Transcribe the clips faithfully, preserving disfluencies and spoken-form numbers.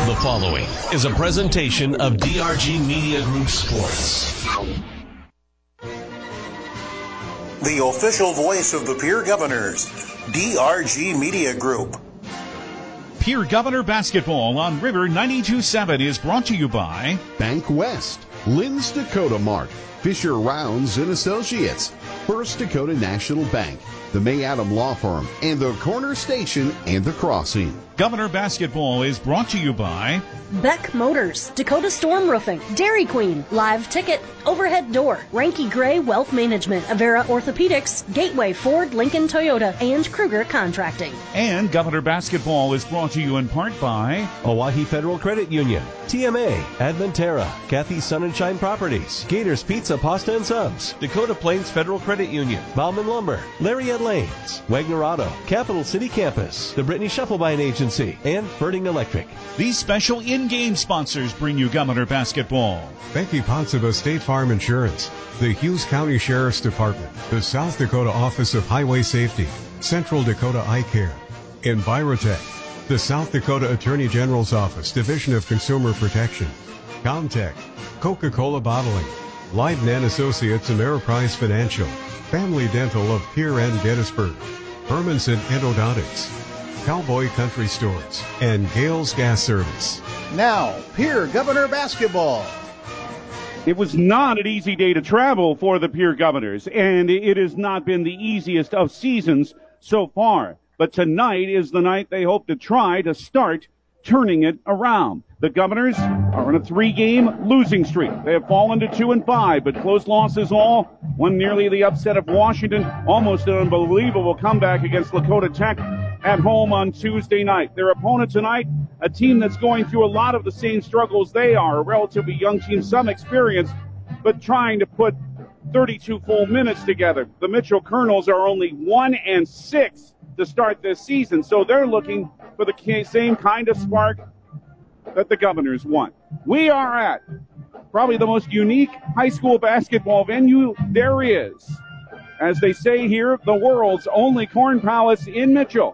The following is a presentation of D R G Media Group Sports. The official voice of the Pierre Governors, D R G Media Group. Pierre Governor Basketball on River ninety-two point seven is brought to you by Bank West, Lynn's Dakota Mart, Fisher Rounds and Associates, First Dakota National Bank, the May Adam Law Firm, and the Corner Station and the Crossing. Governor Basketball is brought to you by Beck Motors, Dakota Storm Roofing, Dairy Queen, Live Ticket, Overhead Door, Ranky Gray Wealth Management, Avera Orthopedics, Gateway Ford, Lincoln Toyota, and Kruger Contracting. And Governor Basketball is brought to you in part by Oahe Federal Credit Union, T M A, Adventera, Kathy's Sun and Shine Properties, Gators Pizza, Pasta and Subs, Dakota Plains Federal Credit Union, Bauman Lumber, Lariat Lanes, Wagner Auto, Capital City Campus, the Brittany Shufflebine Agency, and Birding Electric. These special in-game sponsors bring you Governor Basketball. Becky Potseba State Farm Insurance, the Hughes County Sheriff's Department, the South Dakota Office of Highway Safety, Central Dakota Eye Care, Envirotech, the South Dakota Attorney General's Office, Division of Consumer Protection, Comtech, Coca-Cola Bottling, Leibniz Associates, Ameriprise Financial, Family Dental of Pierre and Gettysburg, Hermanson Endodontics, Cowboy Country Stores, and Gales Gas Service. Now, Pierre Governor Basketball. It was not an easy day to travel for the Pierre Governors, and it has not been the easiest of seasons so far. But tonight is the night they hope to try to start turning it around. The Governors are on a three-game losing streak. They have fallen to two and five, but close losses all. One nearly the upset of Washington, almost an unbelievable comeback against Lakota Tech at home on Tuesday night. Their opponent tonight, a team that's going through a lot of the same struggles they are, a relatively young team, some experience, but trying to put thirty-two full minutes together. The Mitchell Colonels are only one and six to start this season, so they're looking for the same kind of spark that the Governors want. We are at probably the most unique high school basketball venue there is. As they say here, the world's only Corn Palace in Mitchell,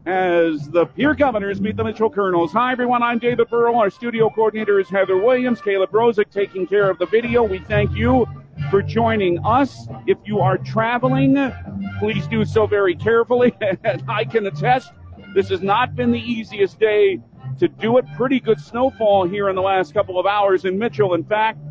as the Pierre Governors meet the Mitchell Colonels. Hi, everyone. I'm David Burrell. Our studio coordinator is Heather Williams. Caleb Rosick taking care of the video. We thank you for joining us. If you are traveling, please do so very carefully. And I can attest, this has not been the easiest day to do it. Pretty good snowfall here in the last couple of hours in Mitchell, in fact.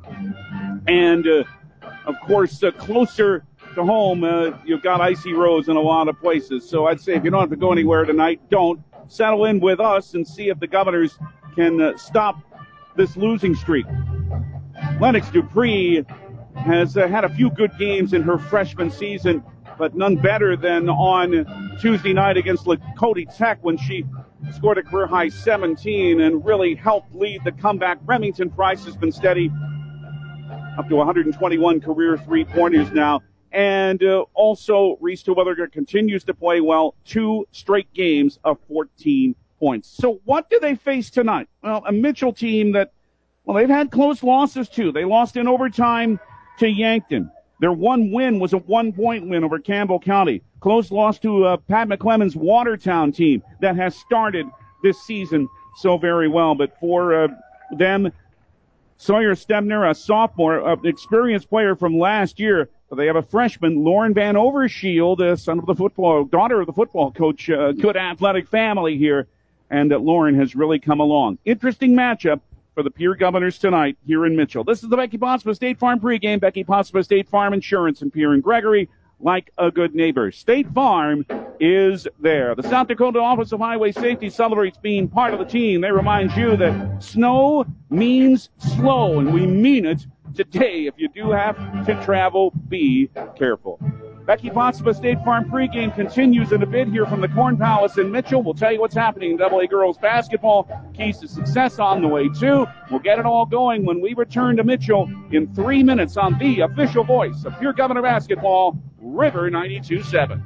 And, uh, of course, uh, closer to home, uh, you've got icy roads in a lot of places. So I'd say if you don't have to go anywhere tonight, don't. Settle in with us and see if the Governors can uh, stop this losing streak. Lennox Dupree has uh, had a few good games in her freshman season, but none better than on Tuesday night against Lakota Tech when she scored a career-high seventeen and really helped lead the comeback. Remington Price has been steady, up to one hundred twenty-one career three-pointers now. And uh, also, Reese Terwilliger continues to play well, two straight games of fourteen points. So what do they face tonight? Well, a Mitchell team that, well, they've had close losses, too. They lost in overtime to Yankton. Their one win was a one-point win over Campbell County. Close loss to uh, Pat McClemon's Watertown team that has started this season so very well. But for uh, them, Sawyer Stebner, a sophomore, an experienced player from last year, but they have a freshman, Lauren Van Overshield, uh, son of the football, daughter of the football coach, uh, good athletic family here, and uh, Lauren has really come along. Interesting matchup for the Pierre Governors tonight here in Mitchell. This is the Becky Potseba State Farm pregame. Becky Potseba State Farm Insurance and Pierre and Gregory, like a good neighbor. State Farm is there. The South Dakota Office of Highway Safety celebrates being part of the team. They remind you that snow means slow, and we mean it today. If you do have to travel, be careful. Becky Potseba State Farm pregame continues in a bit here from the Corn Palace in Mitchell. We'll tell you what's happening in double A girls basketball. Keys to success on the way, too. We'll get it all going when we return to Mitchell in three minutes on the official voice of Pierre Governor Basketball, River ninety-two point seven.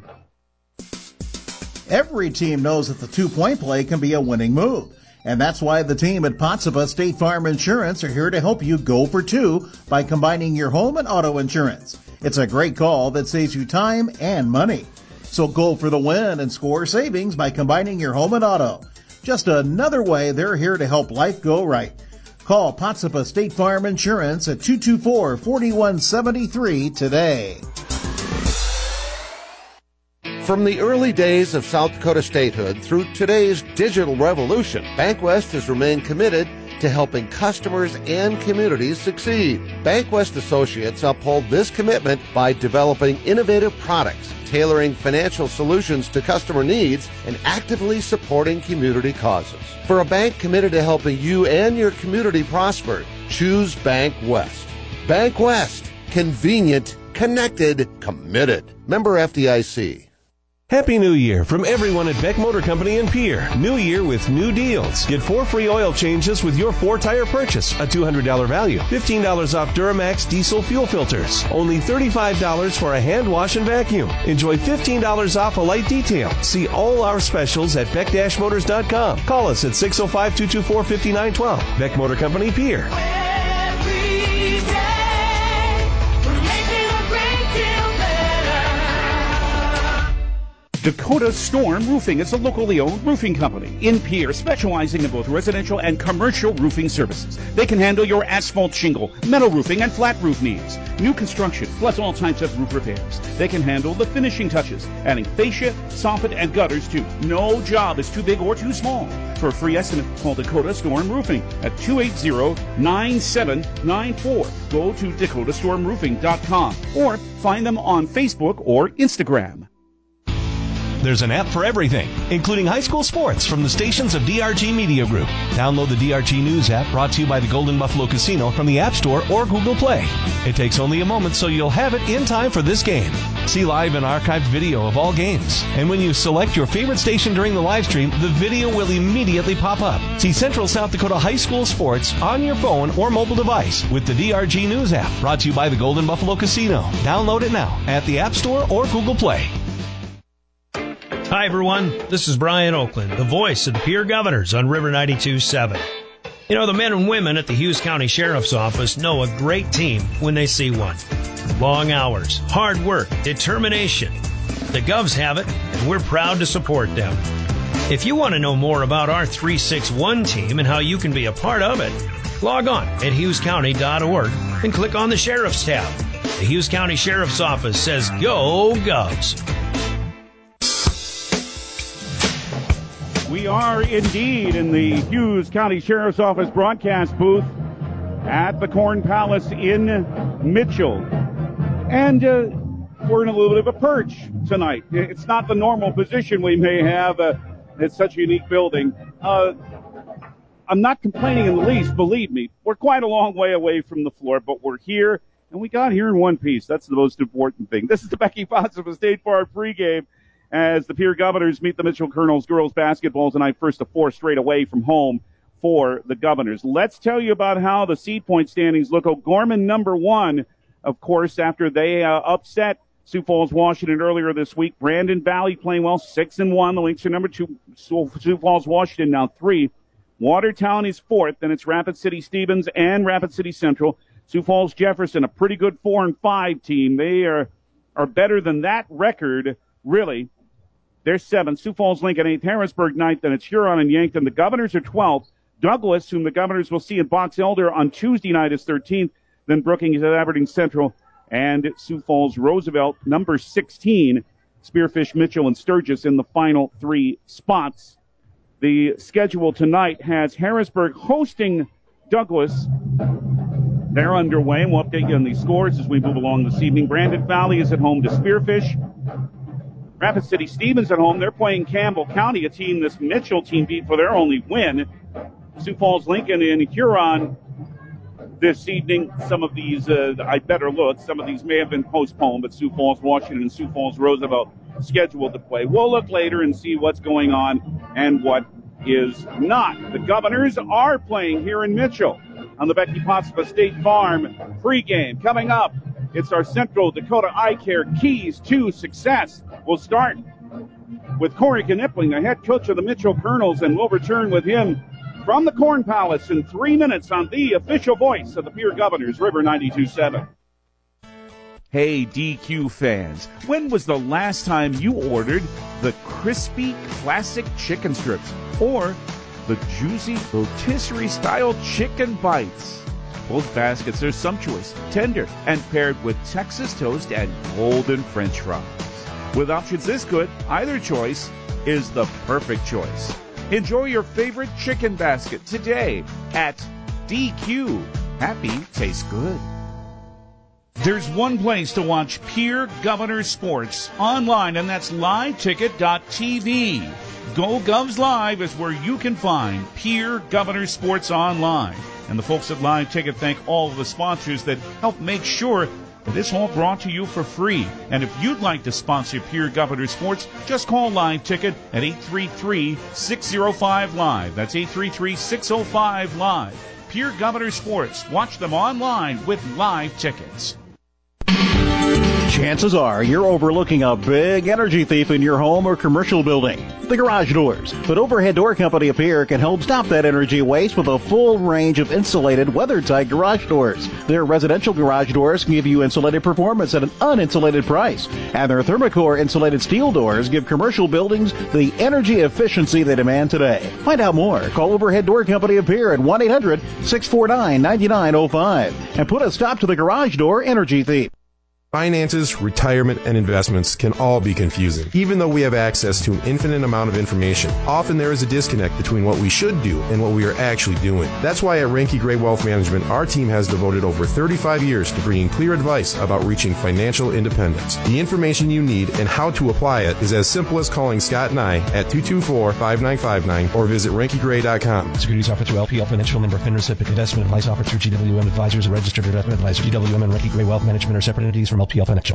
Every team knows that the two-point play can be a winning move. And that's why the team at Potseba State Farm Insurance are here to help you go for two by combining your home and auto insurance. It's a great call that saves you time and money. So go for the win and score savings by combining your home and auto. Just another way they're here to help life go right. Call Potsdam State Farm Insurance at two two four, four one seven three today. From the early days of South Dakota statehood through today's digital revolution, BankWest has remained committed to helping customers and communities succeed. BankWest Associates uphold this commitment by developing innovative products, tailoring financial solutions to customer needs, and actively supporting community causes. For a bank committed to helping you and your community prosper, choose BankWest. BankWest. Convenient, connected, committed. Member F D I C. Happy New Year from everyone at Beck Motor Company in Pierre. New year with new deals. Get four free oil changes with your four-tire purchase. A two hundred dollars value. fifteen dollars off Duramax diesel fuel filters. Only thirty-five dollars for a hand wash and vacuum. Enjoy fifteen dollars off a light detail. See all our specials at beck dash motors dot com. Call us at six oh five, two two four, five nine one two. Beck Motor Company, Pierre. Dakota Storm Roofing is a locally owned roofing company in Pierre, specializing in both residential and commercial roofing services. They can handle your asphalt shingle, metal roofing, and flat roof needs. New construction, plus all types of roof repairs. They can handle the finishing touches, adding fascia, soffit, and gutters too. No job is too big or too small. For a free estimate, call Dakota Storm Roofing at two eight zero, nine seven nine four. Go to dakota storm roofing dot com or find them on Facebook or Instagram. There's an app for everything, including high school sports from the stations of D R G Media Group. Download the D R G News app, brought to you by the Golden Buffalo Casino, from the App Store or Google Play. It takes only a moment, so you'll have it in time for this game. See live and archived video of all games. And when you select your favorite station during the live stream, the video will immediately pop up. See Central South Dakota high school sports on your phone or mobile device with the D R G News app, brought to you by the Golden Buffalo Casino. Download it now at the App Store or Google Play. Hi, everyone. This is Brian Oakland, the voice of the Pierre Governors on River ninety-two point seven. You know, the men and women at the Hughes County Sheriff's Office know a great team when they see one. Long hours, hard work, determination. The Govs have it, and we're proud to support them. If you want to know more about our three six one team and how you can be a part of it, log on at hughes county dot org and click on the Sheriff's tab. The Hughes County Sheriff's Office says, Go Govs! We are indeed in the Hughes County Sheriff's Office broadcast booth at the Corn Palace in Mitchell. And uh, we're in a little bit of a perch tonight. It's not the normal position we may have. Uh, it's such a unique building. Uh, I'm not complaining in the least, believe me. We're quite a long way away from the floor, but we're here, and we got here in one piece. That's the most important thing. This is the Becky Potsdam State Farm pregame as the Pierre Governors meet the Mitchell Colonels girls basketball tonight, first to four straight away from home for the Governors. Let's tell you about how the seed point standings look. O'Gorman number one, of course, after they uh, upset Sioux Falls, Washington earlier this week. Brandon Valley playing well, six and one. The Lynx are number two. Sioux Falls, Washington now three. Watertown is fourth, then it's Rapid City Stevens and Rapid City Central. Sioux Falls Jefferson, a pretty good four and five team. They are are better than that record, really. They're seventh. Sioux Falls, Lincoln eighth. Harrisburg ninth. Then it's Huron and Yankton. The Governors are twelfth. Douglas, whom the Governors will see in Box Elder on Tuesday night, is thirteenth. Then Brookings at Aberdeen Central. And Sioux Falls, Roosevelt, number sixteen. Spearfish, Mitchell, and Sturgis in the final three spots. The schedule tonight has Harrisburg hosting Douglas. They're underway, and we'll update you on these scores as we move along this evening. Brandon Valley is at home to Spearfish. Rapid City Stevens at home. They're playing Campbell County, a team this Mitchell team beat for their only win. Sioux Falls, Lincoln, and Huron this evening. Some of these, uh, I better look, some of these may have been postponed, but Sioux Falls, Washington, and Sioux Falls, Roosevelt scheduled to play. We'll look later and see what's going on and what is not. The Governors are playing here in Mitchell on the Becky Potsdam State Farm pregame. Coming up, it's our Central Dakota Eye Care Keys to Success. We'll start with Corey Knipling, the head coach of the Mitchell Colonels, and we'll return with him from the Corn Palace in three minutes on the official voice of the Pierre Governors, River ninety-two point seven. Hey, D Q fans, when was the last time you ordered the crispy classic chicken strips or the juicy rotisserie-style chicken bites? Both baskets are sumptuous, tender, and paired with Texas toast and golden French fries. With options this good, either choice is the perfect choice. Enjoy your favorite chicken basket today at D Q. Happy tastes good. There's one place to watch Pierre Governor Sports online, and that's live ticket dot t v. Go Govs Live is where you can find Pierre Governor Sports online. And the folks at Live Ticket thank all of the sponsors that help make sure that it's all brought to you for free. And if you'd like to sponsor Pierre Governor Sports, just call Live Ticket at eight three three, six oh five, live. That's eight three three, six oh five, live. Pierre Governor Sports. Watch them online with Live Tickets. Chances are you're overlooking a big energy thief in your home or commercial building. The garage doors. But Overhead Door Company of Pierre can help stop that energy waste with a full range of insulated, weather-tight garage doors. Their residential garage doors give you insulated performance at an uninsulated price. And their Thermocore insulated steel doors give commercial buildings the energy efficiency they demand today. Find out more. Call Overhead Door Company of Pierre at one eight hundred, six four nine, nine nine oh five and put a stop to the garage door energy thief. Finances, retirement, and investments can all be confusing. Even though we have access to an infinite amount of information, often there is a disconnect between what we should do and what we are actually doing. That's why at Reinke Gray Wealth Management, our team has devoted over thirty-five years to bringing clear advice about reaching financial independence. The information you need and how to apply it is as simple as calling Scott and I at two two four, five nine five nine or visit Reinke Gray dot com. Securities offered through L P L Financial Member FINRA S I P C. Investment advice offered through G W M Advisors, a registered investment advisor. G W M and Reinke Gray Wealth Management are separate entities from L P L Financial.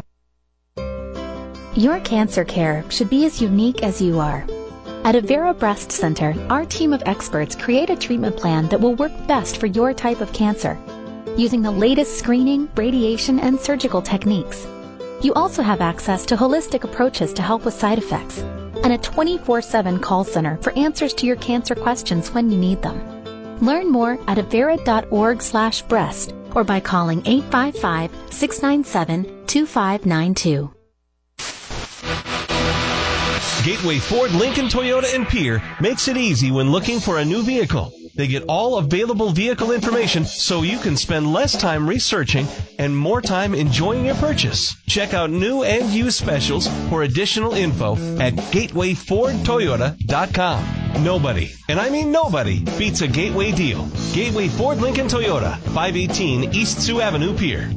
Your cancer care should be as unique as you are. At Avera Breast Center, our team of experts create a treatment plan that will work best for your type of cancer, using the latest screening, radiation, and surgical techniques. You also have access to holistic approaches to help with side effects, and a twenty-four seven call center for answers to your cancer questions when you need them. Learn more at avera dot org slash breast or by calling eight five five, six nine seven, two five nine two. Gateway Ford, Lincoln, Toyota, and Pierre makes it easy when looking for a new vehicle. They get all available vehicle information so you can spend less time researching and more time enjoying your purchase. Check out new and used specials for additional info at gateway ford toyota dot com. Nobody, and I mean nobody, beats a Gateway deal. Gateway Ford, Lincoln, Toyota, five eighteen East Sioux Avenue, Pierre.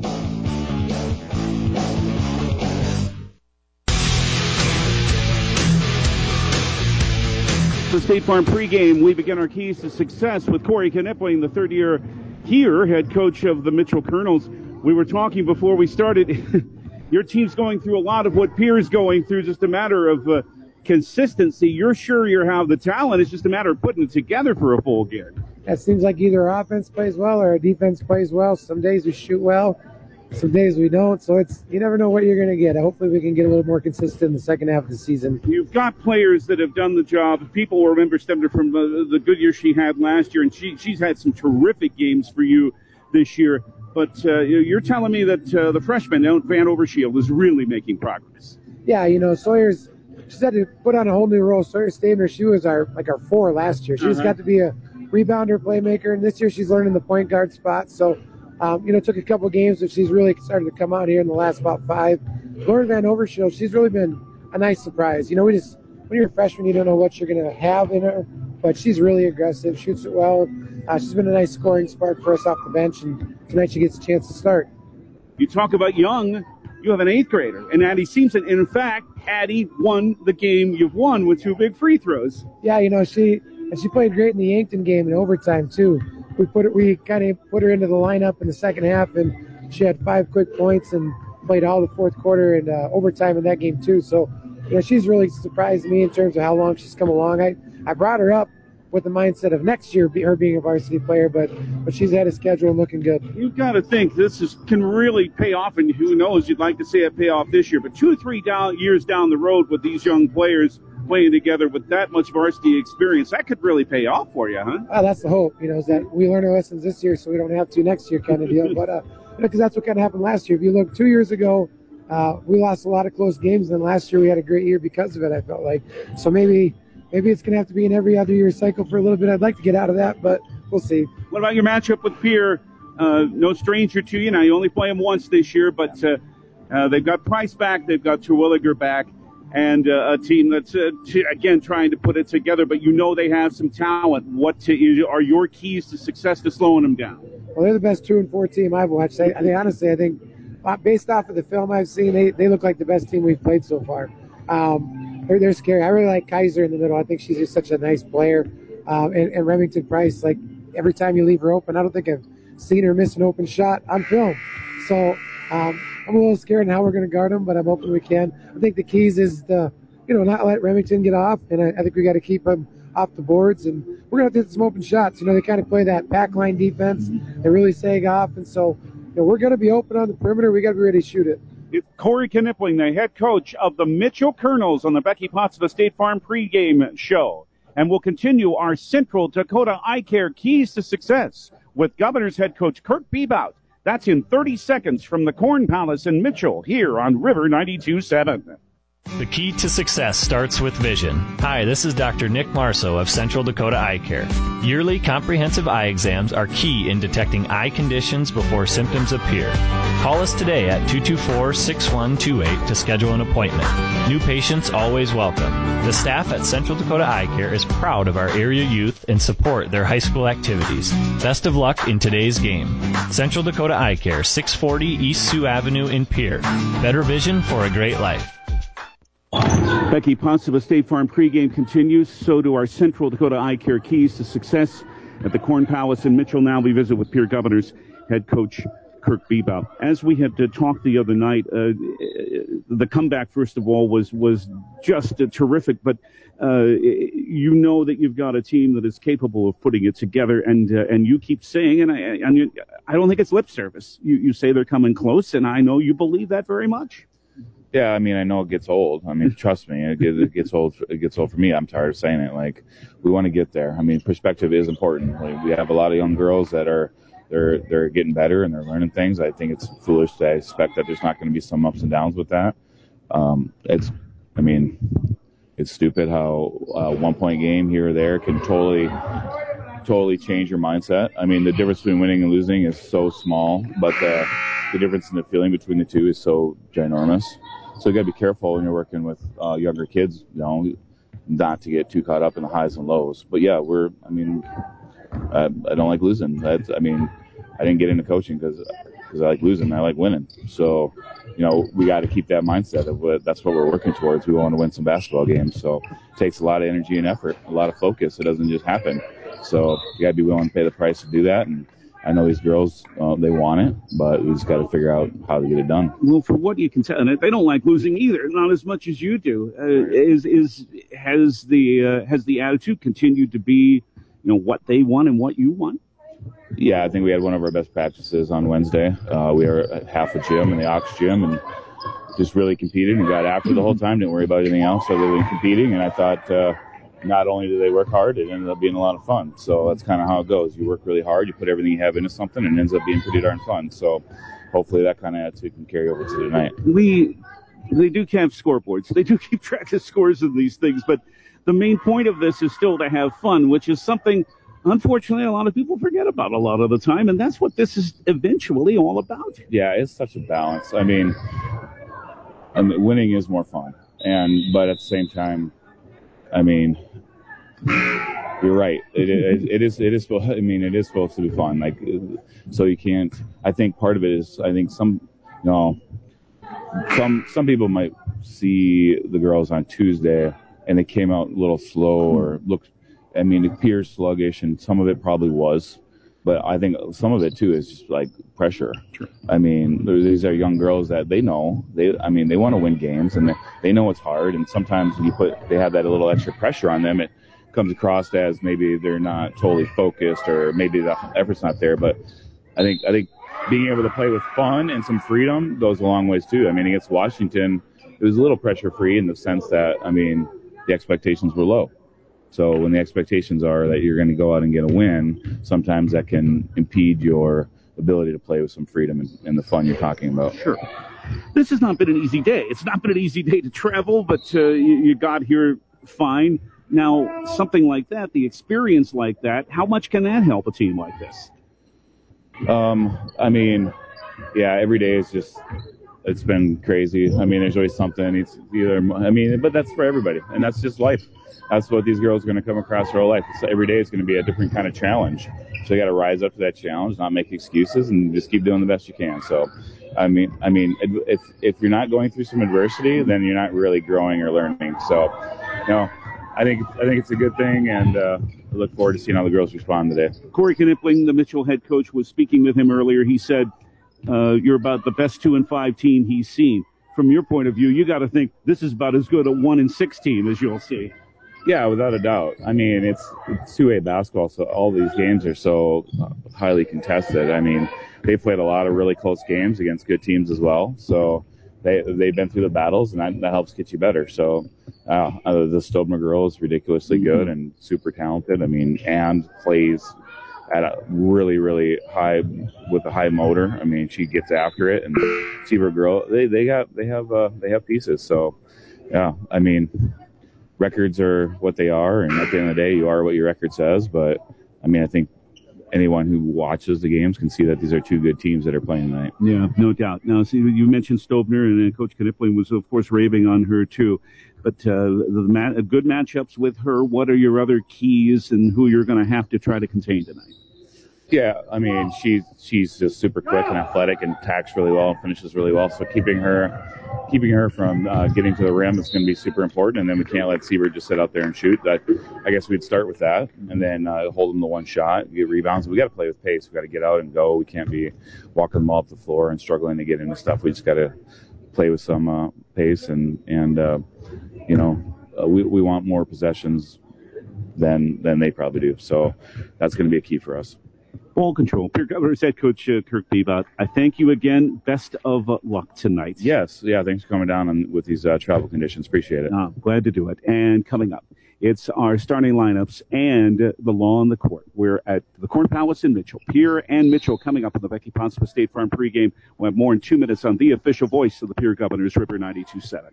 The State Farm pregame, we begin our keys to success with Corey Knipling, the third year here, head coach of the Mitchell Colonels. We were talking before we started. Your team's going through a lot of what Pierre's going through, just a matter of uh, consistency. You're sure you have the talent. It's just a matter of putting it together for a full gear. It seems like either our offense plays well or our defense plays well. Some days we shoot well, some days we don't. So it's you never know what you're going to get. Hopefully we can get a little more consistent in the second half of the season. You've got players that have done the job. People will remember Stemner from the, the good year she had last year, and she she's had some terrific games for you this year. But uh, you're telling me that uh, the freshman, Van Overshield, is really making progress. Yeah, you know, Sawyer's, she's had to put on a whole new role. Sawyer Stabner, she was our like our four last year. She uh-huh. just got to be a rebounder, playmaker, and this year she's learning the point guard spot. So, um, you know, it took a couple of games, but she's really started to come out here in the last about five. Lauren Van Overshield, she's really been a nice surprise. You know, we just when you're a freshman, you don't know what you're going to have in her, but she's really aggressive, shoots it well. Uh, she's been a nice scoring spark for us off the bench, and tonight she gets a chance to start. You talk about young, you have an eighth grader, and Addie Simpson. And in fact, Addie won the game you've won with two big free throws. Yeah, you know, she and she played great in the Yankton game in overtime, too. We put it, we kind of put her into the lineup in the second half, and she had five quick points and played all the fourth quarter and uh, overtime in that game, too. So, you know, she's really surprised me in terms of how long she's come along. I, I brought her up with the mindset of next year, her being a varsity player, but but she's had a schedule and looking good. You've got to think this is can really pay off, and who knows, you'd like to see it pay off this year. But two, three down, years down the road with these young players playing together with that much varsity experience, that could really pay off for you, huh? Uh, that's the hope, you know, is that we learn our lessons this year so we don't have to next year kind of deal. But, uh, because that's what kind of happened last year. If you look two years ago, uh, we lost a lot of close games, and last year we had a great year because of it, I felt like. So maybe maybe it's going to have to be an every other year cycle for a little bit. I'd like to get out of that, but we'll see. What about your matchup with Pierre? Uh, no stranger to you. Now, you only play them once this year, but uh, uh, they've got Price back, they've got Terwilliger back, and uh, a team that's, uh, t- again, trying to put it together, but you know they have some talent. What to, are your keys to success to slowing them down? Well, they're the best two and four team I've watched. I, I mean, honestly, I think based off of the film I've seen, they, they look like the best team we've played so far. Um, they're, they're scary. I really like Kaiser in the middle. I think she's just such a nice player. Um, and, and Remington Price, like every time you leave her open, I don't think I've seen her miss an open shot on film. So um, I'm a little scared on how we're going to guard them, but I'm hoping we can. I think the keys is the, you know, not let Remington get off, and I, I think we got to keep them off the boards, and we're going to have to hit some open shots. You know, they kind of play that pack line defense. They really sag off, and so you know, we're going to be open on the perimeter. We got to be ready to shoot it. It's Corey Knipling, the head coach of the Mitchell Colonels, on the Becky Potts of the State Farm pregame show. And we'll continue our Central Dakota Eye Care Keys to Success with Governor's head coach Kirk Bebout. That's in thirty seconds from the Corn Palace in Mitchell here on River ninety-two point seven. The key to success starts with vision. Hi, this is Doctor Nick Marceau of Central Dakota Eye Care. Yearly comprehensive eye exams are key in detecting eye conditions before symptoms appear. Call us today at two two four, six one two eight to schedule an appointment. New patients always welcome. The staff at Central Dakota Eye Care is proud of our area youth and support their high school activities. Best of luck in today's game. Central Dakota Eye Care, six forty East Sioux Avenue in Pierre. Better vision for a great life. Becky Potts of the State Farm pregame continues. So do our Central Dakota Eye Care Keys to Success at the Corn Palace in Mitchell. Now we visit with Pierre Governors head coach Kirk Bebout. As we had uh, talked the other night, uh, the comeback, first of all, was was just uh, terrific. But uh, you know that you've got a team that is capable of putting it together, and uh, and you keep saying, and I, and I don't think it's lip service. You you say they're coming close, and I know you believe that very much. Yeah, I mean, I know it gets old. I mean, trust me, it gets, it gets old. It gets old for me. I'm tired of saying it. Like, we want to get there. I mean, perspective is important. Like, we have a lot of young girls that are they're they're getting better and they're learning things. I think it's foolish to expect that there's not going to be some ups and downs with that. Um, it's, I mean, it's stupid how a one point game here or there can totally totally change your mindset. I mean, the difference between winning and losing is so small, but the the difference in the feeling between the two is so ginormous. So you got to be careful when you're working with uh, younger kids, you know, not to get too caught up in the highs and lows. But yeah, we're, I mean, I, I don't like losing. That's, I mean, I didn't get into coaching because because I like losing. I like winning. So, you know, we got to keep that mindset of what that's what we're working towards. We want to win some basketball games. So it takes a lot of energy and effort, a lot of focus. It doesn't just happen. So you got to be willing to pay the price to do that. And I know these girls, uh, they want it, but we just got to figure out how to get it done. Well, for what you can tell, and they don't like losing either, not as much as you do. Uh, is is has the uh, has the attitude continued to be, you know, what they want and what you want? Yeah, I think we had one of our best practices on Wednesday. Uh, we were at half a gym in the Ox gym and just really competed and got after the whole time. Didn't worry about anything else other than competing. And I thought. Uh, Not only do they work hard, it ended up being a lot of fun. So that's kind of how it goes. You work really hard, you put everything you have into something, and it ends up being pretty darn fun. So hopefully that kind of attitude can carry over to tonight. We, they do have scoreboards. They do keep track of scores of these things. But the main point of this is still to have fun, which is something, unfortunately, a lot of people forget about a lot of the time. And that's what this is eventually all about. Yeah, it's such a balance. I mean, I mean winning is more fun. and But at the same time, I mean, you're right. It, it, it is. It is. I mean, it is supposed to be fun. Like, so you can't. I think part of it is. I think some, you know, some some people might see the girls on Tuesday and they came out a little slow or looked. I mean, it appears sluggish, and some of it probably was. But I think some of it too is just like pressure. Sure. I mean, these are young girls that they know they. I mean, they want to win games, and they, they know it's hard. And sometimes when you put, they have that a little extra pressure on them. It comes across as maybe they're not totally focused, or maybe the effort's not there. But I think I think being able to play with fun and some freedom goes a long ways too. I mean, against Washington, it was a little pressure free in the sense that I mean the expectations were low. So when the expectations are that you're going to go out and get a win, sometimes that can impede your ability to play with some freedom and, and the fun you're talking about. Sure. This has not been an easy day. It's not been an easy day to travel, but uh, you, you got here fine. Now, something like that, the experience like that, how much can that help a team like this? Um, I mean, yeah, every day is just, it's been crazy. I mean, there's always something. It's either, I mean, but that's for everybody, and that's just life. That's what these girls are going to come across their whole life. So every day is going to be a different kind of challenge. So you got to rise up to that challenge, not make excuses, and just keep doing the best you can. So, I mean, I mean, if if you're not going through some adversity, then you're not really growing or learning. So, you know, I think I think it's a good thing, and uh, I look forward to seeing how the girls respond today. Corey Knipling, the Mitchell head coach, was speaking with him earlier. He said uh, you're about the best two and five team he's seen. From your point of view, you got to think this is about as good a one and six team as you'll see. Yeah, without a doubt. I mean, it's, it's two A basketball, so all these games are so highly contested. I mean, they've played a lot of really close games against good teams as well. So they, they've been through the battles, and that, that helps get you better. So uh, the Stobner girl is ridiculously good and super talented. I mean, and plays at a really, really high, with a high motor. I mean, she gets after it. And Seaver girl, they, they got, they have, uh, they have pieces. So, yeah, I mean, records are what they are, and at the end of the day, you are what your record says. But, I mean, I think anyone who watches the games can see that these are two good teams that are playing tonight. Yeah, no doubt. Now, see, you mentioned Stobner, and uh, Coach Knipling was, of course, raving on her, too. But uh, the ma- good matchups with her, what are your other keys and who you're going to have to try to contain tonight? Yeah, I mean, she's she's just super quick and athletic and attacks really well and finishes really well. So keeping her keeping her from uh, getting to the rim is going to be super important. And then we can't let Seaver just sit out there and shoot. That, I guess we'd start with that and then uh, hold them to one shot, get rebounds. We got to play with pace. We got to get out and go. We can't be walking them off the floor and struggling to get into stuff. We just got to play with some uh, pace and and uh, you know uh, we we want more possessions than than they probably do. So that's going to be a key for us. Ball control. Pierre Governors head coach uh, Kirk Beavat, I thank you again. Best of uh, luck tonight. Yes. Yeah, thanks for coming down on, with these uh, travel conditions. Appreciate it. Uh, glad to do it. And coming up, it's our starting lineups and uh, the law on the court. We're at the Corn Palace in Mitchell. Pierre and Mitchell coming up in the Becky Ponce State Farm pregame. We'll have more in two minutes on the official voice of the Pierre Governors, River ninety-two point seven.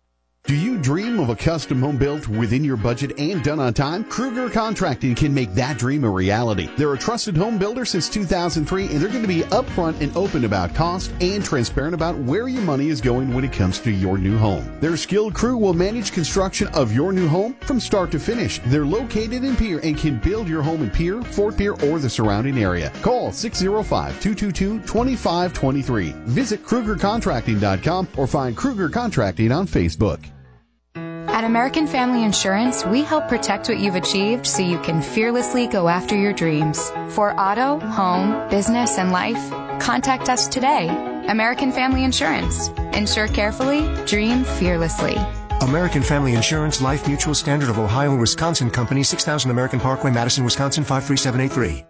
Do you dream of a custom home built within your budget and done on time? Kruger Contracting can make that dream a reality. They're a trusted home builder since two thousand three, and they're going to be upfront and open about cost and transparent about where your money is going when it comes to your new home. Their skilled crew will manage construction of your new home from start to finish. They're located in Pierre and can build your home in Pierre, Fort Pierre, or the surrounding area. Call six oh five, two two two, two five two three. Visit Kruger Contracting dot com or find Kruger Contracting on Facebook. At American Family Insurance, we help protect what you've achieved so you can fearlessly go after your dreams. For auto, home, business, and life, contact us today. American Family Insurance. Insure carefully, dream fearlessly. American Family Insurance, Life Mutual, Standard of Ohio and Wisconsin Company, six thousand American Parkway, Madison, Wisconsin, five three seven eight three.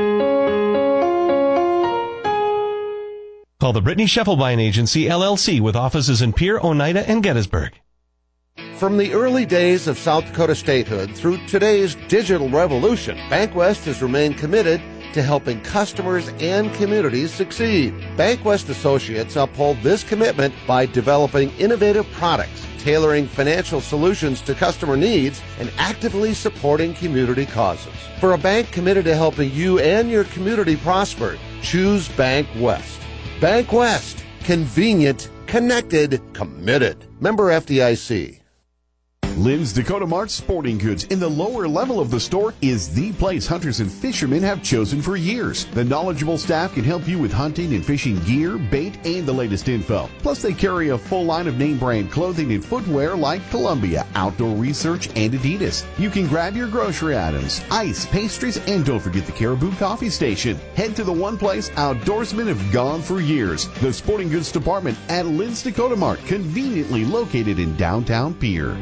Call the Brittany Scheffelbein Agency, L L C, with offices in Pierre, Oneida, and Gettysburg. From the early days of South Dakota statehood through today's digital revolution, BankWest has remained committed to helping customers and communities succeed. BankWest Associates uphold this commitment by developing innovative products, tailoring financial solutions to customer needs, and actively supporting community causes. For a bank committed to helping you and your community prosper, choose BankWest. BankWest. Convenient, connected, committed. Member F D I C. Lynn's Dakota Mart Sporting Goods in the lower level of the store is the place hunters and fishermen have chosen for years. The knowledgeable staff can help you with hunting and fishing gear, bait, and the latest info. Plus, they carry a full line of name brand clothing and footwear like Columbia, Outdoor Research, and Adidas. You can grab your grocery items, ice, pastries, and don't forget the Caribou Coffee Station. Head to the one place outdoorsmen have gone for years, the Sporting Goods Department at Lynn's Dakota Mart, conveniently located in downtown Pierre.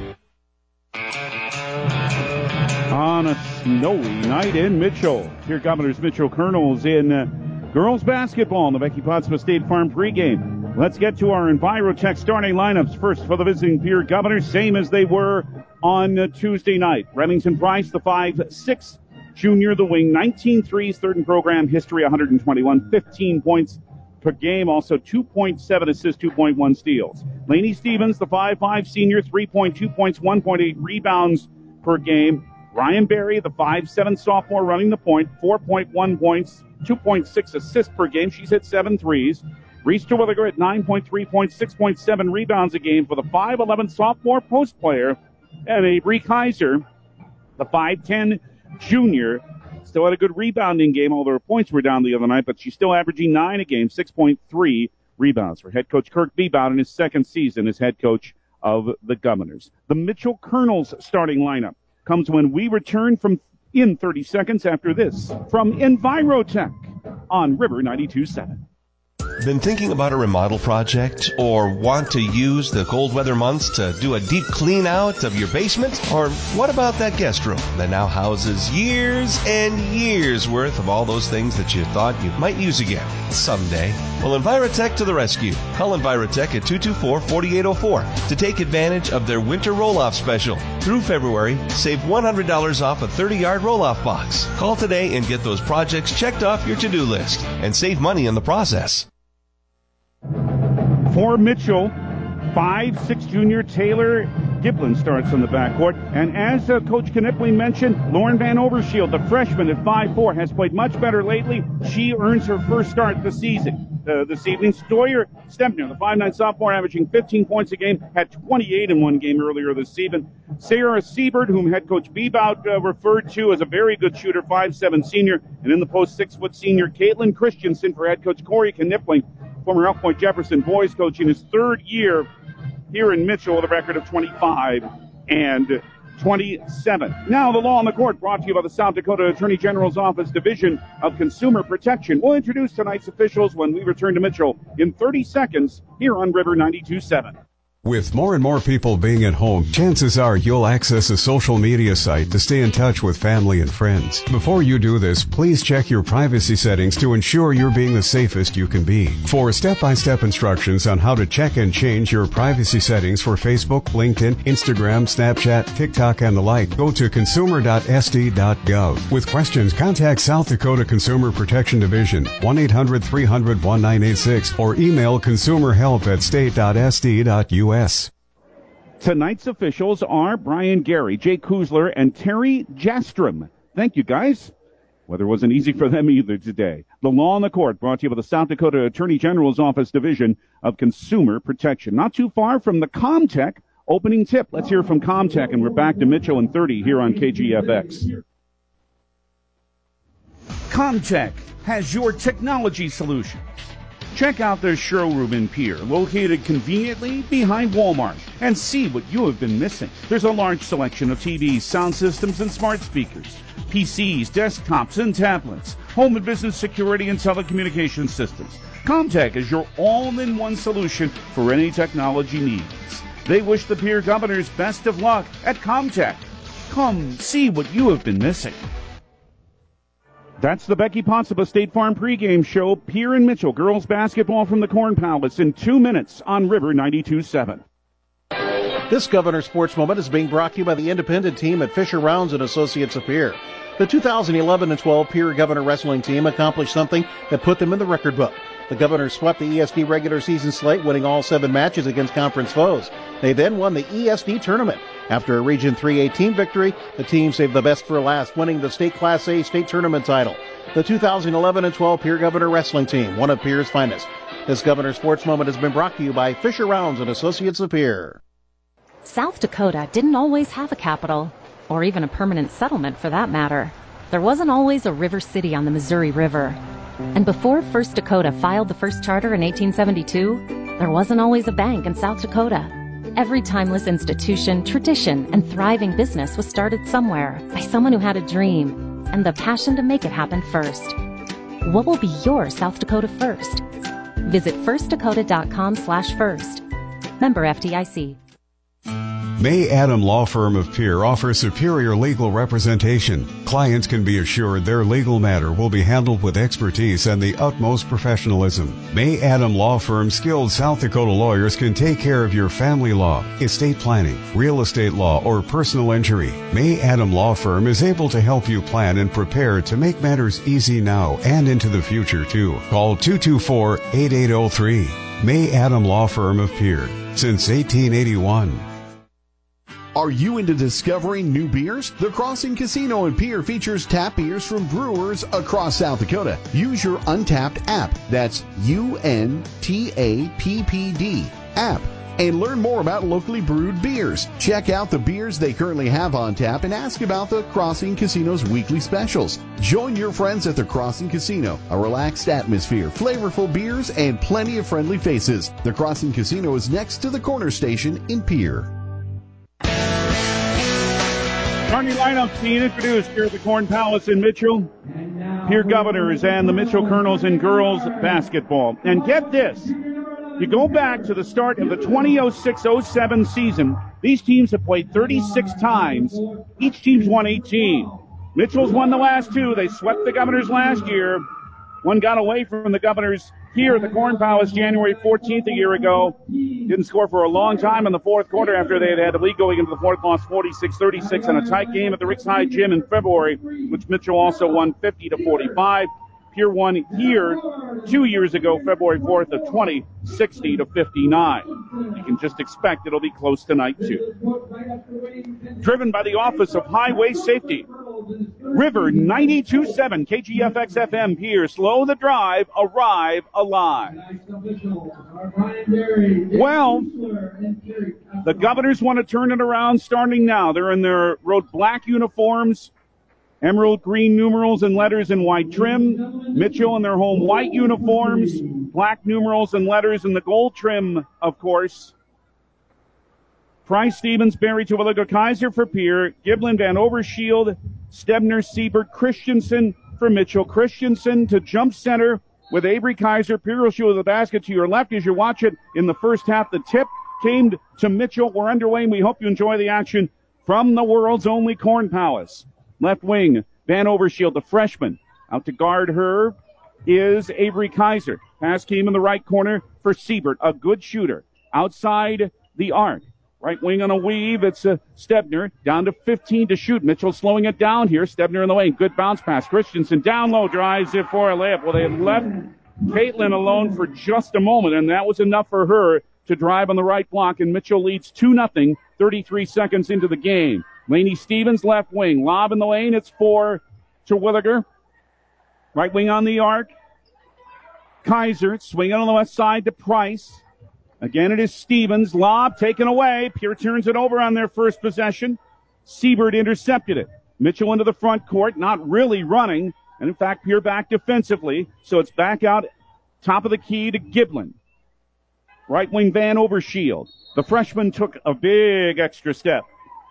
On a snowy night in Mitchell, Pierre Governors Mitchell Colonels in uh, girls basketball in the Becky Pottsville State Farm pregame. Let's get to our EnviroTech starting lineups. First for the visiting Pierre Governors, same as they were on uh, Tuesday night. Remington Price, the five six. Junior, the wing, nineteen threes, third in program history, one hundred twenty-one, fifteen points per game, also two point seven assists, two point one steals. Lainey Stevens, the five five senior, three point two points, one point eight rebounds per game. Ryan Berry, the five seven sophomore, running the point, four point one points, two point six assists per game. She's hit seven threes. Reese Terwilliger at nine point three points, six point seven rebounds a game for the five eleven sophomore post player. And Avery Kaiser, the five ten junior, still had a good rebounding game, although her points were down the other night, but she's still averaging nine a game, six point three rebounds for head coach Kirk Bebout in his second season as head coach of the Governors. The Mitchell Colonels starting lineup comes when we return from in thirty seconds after this from Envirotech on River ninety-two point seven. Been thinking about a remodel project or want to use the cold weather months to do a deep clean out of your basement? Or what about that guest room that now houses years and years worth of all those things that you thought you might use again someday? Well, Envirotech to the rescue. Call Envirotech at two two four, four eight zero four to take advantage of their winter roll-off special. Through February, save one hundred dollars off a thirty-yard roll-off box. Call today and get those projects checked off your to-do list and save money in the process. For Mitchell, five six junior Taylor Giblin starts on the backcourt. And as uh, Coach Knipling mentioned, Lauren Van Overshield, the freshman at five four, has played much better lately. She earns her first start this season. Uh, this evening, Stoyer Stempner, the five nine sophomore, averaging fifteen points a game, had twenty-eight in one game earlier this season. Sarah Siebert, whom head coach Bebout uh, referred to as a very good shooter, five seven senior. And in the post, six foot senior Caitlin Christensen for head coach Corey Knipling, former Elk Point Jefferson boys coach in his third year here in Mitchell with a record of twenty-five and twenty-seven. Now the Law on the Court, brought to you by the South Dakota Attorney General's Office Division of Consumer Protection. We'll introduce tonight's officials when we return to Mitchell in thirty seconds here on River ninety-two point seven. With more and more people being at home, chances are you'll access a social media site to stay in touch with family and friends. Before you do this, please check your privacy settings to ensure you're being the safest you can be. For step-by-step instructions on how to check and change your privacy settings for Facebook, LinkedIn, Instagram, Snapchat, TikTok, and the like, go to consumer dot s d dot gov. With questions, contact South Dakota Consumer Protection Division, one eight hundred, three hundred, nineteen eighty-six, or email consumerhelp at state dot s d dot u s. Tonight's officials are Brian Gary, Jay Kuzler, and Terry Jastrom. Thank you, guys. Weather wasn't easy for them either today. The Law on the Court, brought to you by the South Dakota Attorney General's Office Division of Consumer Protection. Not too far from the Comtech opening tip. Let's hear from Comtech, and we're back to Mitchell in thirty here on K G F X. Comtech has your technology solution. Check out their showroom in Pierre, located conveniently behind Walmart, and see what you have been missing. There's a large selection of T Vs, sound systems, and smart speakers, P Cs, desktops, and tablets, home and business security and telecommunications systems. Comtech is your all-in-one solution for any technology needs. They wish the Pierre Governors best of luck at Comtech. Come see what you have been missing. That's the Becky Pottsapa State Farm pregame show. Pierre and Mitchell, girls basketball from the Corn Palace in two minutes on River ninety-two point seven. This Governor Sports Moment is being brought to you by the independent team at Fisher Rounds and Associates of Pierre. The two thousand eleven and twelve Pierre Governor Wrestling team accomplished something that put them in the record book. The Governors swept the E S D regular season slate, winning all seven matches against conference foes. They then won the E S D tournament. After a Region three A team victory, the team saved the best for last, winning the State Class A state tournament title. The two thousand eleven and twelve Pierre Governor Wrestling team, one of Pierre's finest. This Governor Sports Moment has been brought to you by Fisher Rounds and Associates of Pierre. South Dakota didn't always have a capital, or even a permanent settlement for that matter. There wasn't always a river city on the Missouri River. And before First Dakota filed the first charter in eighteen seventy-two, there wasn't always a bank in South Dakota. Every timeless institution, tradition, and thriving business was started somewhere by someone who had a dream and the passion to make it happen first. What will be your South Dakota first? Visit first dakota dot com slash first. Member F D I C. May Adam Law Firm of Pierre offers superior legal representation. Clients can be assured their legal matter will be handled with expertise and the utmost professionalism. May Adam Law Firm's skilled South Dakota lawyers can take care of your family law, estate planning, real estate law, or personal injury. May Adam Law Firm is able to help you plan and prepare to make matters easy now and into the future, too. Call two two four, eight eight zero three. May Adam Law Firm of Pierre, since eighteen eighty-one. Are you into discovering new beers? The Crossing Casino in Pierre features tap beers from brewers across South Dakota. Use your Untapped app. That's U N T A P P D app. And learn more about locally brewed beers. Check out the beers they currently have on tap and ask about the Crossing Casino's weekly specials. Join your friends at the Crossing Casino. A relaxed atmosphere, flavorful beers, and plenty of friendly faces. The Crossing Casino is next to the Corner Station in Pierre. Starting lineups being introduced here at the Corn Palace in Mitchell. Pierre Governors and the Mitchell Colonels in girls basketball. And get this, you go back to the start of the twenty oh six oh seven season, these teams have played thirty-six times. Each team's won eighteen. Mitchell's won the last two. They swept the Governors last year. One got away from the Governors here at the Corn Palace January fourteenth a year ago. Didn't score for a long time in the fourth quarter after they had had a lead going into the fourth, lost forty-six thirty-six in a tight game at the Ricks High Gym in February, which Mitchell also won fifty to forty-five. Pierre won here two years ago, February fourth of twenty, sixty to fifty-nine. You can just expect it'll be close tonight, too. Driven by the Office of Highway Safety. River ninety-two point seven, K G F X F M, Pierre. Slow the drive, arrive alive. Well, the Governors want to turn it around starting now. They're in their road black uniforms, emerald green numerals and letters in white trim. Mitchell in their home white uniforms, black numerals and letters in the gold trim, of course. Price, Stevens, Berry, Terwilliger, Kaiser for Pierre, Giblin, Van Overshield, Stebner, Siebert, Christensen for Mitchell. Christensen to jump center with Avery Kaiser. Pierre will shoot the basket to your left as you watch it in the first half. The tip came to Mitchell. We're underway, and we hope you enjoy the action from the world's only Corn Palace. Left wing, Van Overshield, the freshman. Out to guard her is Avery Kaiser. Pass came in the right corner for Siebert, a good shooter. Outside the arc. Right wing on a weave, it's uh, Stebner, down to fifteen to shoot. Mitchell slowing it down here. Stebner in the lane, good bounce pass. Christensen down low, drives it for a layup. Well, they had left Caitlin alone for just a moment, and that was enough for her to drive on the right block, and Mitchell leads two nothing, thirty-three seconds into the game. Laney Stevens, left wing. Lob in the lane, it's for Terwilliger. Right wing on the arc. Kaiser swinging on the left side to Price. Again, it is Stevens. Lob taken away. Pierre turns it over on their first possession. Siebert intercepted it. Mitchell into the front court, not really running. And, in fact, Pierre back defensively. So it's back out top of the key to Giblin. Right wing Van Overshield. The freshman took a big extra step.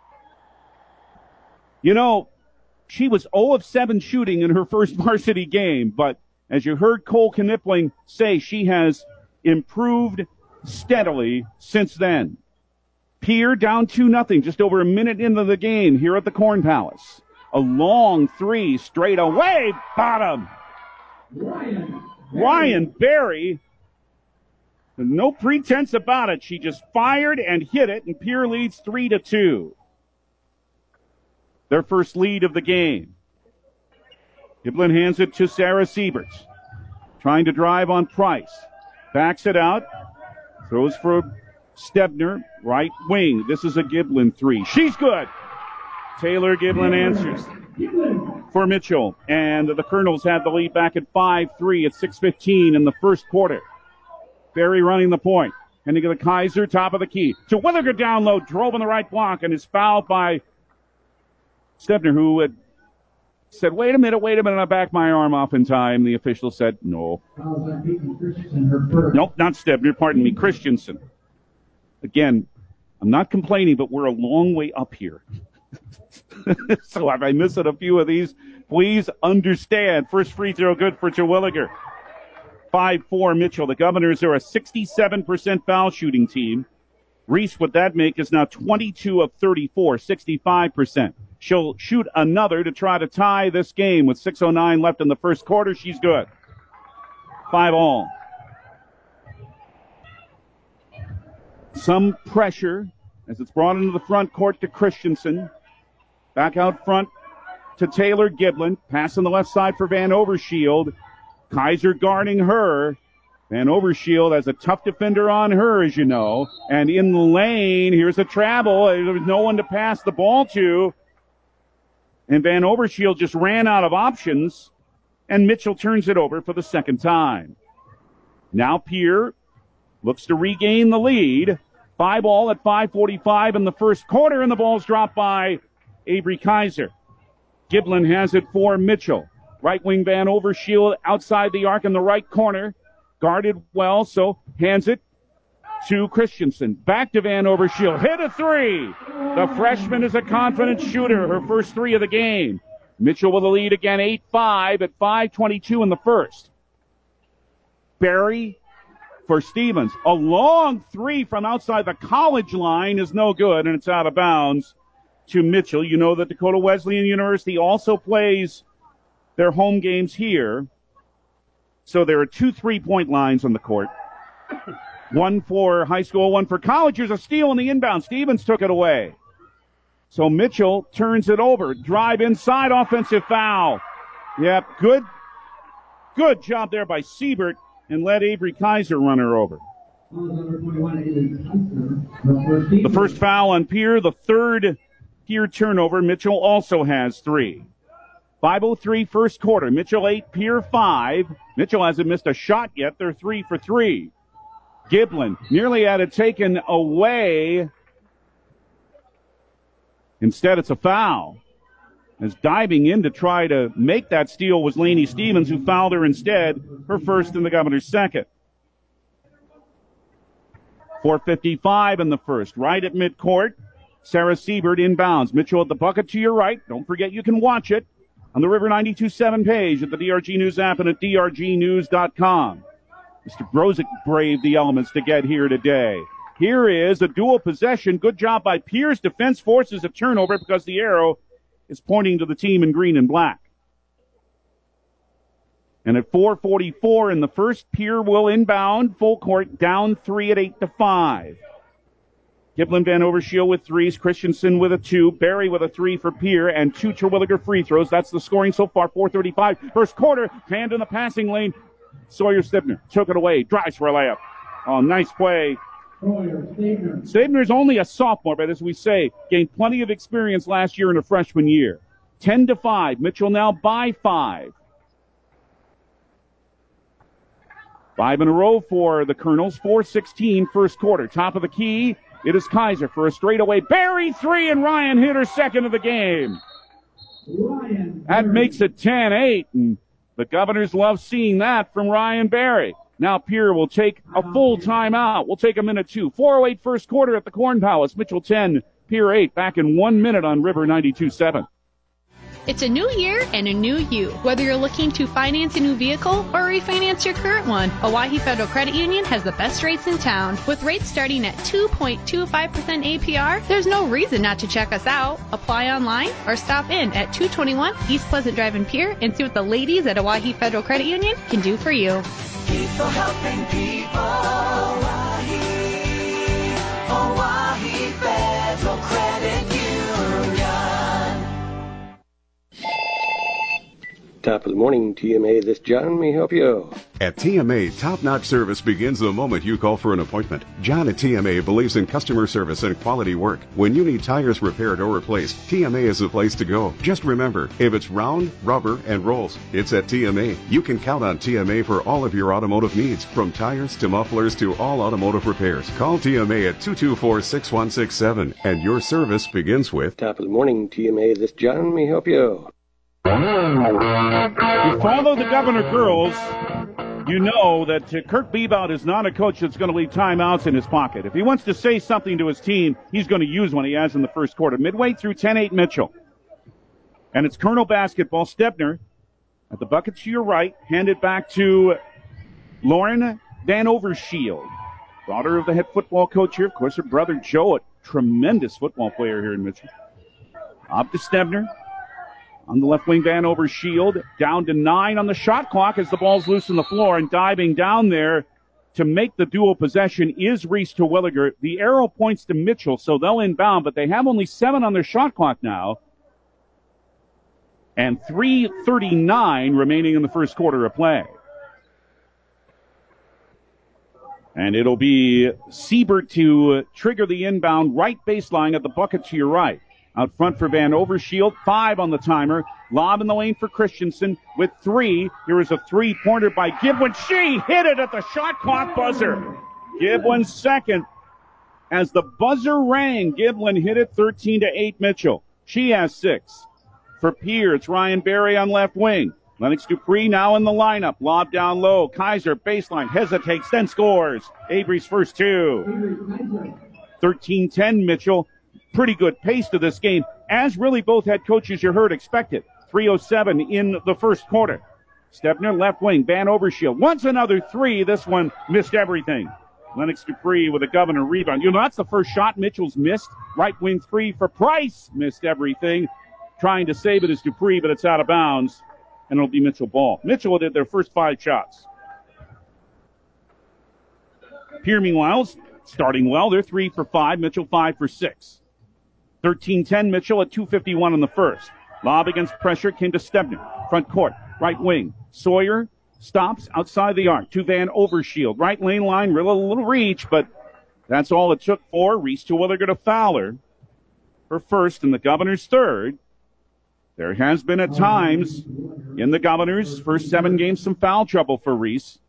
You know, she was zero of seven shooting in her first varsity game. But as you heard Cole Knipling say, she has improved steadily since then. Pierre down two nothing, just over a minute into the game here at the Corn Palace. A long three straight away, bottom. Ryan, Ryan Berry, no pretense about it. She just fired and hit it, and Pierre leads three to two. Their first lead of the game. Giblin hands it to Sarah Siebert, trying to drive on Price. Backs it out. Throws for Stebner, right wing. This is a Giblin three. She's good. Taylor Giblin answers for Mitchell. And the Colonels have the lead back at five three at six fifteen in the first quarter. Berry running the point. Handing to the Kaiser, top of the key. To Williger down low, drove on the right block, and is fouled by Stebner, who had said, wait a minute, wait a minute, I backed my arm off in time. The official said, no. Nope, not Stebner, pardon me, Christensen. Again, I'm not complaining, but we're a long way up here. So if I miss a few of these, please understand. First free throw good for Terwilliger. five four Mitchell. The Governors are a sixty-seven percent foul shooting team. Reese, what that make is now twenty-two of thirty-four, sixty-five percent. She'll shoot another to try to tie this game with six oh nine left in the first quarter. She's good. Five all. Some pressure as it's brought into the front court to Christensen. Back out front to Taylor Giblin. Pass on the left side for Van Overshield. Kaiser guarding her. Van Overshield has a tough defender on her, as you know. And in the lane, here's a travel. There was no one to pass the ball to. And Van Overshield just ran out of options. And Mitchell turns it over for the second time. Now Pierre looks to regain the lead. Five all at five forty-five in the first quarter, and the ball's dropped by Avery Kaiser. Giblin has it for Mitchell. Right wing Van Overshield outside the arc in the right corner. Guarded well, so hands it to Christensen. Back to Van Overshield. Hit a three. The freshman is a confident shooter. Her first three of the game. Mitchell with a lead again, eight five at five twenty-two in the first. Barry for Stevens. A long three from outside the college line is no good, and it's out of bounds to Mitchell. You know that Dakota Wesleyan University also plays their home games here. So there are two three-point lines on the court. One for high school, one for college. Here's a steal in the inbound. Stevens took it away. So Mitchell turns it over. Drive inside, offensive foul. Yep, good, good job there by Siebert, and let Avery Kaiser run her over. The first foul on Pierre, the third Pierre turnover. Mitchell also has three. five oh three first quarter. Mitchell eight, Pierre five. Mitchell hasn't missed a shot yet. They're three for three. Giblin nearly had it taken away. Instead, it's a foul. As diving in to try to make that steal was Lainey Stevens, who fouled her instead, her first and the Governor's second. four fifty-five in the first. Right at midcourt. Sarah Siebert inbounds. Mitchell at the bucket to your right. Don't forget you can watch it on the River ninety-two point seven page at the D R G News app and at D R G news dot com. Mister Brozick braved the elements to get here today. Here is a dual possession. Good job by Pierce. Defense forces a turnover because the arrow is pointing to the team in green and black. And at four forty-four in the first, Pierre will inbound. Full court, down three at eight to five. Giblin Van Overshield with threes. Christensen with a two. Barry with a three for Pierre and two Terwilliger free throws. That's the scoring so far. four thirty-five. First quarter. Hand in the passing lane. Sawyer Stibner took it away. Drives for a layup. Oh, nice play. Stabner's only a sophomore, but as we say, gained plenty of experience last year in her freshman year. ten to five. Mitchell now by five. Five in a row for the Colonels. four sixteen first quarter. Top of the key. It is Kaiser for a straightaway. Barry three, and Ryan hit her second of the game. That makes it ten eight, and the Governors love seeing that from Ryan Barry. Now Pierre will take a full timeout. We'll take a minute two. four oh eight first quarter at the Corn Palace. Mitchell ten, Pierre eight. Back in one minute on River ninety-two point seven. It's a new year and a new you. Whether you're looking to finance a new vehicle or refinance your current one, Owyhee Federal Credit Union has the best rates in town. With rates starting at two point two five percent A P R, there's no reason not to check us out. Apply online or stop in at two twenty-one East Pleasant Drive in Pierre and see what the ladies at Owyhee Federal Credit Union can do for you. People helping people. Owyhee, Owyhee Federal Credit Union. Top of the morning, T M A. This John may help you. At T M A, top-notch service begins the moment you call for an appointment. John at T M A believes in customer service and quality work. When you need tires repaired or replaced, T M A is the place to go. Just remember, if it's round, rubber, and rolls, it's at T M A. You can count on T M A for all of your automotive needs, from tires to mufflers to all automotive repairs. Call T M A at two two four, six one six seven, and your service begins with... Top of the morning, T M A. This John may help you. You follow the Governor girls, you know that uh, Kurt Bebout is not a coach that's going to leave timeouts in his pocket. If he wants to say something to his team, he's going to use one he has in the first quarter. Midway through ten eight Mitchell. And it's Colonel basketball. Stebner at the bucket to your right. Hand it back to Lauren Van Overshield. daughter of the head football coach here. Of course, her brother Joe, a tremendous football player here in Mitchell. Up to Stebner. On the left wing, Van Overshield. Down to nine on the shot clock as the ball's loose on the floor, and diving down there to make the dual possession is Reese Terwilliger. The arrow points to Mitchell, so they'll inbound, but they have only seven on their shot clock now. And three thirty-nine remaining in the first quarter of play. And it'll be Siebert to trigger the inbound right baseline at the bucket to your right. Out front for Van Overshield, five on the timer. Lob in the lane for Christensen with three. Here is a three-pointer by Giblin. She hit it at the shot clock buzzer. Giblin's second. As the buzzer rang, Giblin hit it thirteen to eight Mitchell. She has six. For Pierre, it's Ryan Berry on left wing. Lennox Dupree now in the lineup. Lob down low. Kaiser baseline hesitates, then scores. Avery's first two. thirteen ten Mitchell. Pretty good pace to this game, as really both head coaches you heard expected. three oh seven in the first quarter. Stebner left wing. Van Overshield wants another three. This one missed everything. Lennox Dupree with a Governor rebound. You know, that's the first shot Mitchell's missed. Right wing three for Price. Missed everything. Trying to save it is Dupree, but it's out of bounds. And it'll be Mitchell ball. Mitchell did their first five shots. Pierre, meanwhile, starting well. They're three for five. Mitchell five for six. thirteen ten Mitchell at two fifty-one in the first. Lob against pressure came to Stebner. Front court. Right wing. Sawyer stops outside the arc. To Van Overshield. Right lane line. Real little reach, but that's all it took for Reese Terwilliger to foul her. Her first and the Governor's third. There has been at times in the Governors' first seven games some foul trouble for Reese.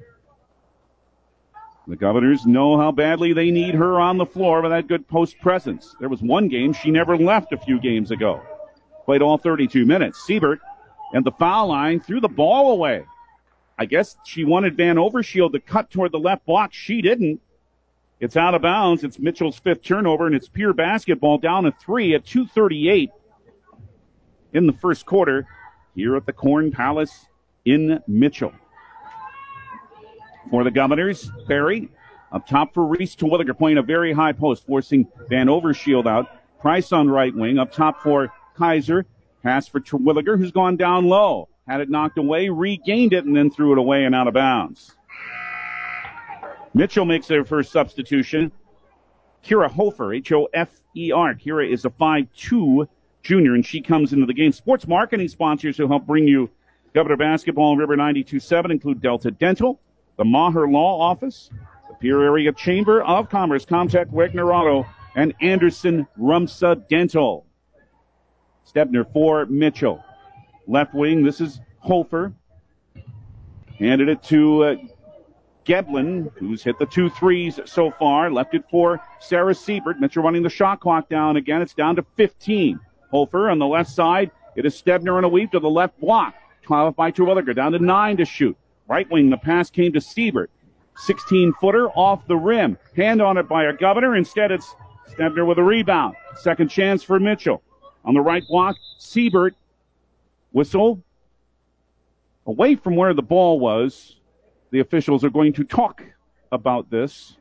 The Governors know how badly they need her on the floor with that good post presence. There was one game she never left a few games ago. Played all thirty-two minutes. Siebert and the foul line threw the ball away. I guess she wanted Van Overshield to cut toward the left block. She didn't. It's out of bounds. It's Mitchell's fifth turnover, and it's Pierre basketball down to three at two thirty-eight in the first quarter here at the Corn Palace in Mitchell. For the Governors, Berry up top for Reese Terwilliger, playing a very high post, forcing Van Overshield out. Price on right wing. Up top for Kaiser. Pass for Terwilliger, who's gone down low. Had it knocked away, regained it, and then threw it away and out of bounds. Mitchell makes their first substitution. Kira Hofer, H O F E R. Kira is a five two junior, and she comes into the game. Sports marketing sponsors who help bring you Governor Basketball and River ninety-two point seven include Delta Dental, the Maher Law Office, the Pierre Area Chamber of Commerce, Comtech, Wagner Auto, and Anderson Rumsa Dental. Stebner for Mitchell. Left wing, this is Hofer. Handed it to uh, Giblin, who's hit the two threes so far. Left it for Sarah Siebert. Mitchell running the shot clock down again. It's down to fifteen. Hofer on the left side. It is Stebner on a weave to the left block. twelve by Terwilliger. Down to nine to shoot. Right wing, the pass came to Siebert. sixteen-footer off the rim. Hand on it by a Governor. Instead, it's Stebner with a rebound. Second chance for Mitchell. On the right block, Siebert. Whistle. Away from where the ball was. The officials are going to talk about this.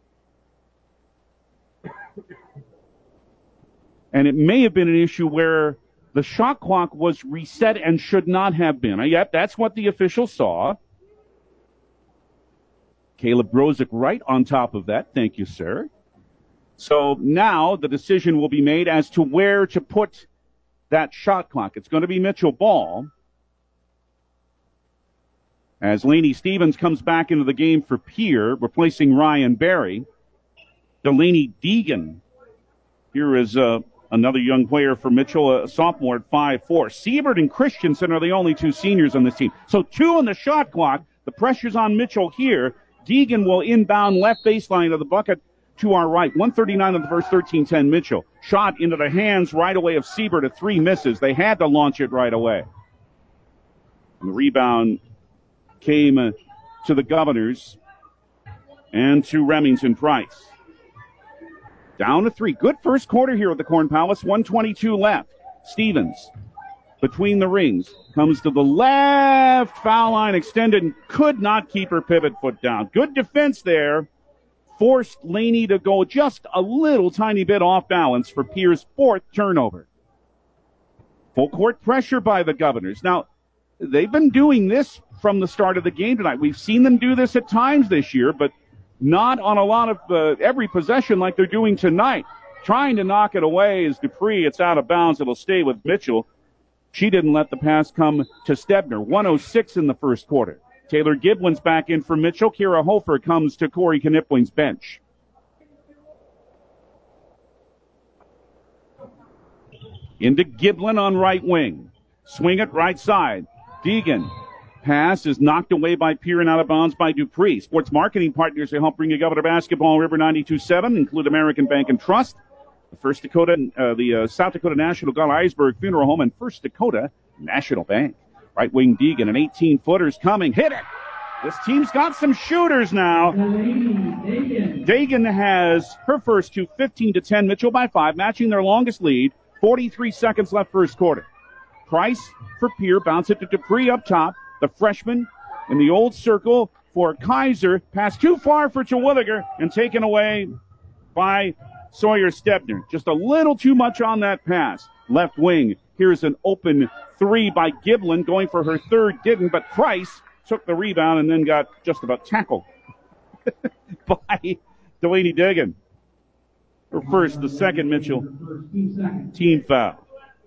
And it may have been an issue where the shot clock was reset and should not have been. Yep, that's what the officials saw. Caleb Brozick right on top of that. Thank you, sir. So now the decision will be made as to where to put that shot clock. It's going to be Mitchell ball. As Lainey Stevens comes back into the game for Pierre, replacing Ryan Berry. Delaney Deegan. Here is uh, another young player for Mitchell, a sophomore at five four. Siebert and Christensen are the only two seniors on this team. So two on the shot clock. The pressure's on Mitchell here. Deegan will inbound left baseline of the bucket to our right. one thirty-nine in the first, thirteen ten Mitchell. Shot into the hands right away of Siebert at three misses. They had to launch it right away. And the rebound came uh, to the Governors and to Remington Price. Down to three. Good first quarter here at the Corn Palace. one twenty-two left. Stevens between the rings comes to the left. Foul line extended and could not keep her pivot foot down. Good defense there forced Laney to go just a little tiny bit off balance for Pierre's fourth turnover. Full court pressure by the Governors. Now, they've been doing this from the start of the game tonight. We've seen them do this at times this year, but not on a lot of uh, every possession like they're doing tonight. Trying to knock it away is Dupree. It's out of bounds. It'll stay with Mitchell. She didn't let the pass come to Stebner. one oh six in the first quarter. Taylor Giblin's back in for Mitchell. Kira Hofer comes to Corey Knipling's bench. Into Giblin on right wing. Swing it right side. Deegan. Pass is knocked away by Pierre and out of bounds by Dupree. Sports marketing partners who help bring you Governor basketball, River ninety-two point seven, include American Bank and Trust, the First Dakota, uh, the uh, South Dakota National Guard Iceberg Funeral Home, and First Dakota National Bank. Right wing Deegan, an eighteen-footer's coming. Hit it! This team's got some shooters now. Deegan has her first two, fifteen to ten. Mitchell by five, matching their longest lead. forty-three seconds left first quarter. Price for Pierre, bounce it to Dupree up top. The freshman in the old circle for Kaiser. Pass too far for Terwilliger and taken away by Sawyer Stebner. Just a little too much on that pass. Left wing. Here's an open three by Giblin. Going for her third, didn't, but Price took the rebound and then got just about tackled by Delaney Deegan. Her first, the second Mitchell team foul.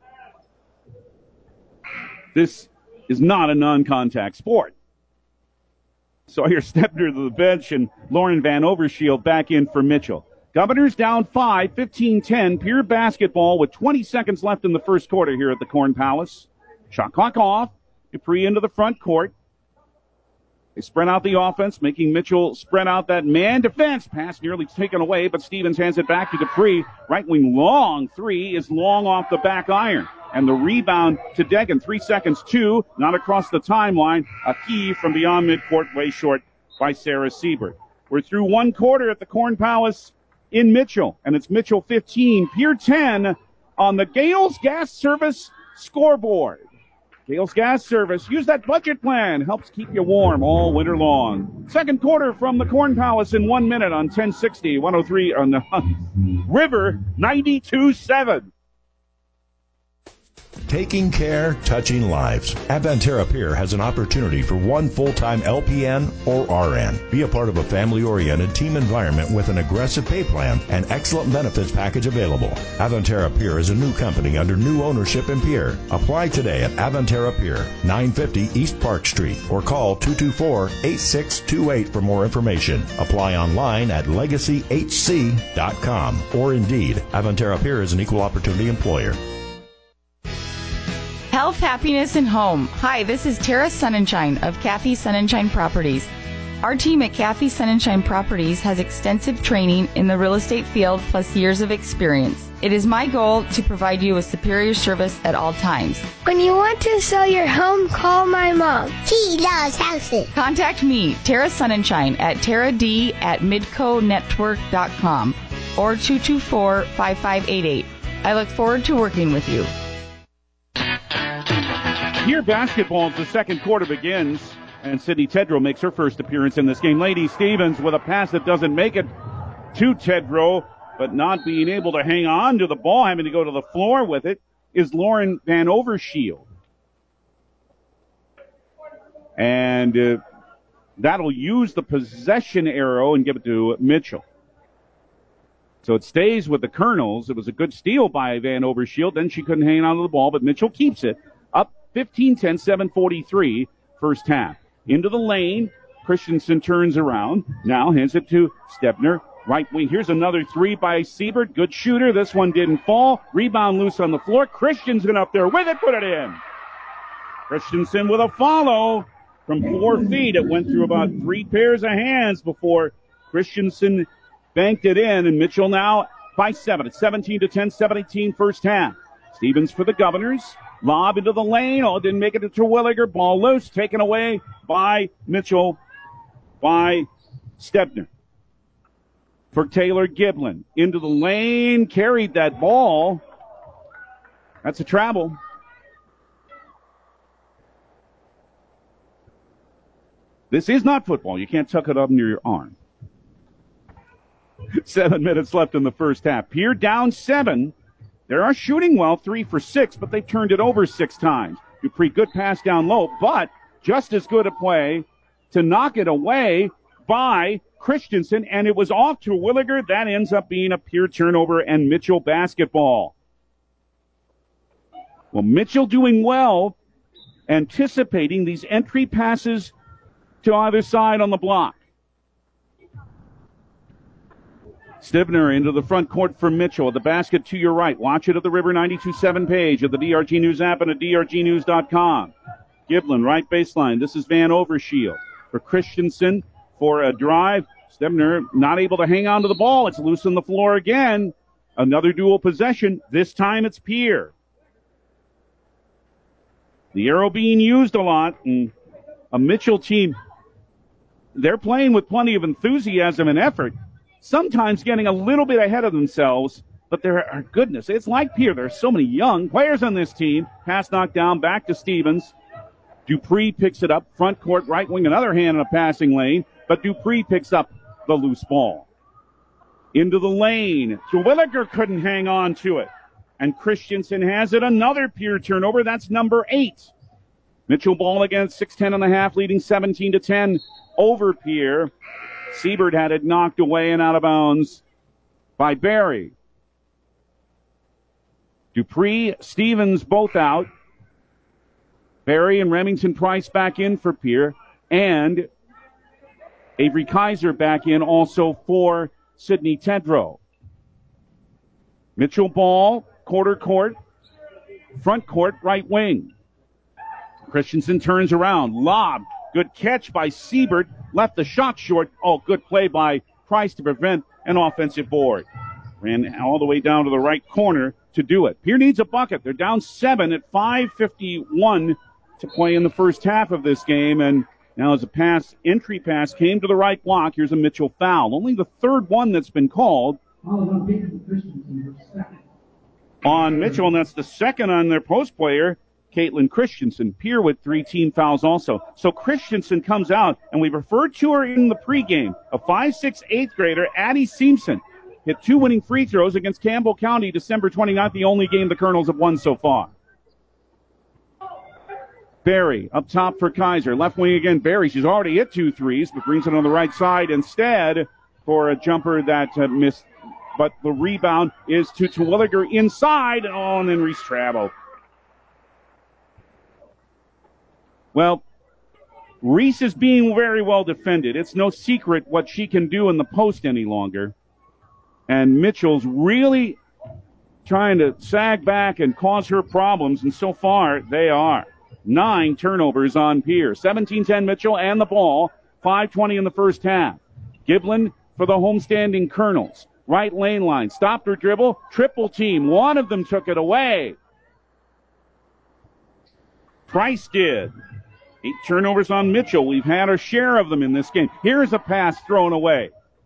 This is not a non-contact sport. Sawyer Stebner to the bench and Lauren Van Overshield back in for Mitchell. Governors down five, fifteen ten. Pierre basketball with twenty seconds left in the first quarter here at the Corn Palace. Shot clock off. Dupree into the front court. They spread out the offense, making Mitchell spread out that man defense. Pass nearly taken away, but Stevens hands it back to Dupree. Right wing long three is long off the back iron. And the rebound to Deegan. Three seconds, two, not across the timeline. A key from beyond midcourt, way short by Sarah Siebert. We're through one quarter at the Corn Palace in Mitchell, and it's Mitchell fifteen, Pierre ten on the Gales Gas Service scoreboard. Gales Gas Service, use that budget plan. Helps keep you warm all winter long. Second quarter from the Corn Palace in one minute on ten sixty, one oh three on the River ninety-two seven. Taking care, touching lives. Avantera Pier has an opportunity for one full-time L P N or R N. Be a part of a family-oriented team environment with an aggressive pay plan and excellent benefits package available. Avantera Pier is a new company under new ownership in Pierre. Apply today at Avantera Pier, nine fifty East Park Street, or call two two four, eight six two eight for more information. Apply online at legacy h c dot com or Indeed. Avantera Pier is an equal opportunity employer. Health, happiness, and home. Hi, this is Tara Sunshine of Kathy Sunshine Properties. Our team at Kathy Sunshine Properties has extensive training in the real estate field plus years of experience. It is my goal to provide you with superior service at all times. When you want to sell your home, call my mom. She loves houses. Contact me, Tara Sunshine, at tara d at midco network dot com or two two four, five five eight eight. I look forward to working with you. Here basketball as the second quarter begins, and Sydney Tedrow makes her first appearance in this game. Lady Stevens with a pass that doesn't make it to Tedrow, but not being able to hang on to the ball, having to go to the floor with it, is Lauren Van Overshield. And uh, that'll use the possession arrow and give it to Mitchell. So it stays with the Colonels. It was a good steal by Van Overshield. Then she couldn't hang on to the ball, but Mitchell keeps it. Up fifteen ten, seven forty-three, first half. Into the lane. Christensen turns around. Now hands it to Stebner. Right wing. Here's another three by Siebert. Good shooter. This one didn't fall. Rebound loose on the floor. Christensen up there with it. Put it in. Christensen with a follow from four feet. It went through about three pairs of hands before Christensen banked it in. And Mitchell now by seven. It's seventeen to ten, seventeen first half. Stevens for the Governors. Lob into the lane. Oh, didn't make it to Terwilliger. Ball loose. Taken away by Mitchell by Stebner. For Taylor Giblin. Into the lane. Carried that ball. That's a travel. This is not football. You can't tuck it up near your arm. Seven minutes left in the first half. Pierre down seven. They are shooting well, three for six, but they've turned it over six times. Dupree, good pass down low, but just as good a play to knock it away by Christensen, and it was off to Williger. That ends up being a Pierre turnover and Mitchell basketball. Well, Mitchell doing well, anticipating these entry passes to either side on the block. Stibner into the front court for Mitchell. The basket to your right. Watch it at the River ninety-two point seven page of the D R G News app and at D R G news dot com. Giblin, right baseline. This is Van Overshield for Christensen for a drive. Stibner not able to hang on to the ball. It's loose on the floor again. Another dual possession. This time it's Pierre. The arrow being used a lot, and a Mitchell team, they're playing with plenty of enthusiasm and effort. Sometimes getting a little bit ahead of themselves, but they're, goodness, it's like Pierre. There's so many young players on this team. Pass knocked down, back to Stevens. Dupree picks it up, front court, right wing, another hand in a passing lane, but Dupree picks up the loose ball. Into the lane. Terwilliger couldn't hang on to it. And Christensen has it, another Pierre turnover. That's number eight. Mitchell ball against six ten and a half, leading seventeen to ten over Pierre. Siebert had it knocked away and out of bounds by Barry. Dupree, Stevens both out. Barry and Remington Price back in for Pierre. And Avery Kaiser back in also for Sidney Tedrow. Mitchell ball, quarter court, front court, right wing. Christensen turns around, lob. Good catch by Siebert. Left the shot short. Oh, good play by Price to prevent an offensive board. Ran all the way down to the right corner to do it. Pierre needs a bucket. They're down seven at five fifty-one to play in the first half of this game. And now as a pass, entry pass came to the right block. Here's a Mitchell foul. Only the third one that's been called on Mitchell, and that's the second on their post player, Caitlin Christensen. Pierre with three team fouls also. So Christensen comes out, and we referred to her in the pregame. A five six eighth grader, Addie Simpson, hit two winning free throws against Campbell County December twenty-ninth, the only game the Colonels have won so far. Barry up top for Kaiser. Left wing again, Barry. She's already hit two threes, but brings it on the right side instead for a jumper that uh, missed. But the rebound is to Terwilliger inside. Oh, and then Reese Trabo. Well, Reese is being very well defended. It's no secret what she can do in the post any longer. And Mitchell's really trying to sag back and cause her problems, and so far they are. Nine turnovers on Pierre. seventeen ten Mitchell and the ball. five twenty in the first half. Giblin for the homestanding Colonels. Right lane line. Stopped her dribble. Triple team. One of them took it away. Price did. Eight turnovers on Mitchell. We've had our share of them in this game. Here's a pass thrown away.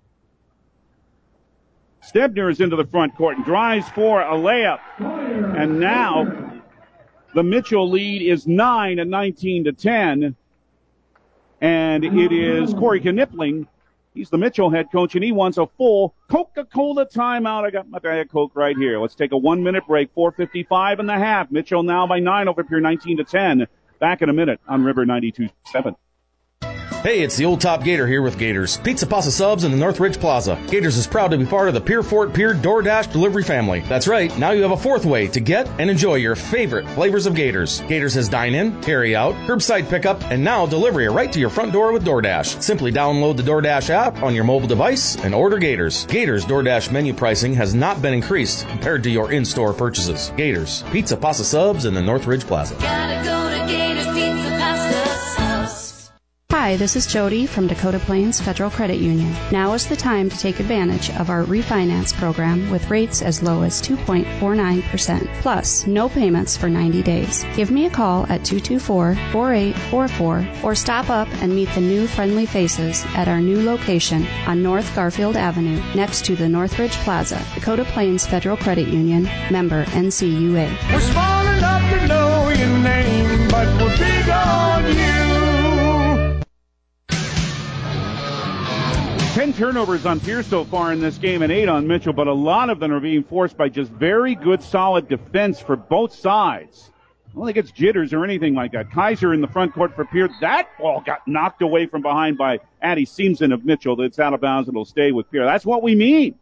Stebner is into the front court and drives for a layup. And now the Mitchell lead is nine at nineteen to ten. And it is Corey Knipling. He's the Mitchell head coach, and he wants a full Coca-Cola timeout. I got my Diet Coke right here. Let's take a one-minute break. four fifty-five and a half. Mitchell now by nine over Pierre, nineteen to ten. Back in a minute on River ninety-two point seven. Hey, it's the old top Gator here with Gators. Pizza Pasta Subs in the Northridge Plaza. Gators is proud to be part of the Pier Fort Pier DoorDash delivery family. That's right, now you have a fourth way to get and enjoy your favorite flavors of Gators. Gators has dine-in, carry-out, curbside pickup, and now delivery right to your front door with DoorDash. Simply download the DoorDash app on your mobile device and order Gators. Gators DoorDash menu pricing has not been increased compared to your in-store purchases. Gators, Pizza Pasta Subs in the Northridge Plaza. Gotta go to Gators Pizza Pasta Subs. Hi, this is Jody from Dakota Plains Federal Credit Union. Now is the time to take advantage of our refinance program with rates as low as two point four nine percent, plus no payments for ninety days. Give me a call at two two four, four eight four four or stop up and meet the new friendly faces at our new location on North Garfield Avenue next to the Northridge Plaza. Dakota Plains Federal Credit Union, member N C U A. We're small enough to know your name, but we're big on you. ten turnovers on Pierce so far in this game and eight on Mitchell, but a lot of them are being forced by just very good, solid defense for both sides. I don't think it's jitters or anything like that. Kaiser in the front court for Pierce. That ball got knocked away from behind by Addie Seamson of Mitchell. That's out of bounds. It'll stay with Pierce. That's what we mean.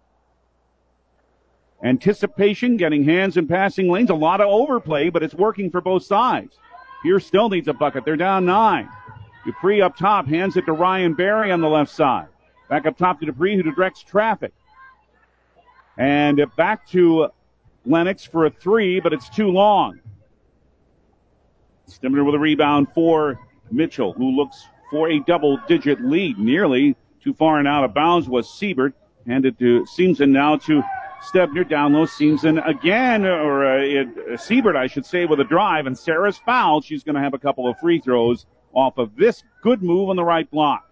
Anticipation, getting hands in passing lanes. A lot of overplay, but it's working for both sides. Pierce still needs a bucket. They're down nine. Dupree up top, hands it to Ryan Barry on the left side. Back up top to Dupree, who directs traffic. And back to Lennox for a three, but it's too long. Stimler with a rebound for Mitchell, who looks for a double-digit lead. Nearly too far and out of bounds was Siebert. Handed to Seamson now to Stebner. Down low, Seamson again, or uh, it, Siebert, I should say, with a drive. And Sarah's fouled. She's going to have a couple of free throws off of this good move on the right block.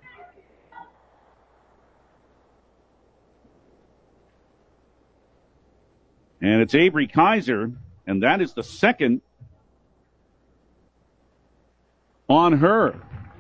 And it's Avery Kaiser, and that is the second on her.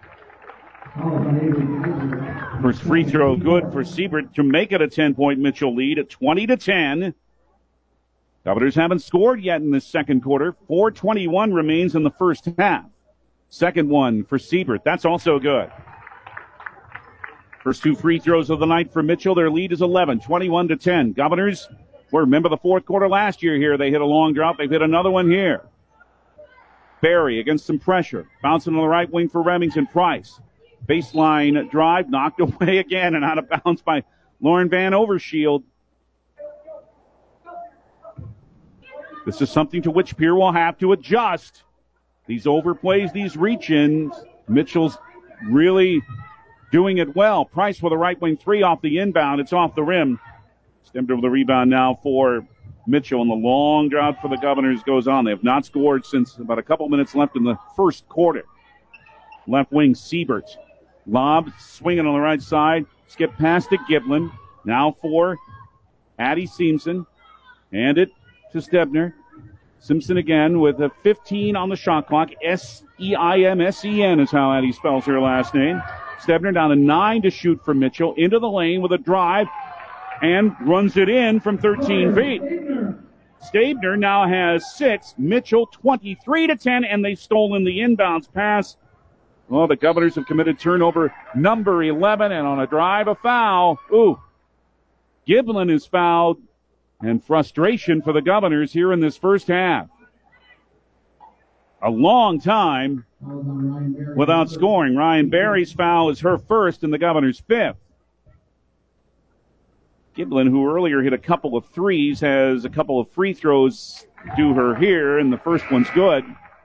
First free throw good for Siebert to make it a ten-point Mitchell lead at twenty to ten. Governors haven't scored yet in this second quarter. four twenty-one remains in the first half. Second one for Siebert. That's also good. First two free throws of the night for Mitchell. Their lead is eleven, twenty-one to ten. Governors, well, remember the fourth quarter last year here. They hit a long drop. They've hit another one here. Barry against some pressure. Bouncing on the right wing for Remington Price. Baseline drive knocked away again and out of bounds by Lauren Van Overshield. This is something to which Pierre will have to adjust. These overplays, these reach-ins, Mitchell's really doing it well. Price with a right wing three off the inbound. It's off the rim. Stemmed over the rebound now for Mitchell, and the long drought for the Governors goes on. They have not scored since about a couple minutes left in the first quarter. Left wing Siebert. Lob swinging on the right side. Skip past to Giblin. Now for Addie Seamson. Hand it to Stebner. Simpson again with a fifteen on the shot clock. S E I M S E N is how Addie spells her last name. Stebner down to nine to shoot for Mitchell. Into the lane with a drive. And runs it in from thirteen feet. Stabner now has six. Mitchell twenty-three to ten, and they've stolen the inbounds pass. Well, the Governors have committed turnover number eleven, and on a drive, a foul. Ooh. Giblin is fouled, and frustration for the Governors here in this first half. A long time without scoring. Ryan Barry's foul is her first and the Governors' fifth. Giblin, who earlier hit a couple of threes, has a couple of free throws due her here, and the first one's good.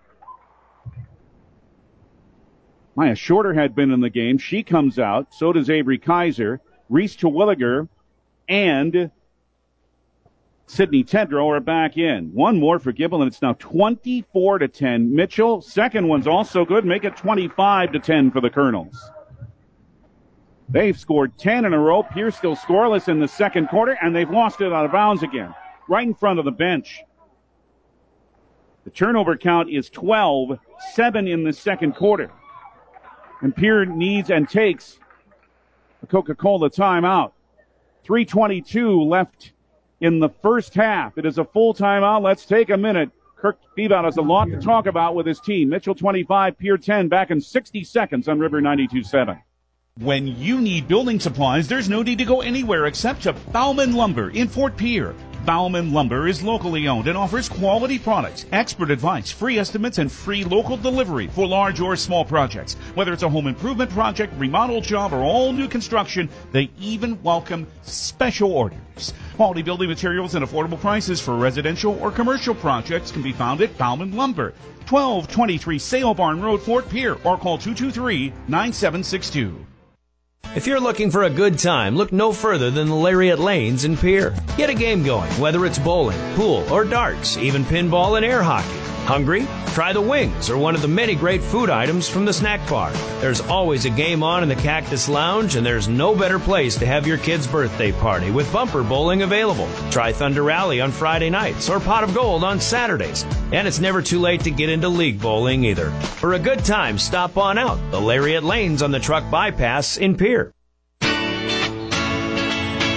Maya Shorter had been in the game. She comes out. So does Avery Kaiser. Reese Terwilliger and Sydney Tedrow are back in. One more for Giblin. It's now twenty-four to ten. Mitchell, second one's also good. Make it twenty-five to ten for the Colonels. They've scored ten in a row. Pierce still scoreless in the second quarter, and they've lost it out of bounds again, right in front of the bench. The turnover count is twelve, seven in the second quarter. And Pierce needs and takes a Coca-Cola timeout. three twenty-two left in the first half. It is a full timeout. Let's take a minute. Kirk Beebout has a lot to talk about with his team. Mitchell twenty-five, Pierce ten, back in sixty seconds on River ninety-two seven. When you need building supplies, there's no need to go anywhere except to Bauman Lumber in Fort Pierre. Bauman Lumber is locally owned and offers quality products, expert advice, free estimates, and free local delivery for large or small projects. Whether it's a home improvement project, remodel job, or all new construction, they even welcome special orders. Quality building materials and affordable prices for residential or commercial projects can be found at Bauman Lumber, twelve twenty-three Sale Barn Road, Fort Pierre, or call two two three, nine seven six two. If you're looking for a good time, look no further than the Lariat Lanes in Pierre. Get a game going, whether it's bowling, pool, or darts, even pinball and air hockey. Hungry? Try the wings or one of the many great food items from the snack bar. There's always a game on in the Cactus Lounge, and there's no better place to have your kid's birthday party with bumper bowling available. Try Thunder Rally on Friday nights or Pot of Gold on Saturdays. And it's never too late to get into league bowling either. For a good time, stop on out. The Lariat Lanes on the Truck Bypass in Pierre.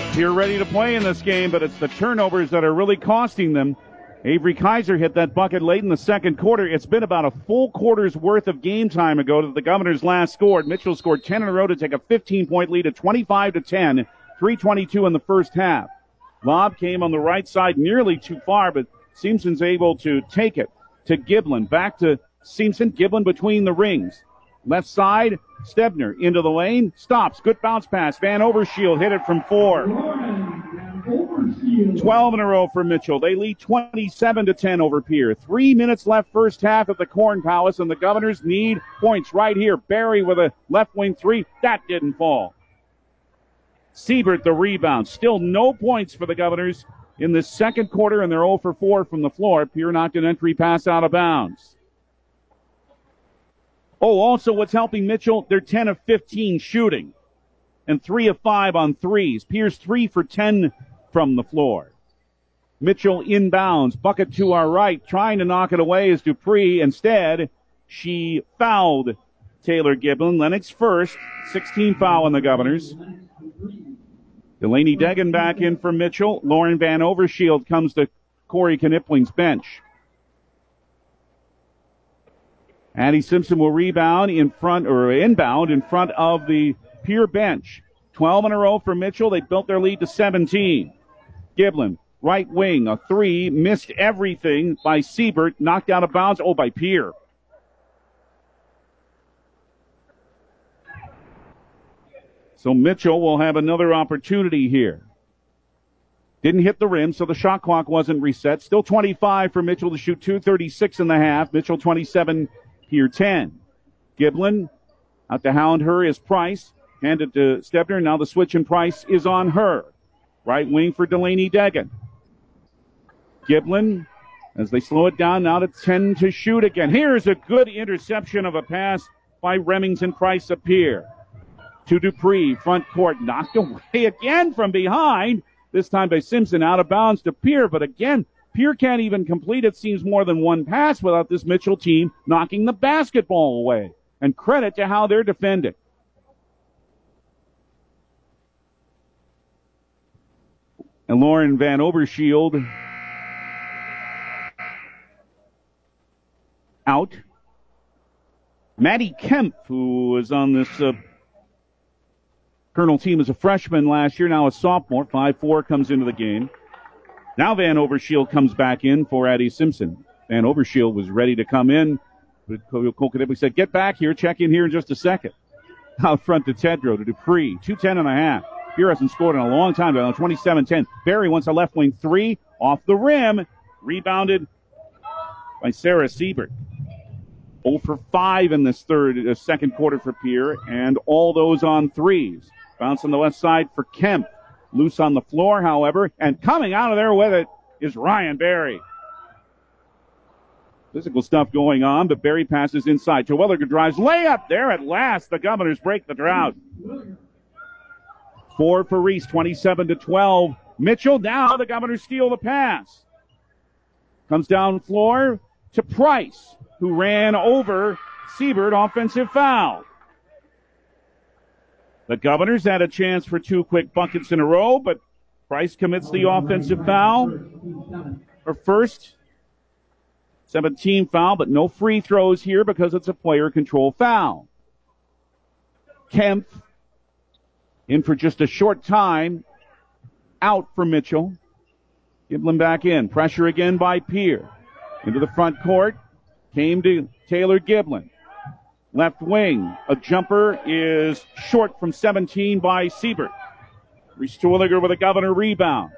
You're ready to play in this game, but it's the turnovers that are really costing them. Avery Kaiser hit that bucket late in the second quarter. It's been about a full quarter's worth of game time ago that the Governors last scored. Mitchell scored ten in a row to take a fifteen-point lead at twenty-five to ten, three twenty-two in the first half. Lob came on the right side nearly too far, but Simpson's able to take it to Giblin. Back to Simpson. Giblin between the rings. Left side, Stebner into the lane. Stops. Good bounce pass. Van Overshield hit it from four. twelve in a row for Mitchell. They lead twenty-seven to ten over Pierre. Three minutes left first half at the Corn Palace, and the Governors need points right here. Barry with a left wing three. That didn't fall. Siebert the rebound. Still no points for the Governors in the second quarter, and they're zero for four from the floor. Pierre knocked an entry pass out of bounds. Oh, also what's helping Mitchell, they're ten of fifteen shooting and three of five on threes. Pierce three for ten from the floor. Mitchell inbounds, bucket to our right, trying to knock it away is Dupree. Instead, she fouled Taylor Giblin. Lennox first, sixteen foul on the Governors. Delaney Deggan back in for Mitchell. Lauren Van Overshield comes to Corey Knipling's bench. Addie Simpson will rebound in front, or inbound in front of the Pierre bench. twelve in a row for Mitchell. They built their lead to seventeen. Giblin, right wing, a three, missed everything by Siebert, knocked out of bounds, oh, by Pierre. So Mitchell will have another opportunity here. Didn't hit the rim, so the shot clock wasn't reset. Still twenty-five for Mitchell to shoot two thirty-six in the half. Mitchell twenty-seven, Pierre ten. Giblin out to hound her is Price. Handed to Stebner. Now the switch in Price is on her. Right wing for Delaney Deggan. Giblin, as they slow it down, now to ten to shoot again. Here's a good interception of a pass by Remington Price up here. To Dupree, front court, knocked away again from behind. This time by Simpson, out of bounds to Pierre. But again, Pierre can't even complete, it seems, more than one pass without this Mitchell team knocking the basketball away. And credit to how they're defending. And Lauren Van Overshield out. Maddie Kemp, who was on this uh, Colonel team as a freshman last year, now a sophomore. five four comes into the game. Now Van Overshield comes back in for Addie Simpson. Van Overshield was ready to come in. But Kokodepi said, get back here, check in here in just a second. Out front to Tedrow, to Dupree, two ten and a half. Pierre hasn't scored in a long time, but twenty-seven ten. Barry wants a left wing three, off the rim, rebounded by Sarah Siebert. zero for five in this third, uh, second quarter for Pierre, and all those on threes. Bounce on the left side for Kemp. Loose on the floor, however, and coming out of there with it is Ryan Barry. Physical stuff going on, but Barry passes inside. Terwilliger drives, layup there at last. The Governors break the drought. Four for Reese, twenty-seven to twelve. Mitchell, now the Governors steal the pass. Comes down floor to Price, who ran over Siebert, offensive foul. The Governors had a chance for two quick buckets in a row, but Price commits the offensive foul. Her first seventeen foul, but no free throws here because it's a player control foul. Kemp in for just a short time. Out for Mitchell. Giblin back in. Pressure again by Pierre. Into the front court. Came to Taylor Giblin. Left wing. A jumper is short from seventeen by Siebert. Reese Terwilliger with a Governor rebound.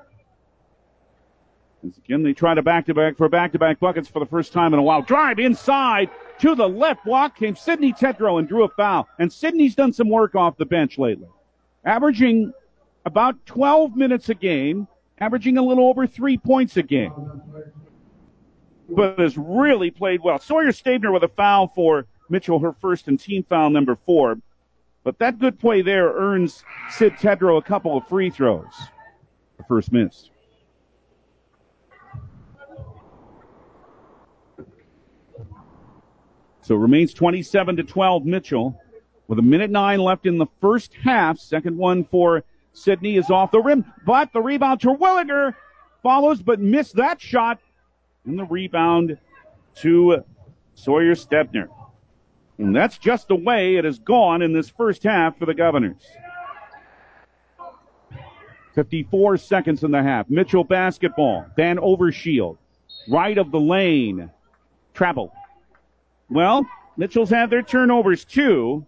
As again, they try to back-to-back for back-to-back buckets for the first time in a while. Drive inside to the left block came Sydney Tedrow and drew a foul. And Sydney's done some work off the bench lately. Averaging about twelve minutes a game, averaging a little over three points a game. But has really played well. Sawyer Stabner with a foul for Mitchell, her first and team foul number four. But that good play there earns Sid Tedrow a couple of free throws. The first missed. So it remains twenty-seven to twelve Mitchell with a minute nine left in the first half. Second one for Sidney is off the rim, but the rebound to Terwilliger follows but missed that shot. And the rebound to Sawyer Stebner. And that's just the way it has gone in this first half for the Governors. fifty-four seconds in the half. Mitchell basketball. Van Overshield. Right of the lane. Travel. Well, Mitchell's had their turnovers too.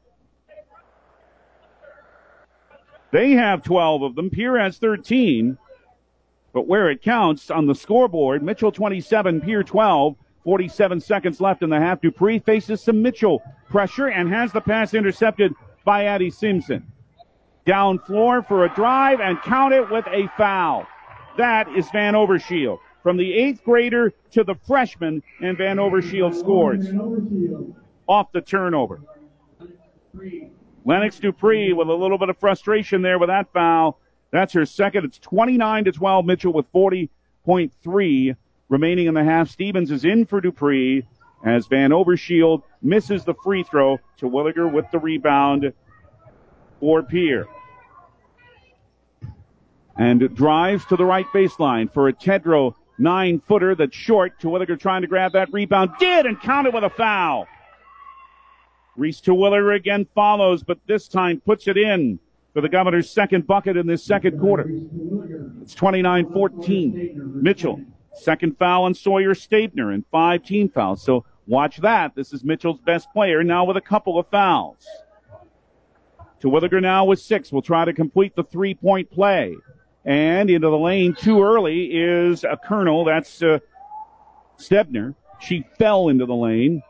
They have twelve of them. Pierre has thirteen. But where it counts on the scoreboard, Mitchell twenty-seven, Pierre twelve. forty-seven seconds left in the half. Dupree faces some Mitchell pressure and has the pass intercepted by Addie Simpson. Down floor for a drive and count it with a foul. That is Van Overshield. From the eighth grader to the freshman, and Van Overshield scores off the turnover. Lennox Dupree with a little bit of frustration there with that foul. That's her second. It's twenty-nine to twelve. Mitchell with forty point three remaining in the half. Stevens is in for Dupree as Van Overshield misses the free throw. Terwilliger with the rebound for Pierre. And drives to the right baseline for a Tedrow nine-footer that's short. Terwilliger trying to grab that rebound. Did, and counted with a foul. Reese Terwilliger again follows, but this time puts it in for the Governor's second bucket in this second quarter. It's twenty-nine fourteen. Mitchell, second foul on Sawyer Stabner and five team fouls. So watch that. This is Mitchell's best player now with a couple of fouls. Terwilliger now with six. Will try to complete the three-point play. And into the lane too early is a Colonel. That's uh, Stebner. She fell into the lane.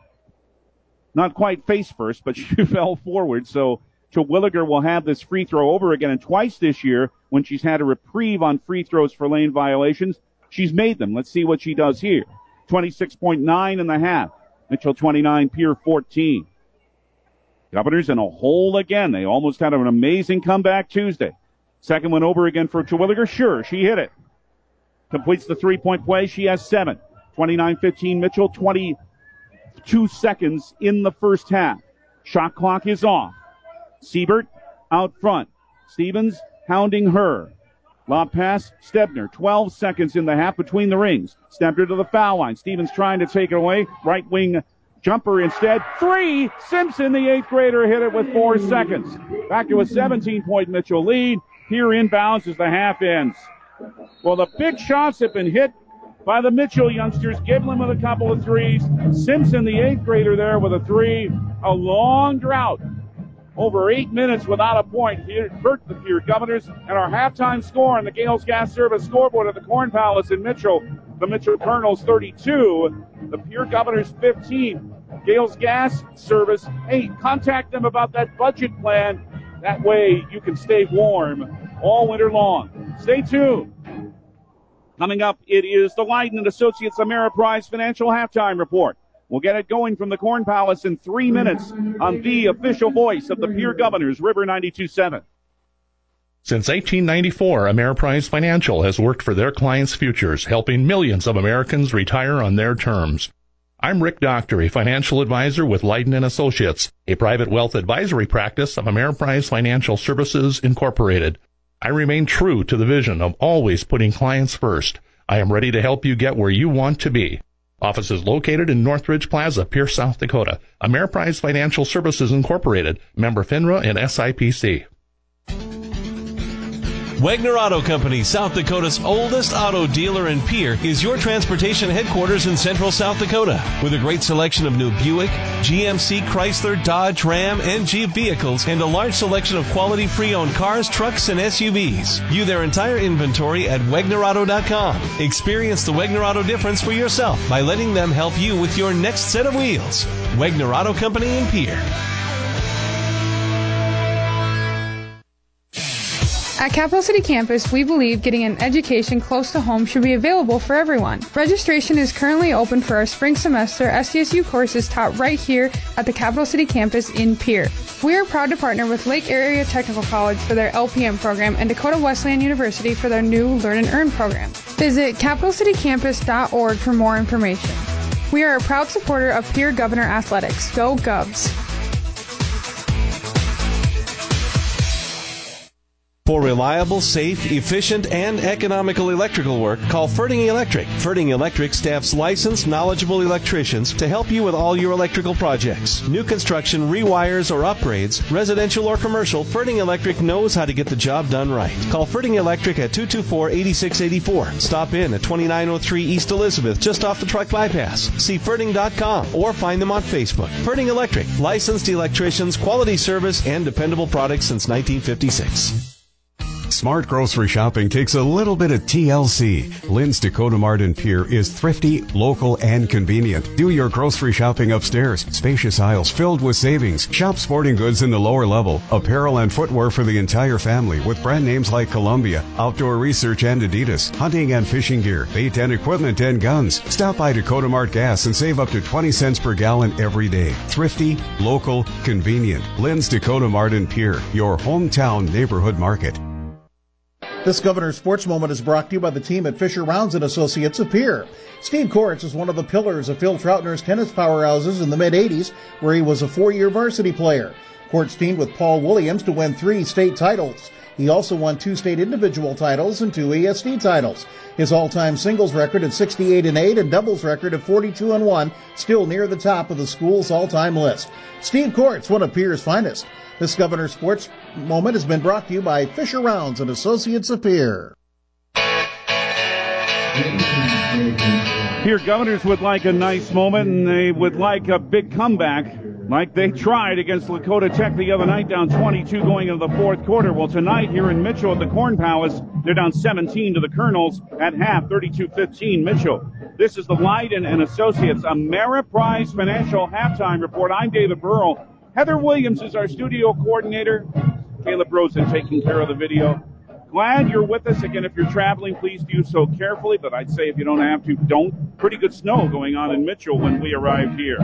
Not quite face first, but she fell forward. So Terwilliger will have this free throw over again. And twice this year, when she's had a reprieve on free throws for lane violations, she's made them. Let's see what she does here. twenty-six point nine in the half. Mitchell twenty-nine, Pierre fourteen. Governors in a hole again. They almost had an amazing comeback Tuesday. Second one over again for Terwilliger. Sure, she hit it. Completes the three-point play. She has seven. twenty-nine fifteen Mitchell. twenty-two seconds in the first half. Shot clock is off. Siebert out front. Stevens hounding her. Lob pass, Stebner. twelve seconds in the half between the rings. Stebner to the foul line. Stevens trying to take it away. Right wing jumper instead. Three! Simpson, the eighth grader, hit it with four seconds. Back to a seventeen-point Mitchell lead. Here inbounds as the half ends. Well, the big shots have been hit by the Mitchell youngsters. Giblin with a couple of threes. Simpson, the eighth grader, there with a three. A long drought. Over eight minutes without a point. It hurt the Pierre Governors. And our halftime score on the Gales Gas Service scoreboard at the Corn Palace in Mitchell. The Mitchell Colonels thirty-two. The Pierre Governors fifteen. Gales Gas Service eight. Contact them about that budget plan. That way you can stay warm all winter long. Stay tuned. Coming up, it is the Leiden and Associates Ameriprise Financial Halftime Report. We'll get it going from the Corn Palace in three minutes on the official voice of the Pierre Governors, River ninety-two point seven. Since eighteen ninety-four, Ameriprise Financial has worked for their clients' futures, helping millions of Americans retire on their terms. I'm Rick Doctor, a financial advisor with Leiden and Associates, a private wealth advisory practice of Ameriprise Financial Services, Incorporated. I remain true to the vision of always putting clients first. I am ready to help you get where you want to be. Office is located in Northridge Plaza, Pierce, South Dakota. Ameriprise Financial Services, Incorporated, member FINRA and S I P C. Wagner Auto Company, South Dakota's oldest auto dealer in Pierre, is your transportation headquarters in central South Dakota. With a great selection of new Buick, G M C, Chrysler, Dodge, Ram, and Jeep vehicles, and a large selection of quality pre-owned cars, trucks, and S U Vs. View their entire inventory at Wagner Auto dot com. Experience the Wagner Auto difference for yourself by letting them help you with your next set of wheels. Wagner Auto Company in Pierre. At Capital City Campus, we believe getting an education close to home should be available for everyone. Registration is currently open for our spring semester S D S U courses taught right here at the Capital City Campus in Pierre. We are proud to partner with Lake Area Technical College for their L P M program and Dakota Wesleyan University for their new Learn and Earn program. Visit capital city campus dot org for more information. We are a proud supporter of Pierre Governor Athletics. Go Govs! For reliable, safe, efficient, and economical electrical work, call Ferding Electric. Ferding Electric staffs licensed, knowledgeable electricians to help you with all your electrical projects. New construction, rewires, or upgrades, residential or commercial, Ferding Electric knows how to get the job done right. Call Ferding Electric at two two four, eight six eight four. Stop in at twenty-nine oh three East Elizabeth, just off the truck bypass. See Ferding dot com or find them on Facebook. Ferding Electric, licensed electricians, quality service, and dependable products since nineteen fifty-six. Smart grocery shopping takes a little bit of T L C. Lynn's Dakota Mart in Pierre is thrifty, local, and convenient. Do your grocery shopping upstairs. Spacious aisles filled with savings. Shop sporting goods in the lower level. Apparel and footwear for the entire family with brand names like Columbia, Outdoor Research, and Adidas. Hunting and fishing gear, bait and equipment, and guns. Stop by Dakota Mart Gas and save up to twenty cents per gallon every day. Thrifty, local, convenient. Lynn's Dakota Mart in Pierre, your hometown neighborhood market. This Governor Sports Moment is brought to you by the team at Fisher Rounds and Associates of Pierre. Steve Kortz is one of the pillars of Phil Troutner's tennis powerhouses in the mid-eighties, where he was a four-year varsity player. Kortz teamed with Paul Williams to win three state titles. He also won two state individual titles and two E S D titles. His all-time singles record at sixty-eight and eight and doubles record at forty-two and one, still near the top of the school's all-time list. Steve Kortz, one of Pierre's finest. This Governor Sports Moment has been brought to you by Fisher Rounds and Associates of Pierre. Pierre Governors would like a nice moment, and they would like a big comeback, like they tried against Lakota Tech the other night, down twenty-two going into the fourth quarter. Well, tonight here in Mitchell at the Corn Palace, they're down seventeen to the Colonels at half, thirty-two fifteen Mitchell. This is the Leiden and Associates Ameriprise Financial Halftime Report. I'm David Burrell. Heather Williams is our studio coordinator. Caleb Rosen taking care of the video. Glad you're with us. Again, if you're traveling, please do so carefully, but I'd say if you don't have to, don't. Pretty good snow going on in Mitchell when we arrived here.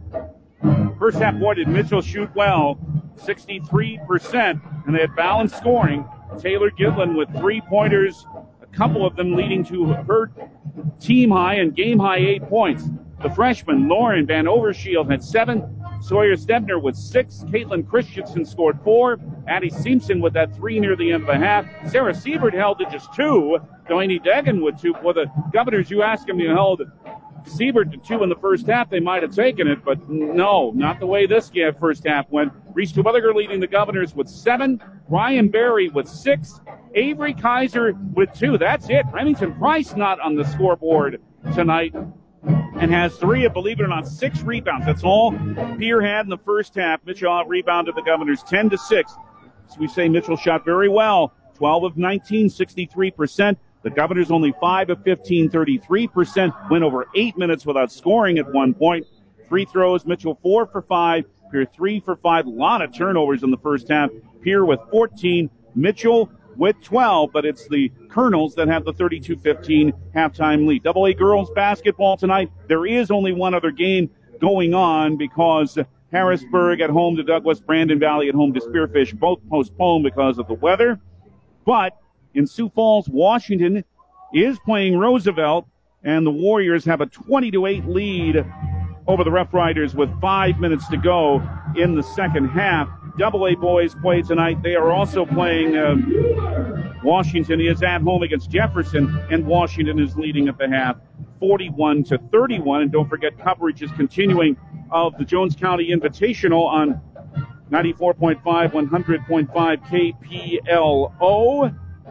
First half, boy, did Mitchell shoot well, sixty-three percent, and they had balanced scoring. Taylor Gitlin with three-pointers, a couple of them leading to her team high and game high eight points. The freshman, Lauren Van Overshield, had seven. Sawyer Stebner with six. Caitlin Christensen scored four. Addie Simpson with that three near the end of the half. Sarah Siebert held to just two. Delaney Deggan with two. For the Governors, you ask them, you held Siebert to two in the first half. They might have taken it, but no, not the way this first half went. Reese Terwilliger leading the Governors with seven. Ryan Berry with six. Avery Kaiser with two. That's it. Remington Price not on the scoreboard tonight, and has three, believe it or not, six rebounds. That's all Pierre had in the first half. Mitchell out rebounded the Governors ten to six. So we say Mitchell shot very well. twelve of nineteen, sixty-three percent. The Governors only five of fifteen, thirty-three percent. Went over eight minutes without scoring at one point. Free throws, Mitchell four for five. Pierre three for five. A lot of turnovers in the first half. Pierre with fourteen. Mitchell with twelve, but it's the Colonels that have the thirty-two fifteen halftime lead. Double A girls basketball tonight. There is only one other game going on because Harrisburg at home to Douglas, Brandon Valley at home to Spearfish, both postponed because of the weather. But in Sioux Falls, Washington is playing Roosevelt, and the Warriors have a twenty to eight lead over the Rough Riders with five minutes to go in the second half. Double A boys play tonight. They are also playing um, Washington is at home against Jefferson, and Washington is leading at the half forty-one to thirty-one. And don't forget, coverage is continuing of the Jones County Invitational on ninety-four point five, one hundred point five K P L O.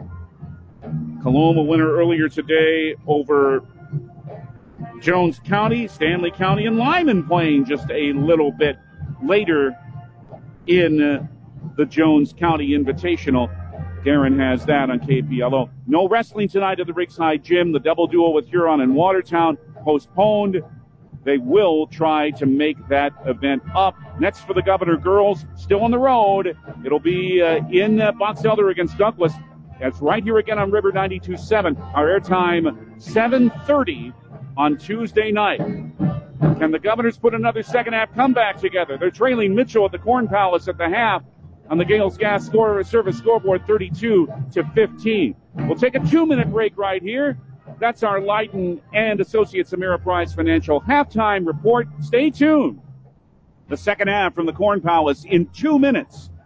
Coloma winner earlier today over Jones County. Stanley County and Lyman playing just a little bit later in uh, the Jones County Invitational. Darren has that on K P L O. No wrestling tonight at the Rigside Gym. The double duel with Huron and Watertown postponed. They will try to make that event up. Next for the Governor girls, still on the road. It'll be uh, in uh, Box Elder against Douglas. That's right here again on River ninety-two point seven. Our airtime, seven thirty on Tuesday night. Can the Governors put another second half comeback together? They're trailing Mitchell at the Corn Palace at the half on the Gales Gas score service scoreboard, thirty-two to fifteen. We'll take a two-minute break right here. That's our Leiden and Associates Ameriprise Financial halftime report. Stay tuned. The second half from the Corn Palace in two minutes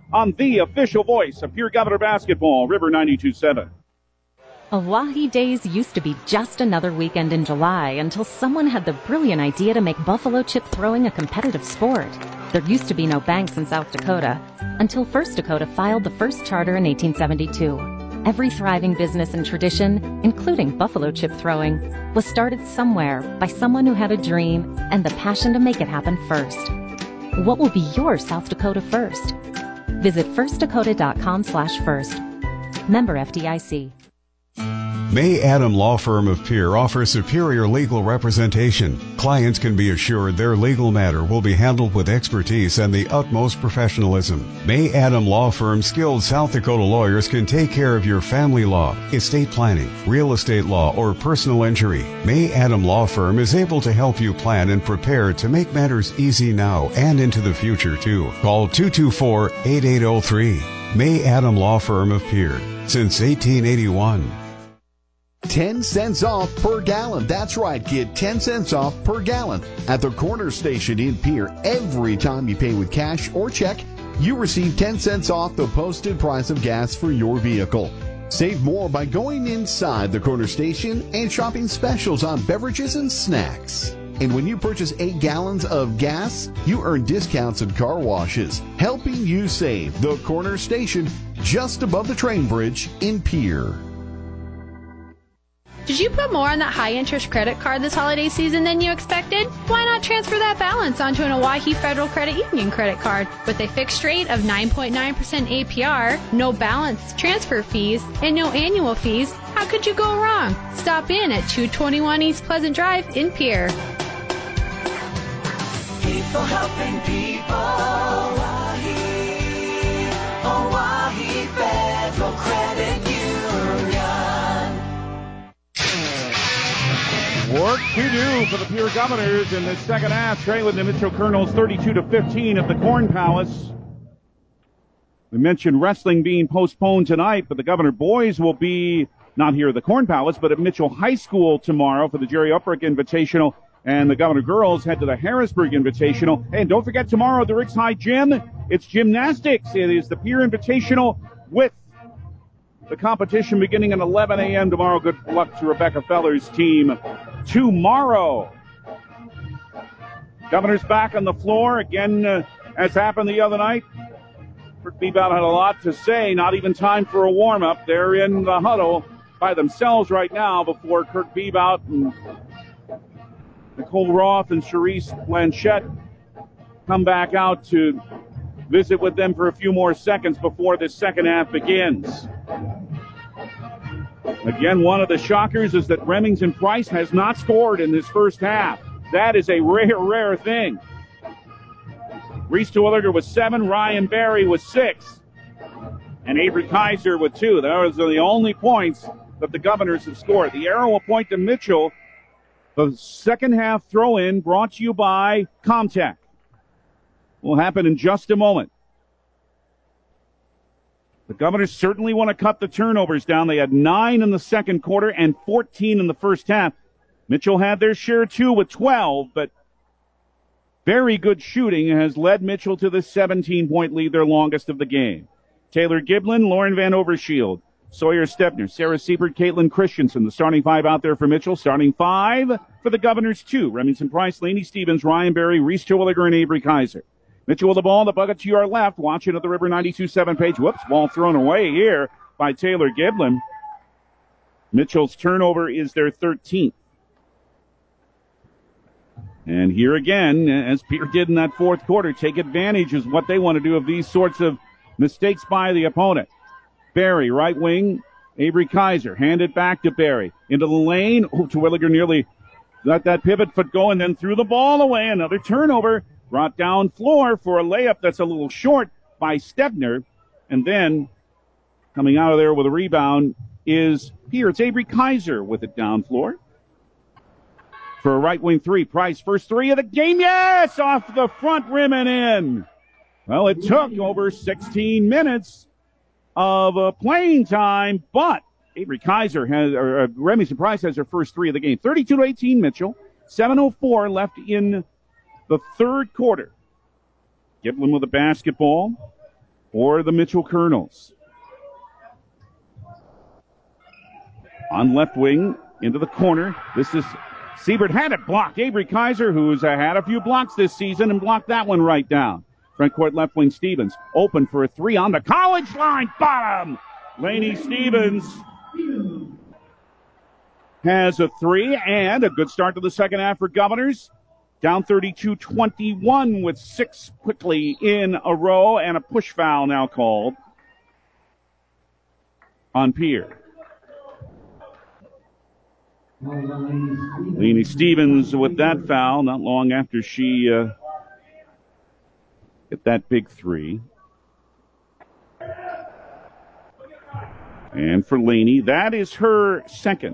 on the official voice of Pierre Governor Basketball, River ninety-two point seven. Oahe Days used to be just another weekend in July until someone had the brilliant idea to make buffalo chip throwing a competitive sport. There used to be no banks in South Dakota until First Dakota filed the first charter in eighteen seventy-two. Every thriving business and tradition, including buffalo chip throwing, was started somewhere by someone who had a dream and the passion to make it happen first. What will be your South Dakota first? Visit first dakota dot com slash first. Member F D I C. May Adam Law Firm of Pierre offers superior legal representation. Clients can be assured their legal matter will be handled with expertise and the utmost professionalism. May Adam Law Firm's skilled South Dakota lawyers can take care of your family law, estate planning, real estate law, or personal injury. May Adam Law Firm is able to help you plan and prepare to make matters easy now and into the future, too. Call two two four, eight eight zero three. May Adam Law Firm of Pierre, since eighteen eighty-one. ten cents off per gallon. That's right. Get ten cents off per gallon at the corner station in Pierre. Every time you pay with cash or check, you receive ten cents off the posted price of gas for your vehicle. Save more by going inside the corner station and shopping specials on beverages and snacks. And when you purchase eight gallons of gas, you earn discounts at car washes, helping you save. The corner station just above the train bridge in Pierre. Did you put more on that high-interest credit card this holiday season than you expected? Why not transfer that balance onto an Oahe Federal Credit Union credit card with a fixed rate of nine point nine percent A P R, no balance transfer fees, and no annual fees? How could you go wrong? Stop in at two twenty-one East Pleasant Drive in Pierre. People helping people. Oahe, Oahe Federal Credit Union. Work to do for the Pierre Governors in the second half, trailing the Mitchell Colonels thirty-two to fifteen at the Corn Palace. We mentioned wrestling being postponed tonight, but the Governor boys will be not here at the Corn Palace, but at Mitchell High School tomorrow for the Jerry Uprick Invitational, and the Governor girls head to the Harrisburg Invitational. And don't forget tomorrow at the Ricks High Gym, it's gymnastics. It is the Pierre Invitational with the competition beginning at eleven a.m. tomorrow. Good luck to Rebecca Feller's team tomorrow. Governor's back on the floor again, uh, as happened the other night. Kirk Bebout had a lot to say, not even time for a warm-up. They're in the huddle by themselves right now before Kirk Bebout and Nicole Roth and Charisse Blanchette come back out to visit with them for a few more seconds before this second half begins. Again, one of the shockers is that Remington Price has not scored in this first half. That is a rare, rare thing. Reese Terwilliger with seven, Ryan Barry with six, and Avery Kaiser with two. Those are the only points that the Governors have scored. The arrow will point to Mitchell. The second half throw-in brought to you by Comtech. Will happen in just a moment. The Governors certainly want to cut the turnovers down. They had nine in the second quarter and fourteen in the first half. Mitchell had their share too with twelve, but very good shooting has led Mitchell to the seventeen-point lead, their longest of the game. Taylor Giblin, Lauren Van Overshield, Sawyer Stepner, Sarah Siebert, Caitlin Christensen, the starting five out there for Mitchell. Starting five for the Governors, two. Remington Price, Lainey Stevens, Ryan Berry, Reese Terwilliger, and Avery Kaiser. Mitchell with the ball in the bucket to your left, watching at the River ninety-two point seven page. Whoops, ball thrown away here by Taylor Giblin. Mitchell's turnover is their thirteenth. And here again, as Pierre did in that fourth quarter, take advantage is what they want to do of these sorts of mistakes by the opponent. Barry, right wing, Avery Kaiser, handed back to Barry. Into the lane, oh, Terwilliger nearly got that pivot foot going, then threw the ball away. Another turnover, brought down floor for a layup that's a little short by Stebner. And then, coming out of there with a rebound is Pierre. It's Avery Kaiser with it down floor. For a right wing three, Price, first three of the game, yes! Off the front rim and in. Well, it took over sixteen minutes of uh, playing time, but Avery Kaiser has, or uh, Remington Price has her first three of the game. thirty-two to eighteen, Mitchell. seven oh four left in the third quarter. Giblin with the basketball. for the Mitchell Colonels. On left wing, into the corner. This is Siebert had it blocked. Avery Kaiser, who's uh, had a few blocks this season, and blocked that one right down. Front court left wing Stevens. Open for a three on the college line. Bottom. Laney Stevens has a three, and a good start to the second half for Governors. Down thirty-two twenty-one with six quickly in a row, and a push foul now called on Pierre. Laney Stevens with that foul not long after she uh, hit that big three. And for Laney, that is her second.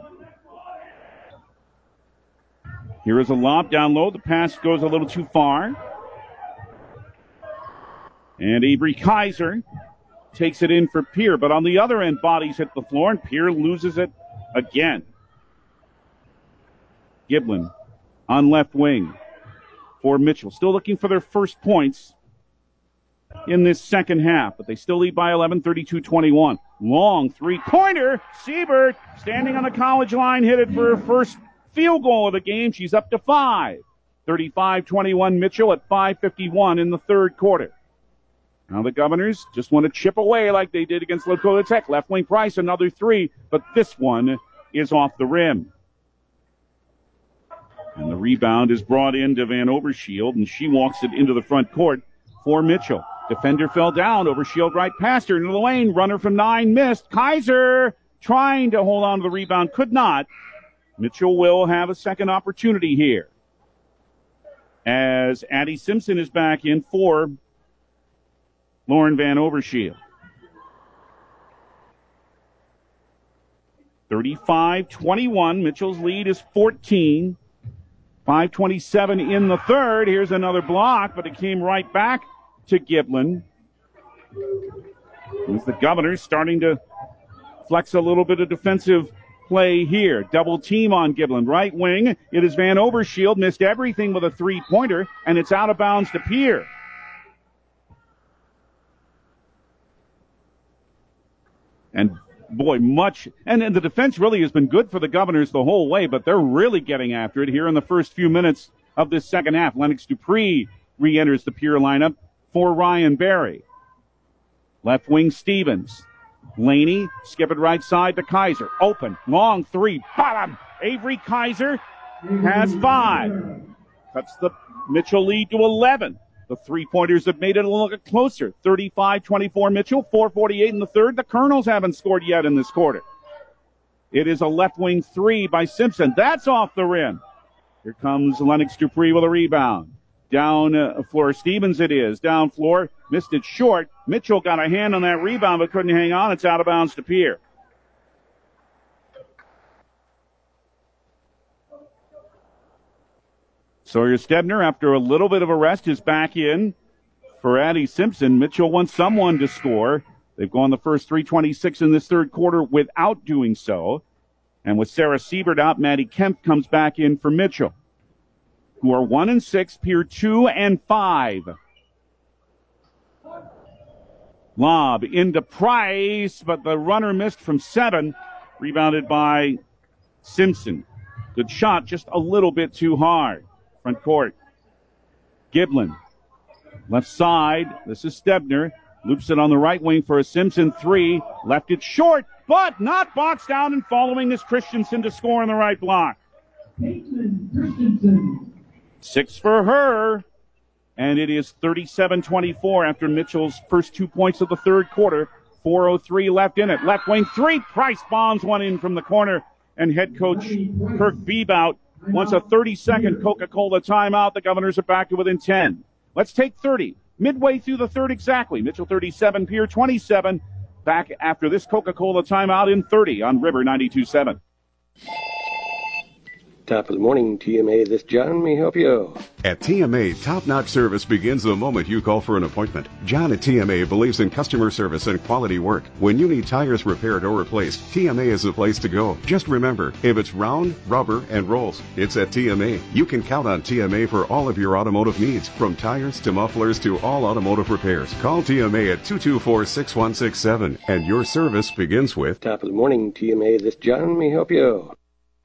Here is a lob down low. The pass goes a little too far. And Avery Kaiser takes it in for Pierre, but on the other end, bodies hit the floor, and Pierre loses it again. Giblin on left wing for Mitchell. Still looking for their first points in this second half, but they still lead by eleven, thirty-two twenty-one. Long three-pointer. Siebert, standing on the college line, hit it for her first field goal of the game. She's up to five. thirty-five twenty-one Mitchell at five fifty-one in the third quarter. Now the Governors just want to chip away like they did against Lakota Tech. Left wing Price, another three, but this one is off the rim. And the rebound is brought into Van Overshield, and she walks it into the front court for Mitchell. Defender fell down. Overshield right past her into the lane. Runner from nine missed. Kaiser trying to hold on to the rebound. Could not. Mitchell will have a second opportunity here, as Addie Simpson is back in for Lauren Van Overshield. thirty-five twenty-one. Mitchell's lead is fourteen. five twenty-seven in the third. Here's another block, but it came right back to Giblin. As the Governors starting to flex a little bit of defensive play here. Double team on Giblin. Right wing. It is Van Overshield. Missed everything with a three-pointer, and it's out of bounds to Pierre. And boy, much, and, and the defense really has been good for the Governors the whole way, but they're really getting after it here in the first few minutes of this second half. Lennox Dupree re-enters the Pierre lineup for Ryan Berry. Left wing Stevens. Laney, skip it right side to Kaiser. Open, long three, bottom. Avery Kaiser has five. Cuts the Mitchell lead to eleven. The three-pointers have made it a little bit closer. thirty-five twenty-four Mitchell, four forty-eight in the third. The Colonels haven't scored yet in this quarter. It is a left wing three by Simpson. That's off the rim. Here comes Lennox Dupree with a rebound. Down uh, floor, Stevens it is. Down floor, missed it short. Mitchell got a hand on that rebound but couldn't hang on. It's out of bounds to Pierre. Sawyer Stebner, after a little bit of a rest, is back in for Addie Simpson. Mitchell wants someone to score. They've gone the first three twenty-six in this third quarter without doing so. And with Sarah Siebert out, Maddie Kemp comes back in for Mitchell, who are one and six, Pierre two and five. Lob into Price, but the runner missed from seven. Rebounded by Simpson. Good shot, just a little bit too hard. Front court. Giblin. Left side. This is Stebner. Loops it on the right wing for a Simpson three. Left it short, but not boxed out, and following is Christensen to score on the right block. Six for her. And it is thirty-seven twenty-four after Mitchell's first two points of the third quarter. four oh three left in it. Left wing three. Price bombs one in from the corner. And head coach Kirk Bebout wants a thirty-second Coca-Cola timeout. The Governors are back to within ten. Let's take thirty. Midway through the third exactly. Mitchell thirty-seven, Pierre twenty-seven. Back after this Coca-Cola timeout in thirty on River ninety-two point seven. Top of the morning, T M A. This John may help you. At T M A, top-notch service begins the moment you call for an appointment. John at T M A believes in customer service and quality work. When you need tires repaired or replaced, T M A is the place to go. Just remember, if it's round, rubber, and rolls, it's at T M A. You can count on T M A for all of your automotive needs, from tires to mufflers to all automotive repairs. Call T M A at two two four, six one six seven, and your service begins with... Top of the morning, T M A. This John may help you.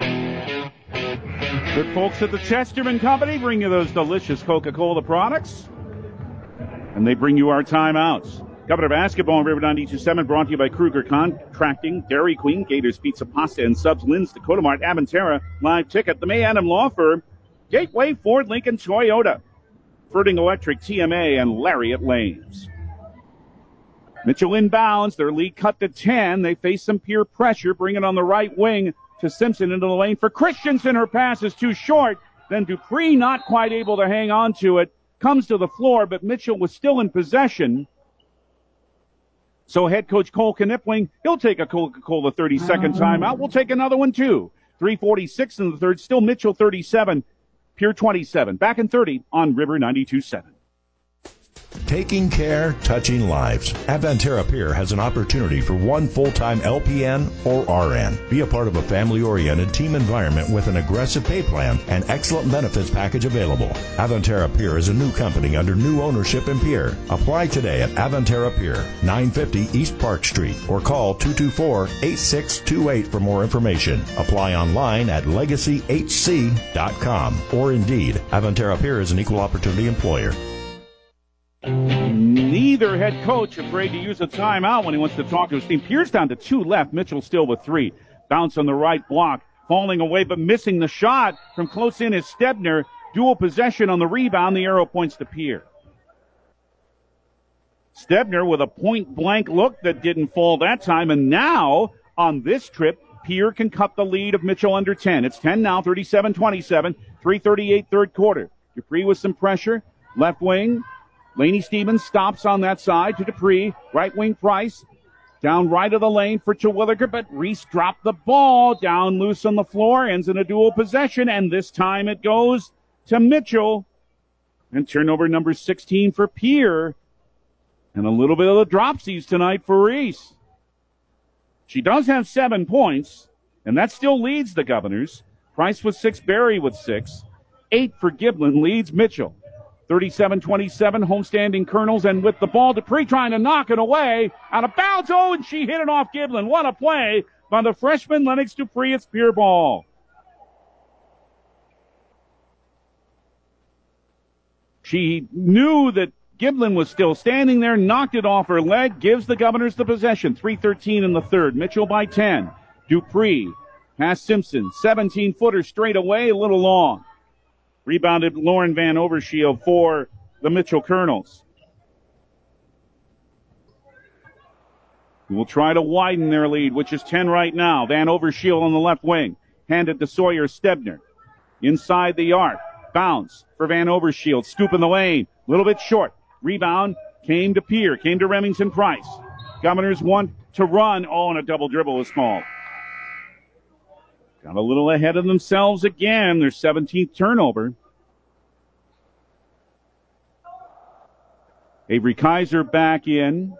Good folks at the Chesterman Company bring you those delicious Coca-Cola products. And they bring you our timeouts. Governor Basketball on River ninety-two point seven brought to you by Kruger Contracting, Dairy Queen, Gators Pizza, Pasta, and Subs, Lynn's, Dakota Mart, Aventera, Live Ticket, the May Adam Law Firm, Gateway Ford, Lincoln, Toyota, Fruiting Electric, T M A, and Lariat Lanes. Mitchell inbounds. Their lead cut to ten. They face some peer pressure. Bring it on the right wing to Simpson into the lane for Christensen. Her pass is too short. Then Dupree not quite able to hang on to it. Comes to the floor, but Mitchell was still in possession. So head coach Cole Knipling, he'll take a Coca-Cola thirty-second timeout. We'll take another one, too. three forty-six in the third. Still Mitchell thirty-seven, Pierre twenty-seven. Back in thirty on River ninety-two point seven. Taking care, touching lives. Aventera Pier has an opportunity for one full-time L P N or R N. Be a part of a family-oriented team environment with an aggressive pay plan and excellent benefits package available. Aventera Pier is a new company under new ownership in Pier. Apply today at Aventera Pier, nine fifty East Park Street, or call two two four, eight six two eight for more information. Apply online at legacy h c dot com or Indeed. Aventera Pier is an equal opportunity employer. Neither head coach afraid to use a timeout when he wants to talk to his team. Pierce down to two left. Mitchell still with three. Bounce on the right block. Falling away but missing the shot. From close in is Stebner. Dual possession on the rebound. The arrow points to Pierre. Stebner with a point-blank look that didn't fall that time. And now, on this trip, Pierre can cut the lead of Mitchell under ten. It's ten now, thirty-seven twenty-seven. three thirty-eight third quarter. Dupree with some pressure. Left wing. Laney Stevens stops on that side to Dupree. Right wing Price. Down right of the lane for Terwilliger, but Reese dropped the ball. Down loose on the floor. Ends in a dual possession, and this time it goes to Mitchell. And turnover number sixteen for Pierre. And a little bit of the dropsies tonight for Reese. She does have seven points, and that still leads the Governors. Price with six, Barry with six. Eight for Giblin leads Mitchell. thirty-seven twenty-seven, homestanding Colonels, and with the ball, Dupree trying to knock it away. Out of bounds, oh, and she hit it off Giblin. What a play by the freshman Lennox Dupree. It's Pierre ball. She knew that Giblin was still standing there, knocked it off her leg, gives the Governors the possession. three thirteen in the third. Mitchell by ten. Dupree past Simpson. seventeen-footer straight away, a little long. Rebounded Lauren Van Overshield for the Mitchell Colonels. We'll try to widen their lead, which is ten right now. Van Overshield on the left wing. Handed to Sawyer Stebner. Inside the arc. Bounce for Van Overshield. Scoop in the lane. A little bit short. Rebound came to Pierre. Came to Remington Price. Governors want to run. Oh, and a double dribble was called. Got a little ahead of themselves again. Their seventeenth turnover. Avery Kaiser back in.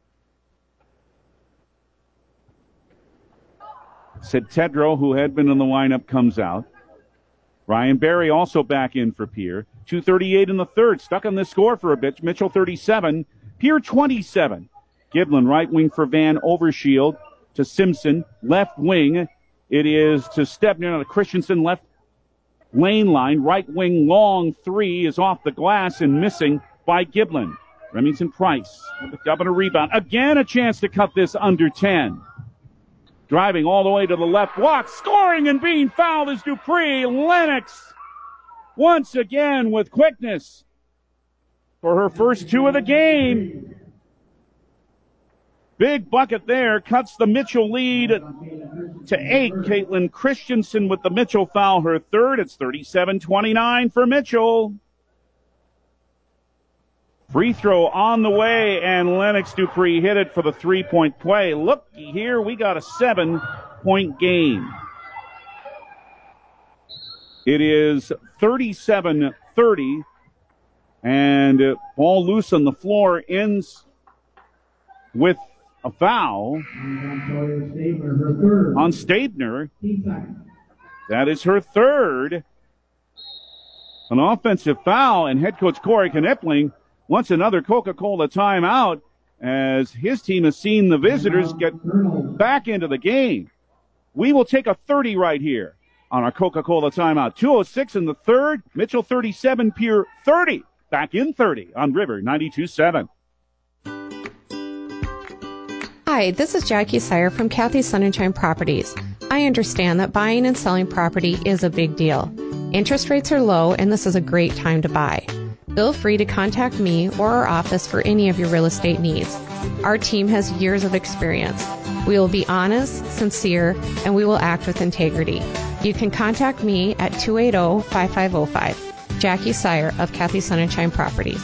Sid Tedrow, who had been in the lineup, comes out. Ryan Berry also back in for Pierre. two thirty-eight in the third. Stuck on this score for a bit. Mitchell thirty-seven. Pierre twenty-seven. Giblin right wing for Van Overshield to Simpson. Left wing. It is to Stebner on a Christensen left lane line. Right wing long three is off the glass and missing by Giblin. Remington Price with the Governor rebound. Again a chance to cut this under ten. Driving all the way to the left block. Scoring and being fouled is Dupree. Lennox once again with quickness for her first two of the game. Big bucket there. Cuts the Mitchell lead to eight. Caitlin Christensen with the Mitchell foul, her third. It's thirty-seven twenty-nine for Mitchell. Free throw on the way, and Lennox Dupree hit it for the three-point play. Looky here, we got a seven-point game. It is thirty-seven thirty, and uh, ball loose on the floor ends with a foul on Stabner. That is her third. An offensive foul, and head coach Corey Knipling wants another Coca-Cola timeout as his team has seen the visitors get back into the game. We will take a thirty right here on our Coca-Cola timeout. two oh six in the third. Mitchell thirty-seven, Pierre thirty. Back in thirty on River ninety-two seven. Hi, this is Jackie Sire from Kathy Sunshine Properties. I understand that buying and selling property is a big deal. Interest rates are low, and this is a great time to buy. Feel free to contact me or our office for any of your real estate needs. Our team has years of experience. We will be honest, sincere, and we will act with integrity. You can contact me at two eight zero, five five zero five. Jackie Sire of Kathy Sunshine Properties.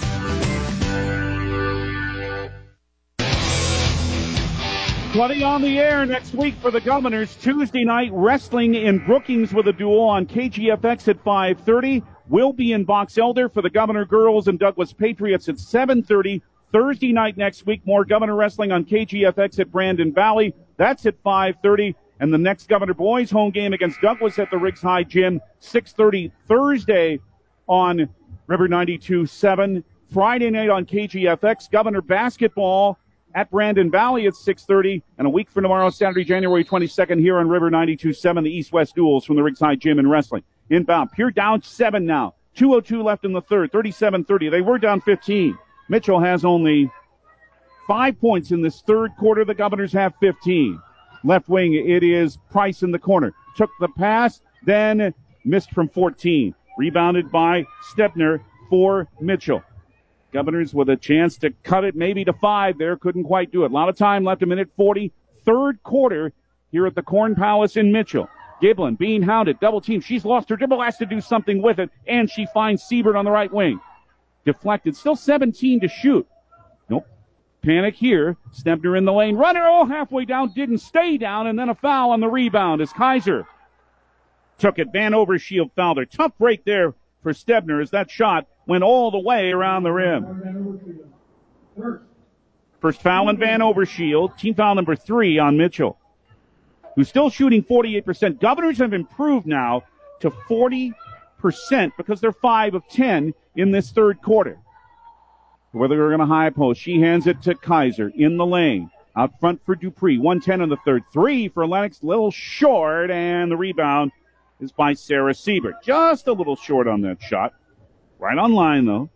Plenty on the air next week for the Governors. Tuesday night wrestling in Brookings with a duel on K G F X at five thirty. We'll be in Box Elder for the Governor Girls and Douglas Patriots at seven thirty. Thursday night next week, more Governor Wrestling on K G F X at Brandon Valley. That's at five thirty. And the next Governor Boys home game against Douglas at the Riggs High Gym, six thirty Thursday on River ninety-two seven. Friday night on K G F X, Governor Basketball at Brandon Valley at six thirty, and a week from tomorrow, Saturday, January twenty-second, here on River ninety-two seven, the East-West duels from the Riggs High Gym and Wrestling. Inbound, Pierre down seven now. two oh two left in the third, thirty-seven thirty. They were down fifteen. Mitchell has only five points in this third quarter. The Governors have fifteen. Left wing, it is Price in the corner. Took the pass, then missed from fourteen. Rebounded by Stebner for Mitchell. Governors with a chance to cut it maybe to five there. Couldn't quite do it. A lot of time left, a minute forty. Third quarter here at the Corn Palace in Mitchell. Giblin being hounded. Double team. She's lost her dribble. Has to do something with it. And she finds Siebert on the right wing. Deflected. Still seventeen to shoot. Nope. Panic here. Stebner in the lane. Runner all halfway down. Didn't stay down. And then a foul on the rebound as Kaiser took it. Van Overshield fouled her. Tough break there for Stebner as that shot went all the way around the rim. First foul on Van Overshield. Team foul number three on Mitchell, who's still shooting forty-eight percent. Governors have improved now to forty percent because they're five of ten in this third quarter. Whether they're going to high post, she hands it to Kaiser in the lane. Out front for Dupree. one ten in the third. Three for Lennox. Little short, and the rebound is by Sarah Siebert. Just a little short on that shot. Right on line, though.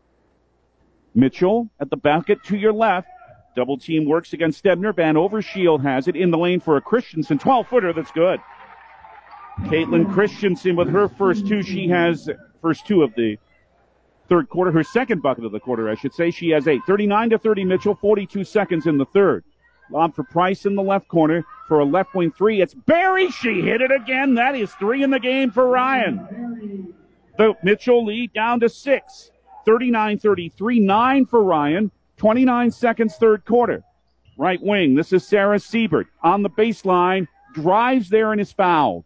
Mitchell at the bucket to your left. Double team works against Stebner. Van Overshield has it in the lane for a Christensen. twelve-footer, that's good. Caitlin Christensen with her first two. She has first two of the third quarter. Her second bucket of the quarter, I should say. She has eight. thirty-nine to thirty Mitchell. forty-two seconds in the third. Lob for Price in the left corner for a left wing three. It's Barry. She hit it again. That is three in the game for Ryan. The Mitchell lead down to six. thirty-nine thirty-three. Nine for Ryan. twenty-nine seconds third quarter. Right wing. This is Sarah Siebert on the baseline. Drives there and is fouled.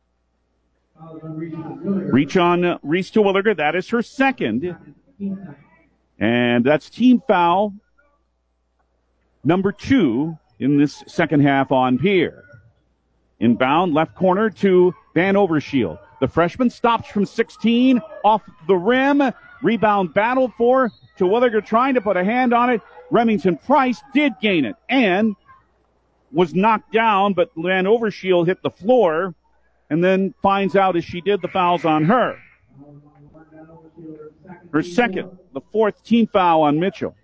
Reach on uh, Reese Terwilliger. That is her second. And that's team foul number two in this second half on Pierre. Inbound, left corner to Van Overshield. The freshman stops from sixteen, off the rim. Rebound battle for Terwilliger trying to put a hand on it. Remington Price did gain it and was knocked down, but Van Overshield hit the floor and then finds out as she did the fouls on her. Her second, the fourth team foul on Mitchell.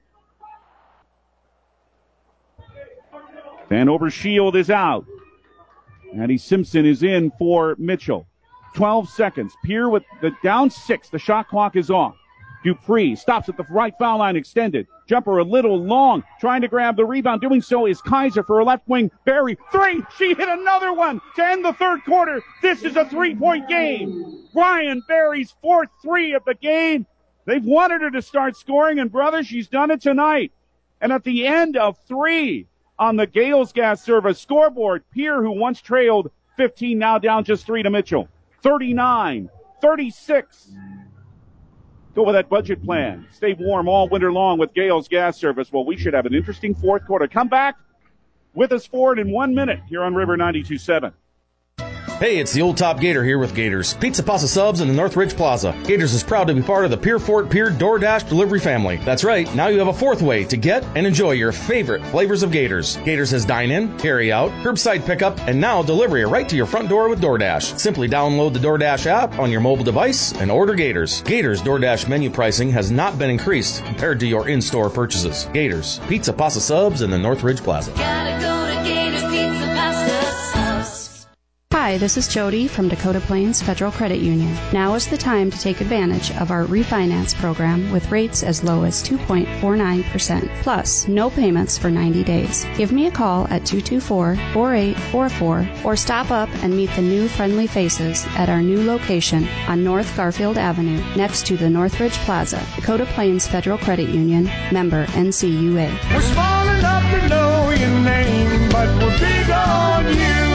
Van Overshield is out. Addie Simpson is in for Mitchell. twelve seconds. Pierre with the down six. The shot clock is off. Dupree stops at the right foul line extended. Jumper a little long. Trying to grab the rebound. Doing so is Kaiser for a left wing. Barry. Three. She hit another one to end the third quarter. This is a three-point game. Ryan Barry's fourth three of the game. They've wanted her to start scoring, and brother, she's done it tonight. And at the end of three on the Gales Gas Service scoreboard, Pierre, who once trailed fifteen, now down just three to Mitchell. thirty-nine thirty-six. Go with that budget plan. Stay warm all winter long with Gales Gas Service. Well, we should have an interesting fourth quarter. Come back with us for it in one minute here on River ninety-two point seven. Hey, it's the old top Gator here with Gators. Pizza, Pasta, Subs in the Northridge Plaza. Gators is proud to be part of the Pier Fort Pier DoorDash delivery family. That's right, now you have a fourth way to get and enjoy your favorite flavors of Gators. Gators has dine-in, carry-out, curbside pickup, and now delivery right to your front door with DoorDash. Simply download the DoorDash app on your mobile device and order Gators. Gators DoorDash menu pricing has not been increased compared to your in-store purchases. Gators, Pizza, Pasta, Subs in the Northridge Plaza. Gotta go to Gators Pizza, Pasta, Subs. Hi, this is Jody from Dakota Plains Federal Credit Union. Now is the time to take advantage of our refinance program with rates as low as two point four nine percent, plus no payments for ninety days. Give me a call at two two four, four eight four four or stop up and meet the new friendly faces at our new location on North Garfield Avenue next to the Northridge Plaza. Dakota Plains Federal Credit Union, member N C U A. We're small enough to know your name, but we're big on you.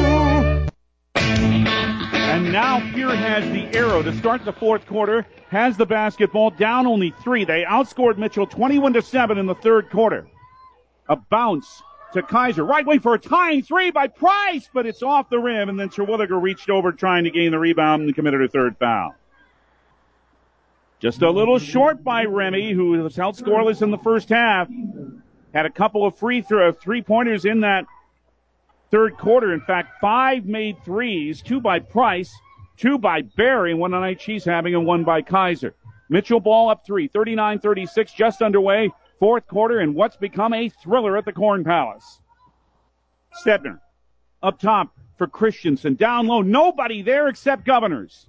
And now Pier has the arrow to start the fourth quarter, has the basketball, down only three. They outscored Mitchell twenty-one to seven in the third quarter. A bounce to Kaiser. Right wing for a tying three by Price, but it's off the rim, and then Terwilliger reached over trying to gain the rebound and committed a third foul. Just a little short by Remy, who was held scoreless in the first half. Had a couple of free throw three-pointers in that third quarter. In fact, five made threes, two by Price, two by Barry, one tonight she's having, and one by Kaiser. Mitchell ball up three, thirty-nine thirty-six, just underway, fourth quarter, and what's become a thriller at the Corn Palace. Stebner up top for Christensen, down low, nobody there except Governors.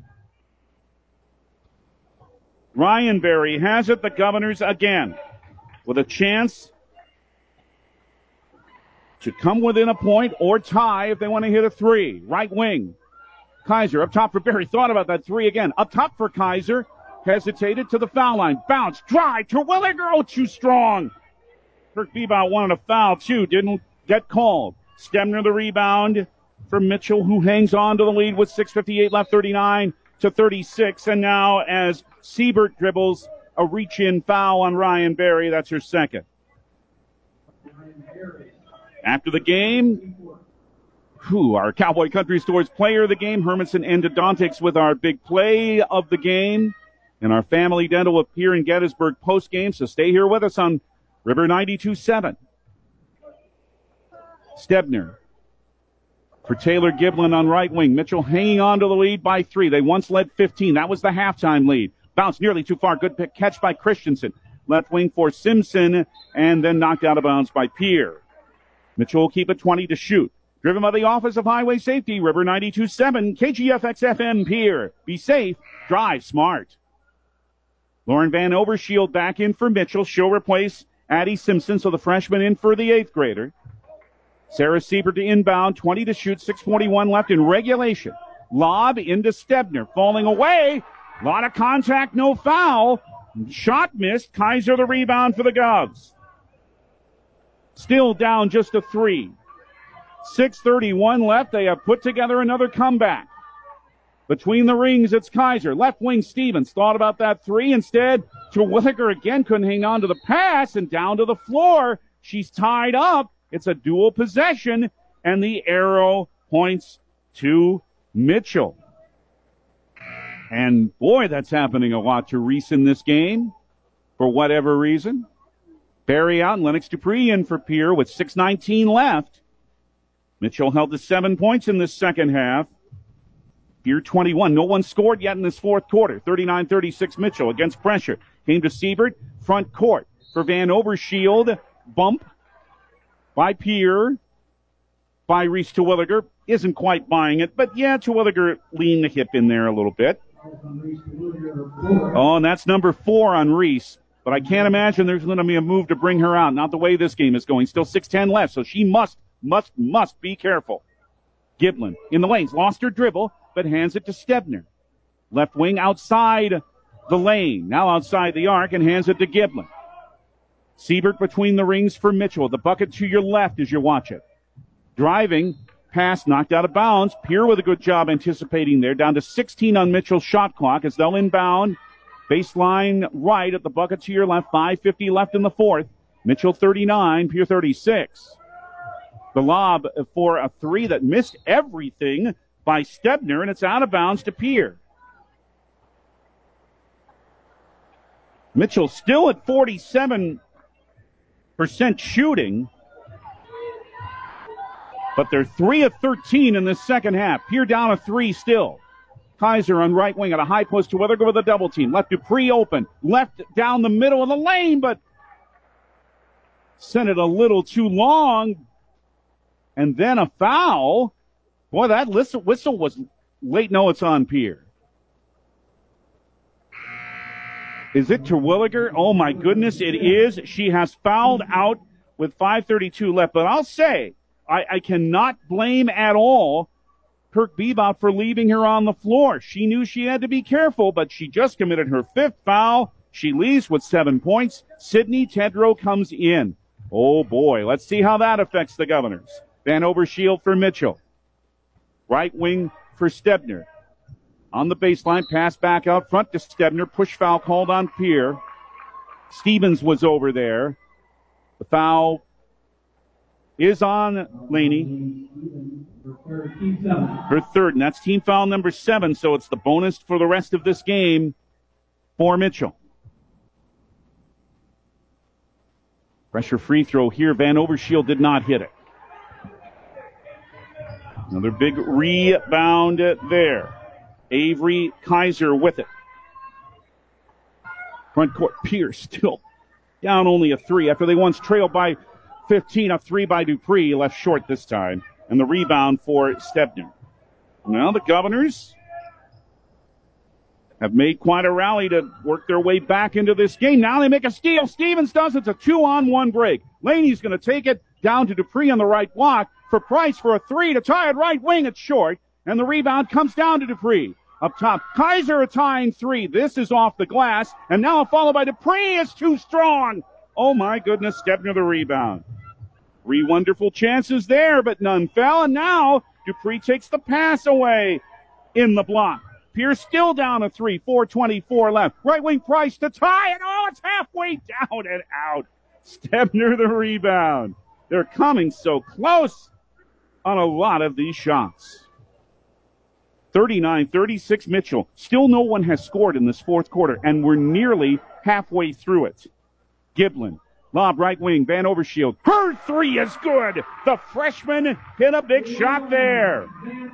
Ryan Barry has it, the Governors again, with a chance to come within a point or tie if they want to hit a three. Right wing. Kaiser up top for Barry. Thought about that three again. Up top for Kaiser. Hesitated to the foul line. Bounce. Drive. Terwilliger. Oh, too strong. Kirk Bebout wanted a foul, too. Didn't get called. Stebner the rebound for Mitchell, who hangs on to the lead with six fifty-eight left, thirty-nine to thirty-six. And now as Siebert dribbles, a reach-in foul on Ryan Barry. That's her second. After the game, who our Cowboy Country Stores player of the game, Hermanson Endodontics with our big play of the game, and our Family Dental with Pier and Gettysburg post game. So stay here with us on River ninety-two point seven. Stebner for Taylor Giblin on right wing. Mitchell hanging on to the lead by three. They once led fifteen. That was the halftime lead. Bounce nearly too far. Good pick, catch by Christensen. Left wing for Simpson, and then knocked out of bounds by Pier. Mitchell will keep it twenty to shoot. Driven by the Office of Highway Safety, River ninety-two point seven, K G F X F M Pier. Be safe, drive smart. Lauren Van Overshield back in for Mitchell. She'll replace Addie Simpson, so the freshman in for the eighth grader. Sarah Siebert to inbound, twenty to shoot, six forty-one left in regulation. Lob into Stebner, falling away. A lot of contact, no foul. Shot missed. Kaiser the rebound for the Govs. Still down just a three. six thirty-one left. They have put together another comeback. Between the rings, it's Kaiser. Left wing Stevens thought about that three. Instead, Terwilliger again couldn't hang on to the pass and down to the floor. She's tied up. It's a dual possession, and the arrow points to Mitchell. And boy, that's happening a lot to Reese in this game for whatever reason. Barry out and Lennox Dupree in for Pier with six nineteen left. Mitchell held to seven points in this second half. Pier twenty-one. No one scored yet in this fourth quarter. thirty-nine thirty-six Mitchell against pressure. Came to Siebert. Front court for Van Overshield. Bump by Pier. By Reese Terwilliger. Isn't quite buying it, but yeah, Terwilliger leaned the hip in there a little bit. Oh, and that's number four on Reese. But I can't imagine there's going to be a move to bring her out. Not the way this game is going. Still six ten left, so she must, must, must be careful. Giblin in the lanes. Lost her dribble, but hands it to Stebner. Left wing outside the lane. Now outside the arc and hands it to Giblin. Siebert between the rings for Mitchell. The bucket to your left as you watch it. Driving pass knocked out of bounds. Pierre with a good job anticipating there. Down to sixteen on Mitchell's shot clock as they'll inbound. Baseline right at the bucket to your left. five fifty left in the fourth. Mitchell thirty-nine, Pierre thirty-six. The lob for a three that missed everything by Stebner, and it's out of bounds to Pierre. Mitchell still at forty-seven percent shooting, but they're three of thirteen in this second half. Pierre down a three still. Kaiser on right wing at a high post to Terwilliger with a double team. Left Dupree open. Left down the middle of the lane, but sent it a little too long. And then a foul. Boy, that whistle, whistle was late. No, it's on Pierre. Is it Terwilliger? Oh, my goodness, it is. She has fouled out with five thirty-two left. But I'll say, I, I cannot blame at all Kirk Bebop for leaving her on the floor. She knew she had to be careful, but she just committed her fifth foul. She leaves with seven points. Sydney Tedrow comes in. Oh, boy. Let's see how that affects the Governors. Van Overshield for Mitchell. Right wing for Stebner. On the baseline, pass back out front to Stebner. Push foul called on Pierre. Stevens was over there. The foul is on Laney. Her third, and that's team foul number seven, so it's the bonus for the rest of this game for Mitchell. Pressure free throw here. Van Overshield did not hit it. Another big rebound there. Avery Kaiser with it. Front court, Pierce still down only a three after they once trailed by fifteen. A three by Dupree, left short this time. And the rebound for Stebner. Now the Governors have made quite a rally to work their way back into this game. Now they make a steal. Stevens does. It's a two-on-one break. Laney's going to take it down to Dupree on the right block for Price for a three to tie it right wing. It's short. And the rebound comes down to Dupree. Up top, Kaiser a tying three. This is off the glass. And now followed by Dupree is too strong. Oh, my goodness. Stebner the rebound. Three wonderful chances there, but none fell. And now Dupree takes the pass away in the block. Pierce still down a three. four twenty-four left. Right wing Price to tie it. Oh, it's halfway down and out. Stebner the rebound. They're coming so close on a lot of these shots. thirty-nine thirty-six Mitchell. Still no one has scored in this fourth quarter, and we're nearly halfway through it. Giblin. Lob right wing, Van Overshield. Her three is good. The freshman hit a big shot there.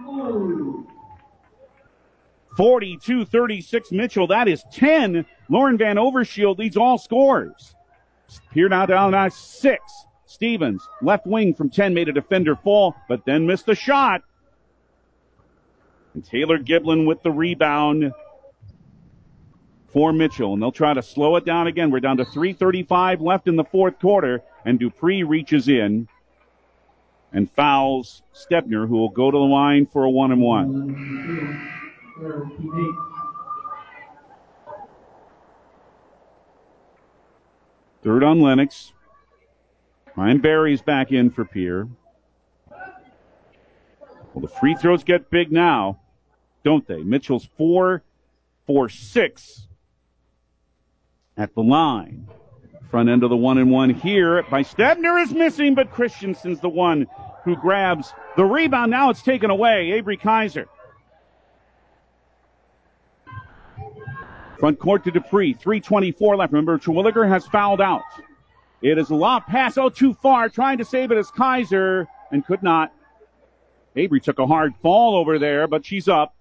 forty-two thirty-six Mitchell. That is ten. Lauren Van Overshield leads all scorers. Here now down to six. Stevens, left wing from ten, made a defender fall, but then missed the shot. And Taylor Giblin with the rebound for Mitchell, and they'll try to slow it down again. We're down to three thirty-five left in the fourth quarter, and Dupree reaches in and fouls Stebner, who will go to the line for a one and one. Third on Lennox. Ryan Barry's back in for Pierre. Well, the free throws get big now, don't they? Mitchell's four for six at the line. Front end of the one and one here by Stebner is missing, but Christensen's the one who grabs the rebound. Now it's taken away. Avery Kaiser. Front court to Dupree. three twenty-four left. Remember, Terwilliger has fouled out. It is a lob pass. Oh, too far. Trying to save it as Kaiser and could not. Avery took a hard fall over there, but she's up.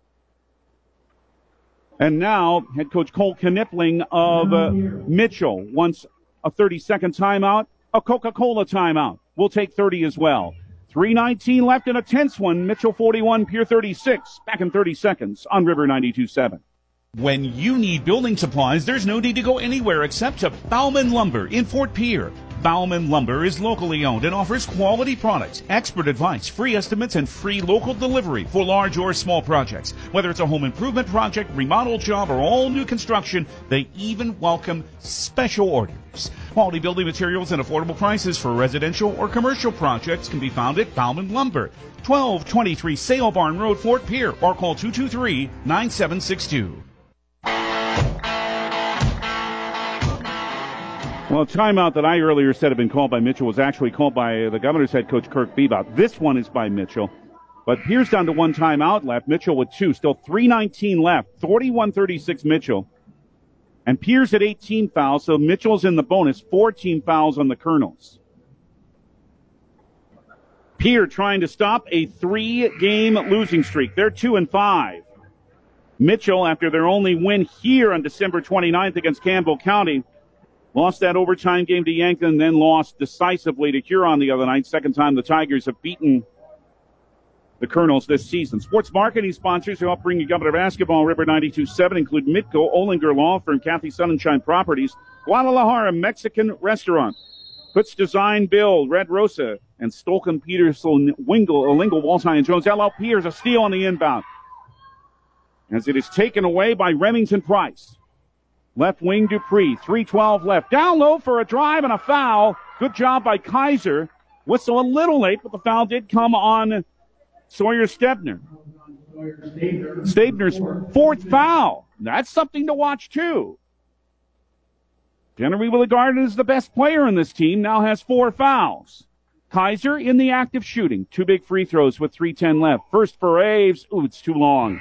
And now, head coach Cole Knipling of uh, Mitchell wants a thirty-second timeout, a Coca-Cola timeout. We'll take thirty as well. three nineteen left in a tense one. Mitchell forty-one, Pierre thirty-six. Back in thirty seconds on River ninety-two seven. When you need building supplies, there's no need to go anywhere except to Bauman Lumber in Fort Pierre. Bauman Lumber is locally owned and offers quality products, expert advice, free estimates, and free local delivery for large or small projects. Whether it's a home improvement project, remodel job, or all new construction, they even welcome special orders. Quality building materials and affordable prices for residential or commercial projects can be found at Bauman Lumber, twelve twenty-three Sale Barn Road, Fort Pierre, or call two two three, nine seven six two. Well, a timeout that I earlier said had been called by Mitchell was actually called by the Governor's head coach, Kirk Bebout. This one is by Mitchell. But Pierre's down to one timeout left. Mitchell with two. Still three nineteen left. forty-one thirty-six Mitchell. And Pierre's at eighteen fouls, so Mitchell's in the bonus. fourteen fouls on the Colonels. Pierre trying to stop a three-game losing streak. They're two and five. Mitchell, after their only win here on December twenty-ninth against Campbell County, lost that overtime game to Yankton, then lost decisively to Huron the other night. Second time the Tigers have beaten the Colonels this season. Sports marketing sponsors who help bring you Governor basketball River ninety-two point seven include Mitko, Olinger Law Firm, Kathy Sunshine Properties, Guadalajara Mexican Restaurant, Puts Design Build, Red Rosa, and Stolken Peterson, Wingle, Lingle, Waltine, and Jones. L L P is a steal on the inbound, as it is taken away by Remington Price. Left wing Dupree, three twelve left. Down low for a drive and a foul. Good job by Kaiser. Whistle a little late, but the foul did come on Sawyer Stebner. Stabner's fourth foul. That's something to watch, too. Generally regarded as the best player in this team, now has four fouls. Kaiser in the act of shooting. Two big free throws with three ten left. First for Aves. Ooh, it's too long.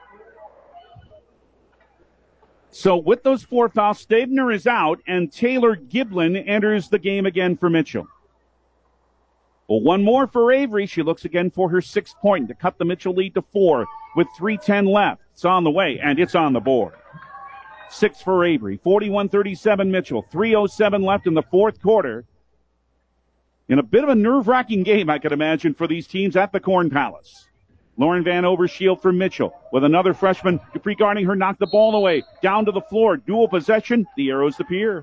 So with those four fouls, Stabner is out, and Taylor Giblin enters the game again for Mitchell. Well, one more for Avery. She looks again for her sixth point to cut the Mitchell lead to four with three ten left. It's on the way, and it's on the board. Six for Avery. forty-one thirty-seven Mitchell. three oh seven left in the fourth quarter. In a bit of a nerve-wracking game, I could imagine, for these teams at the Corn Palace. Lauren Van Overshield for Mitchell with another freshman. Dupree guarding her, knocked the ball away. Down to the floor. Dual possession. The arrows to Pierre.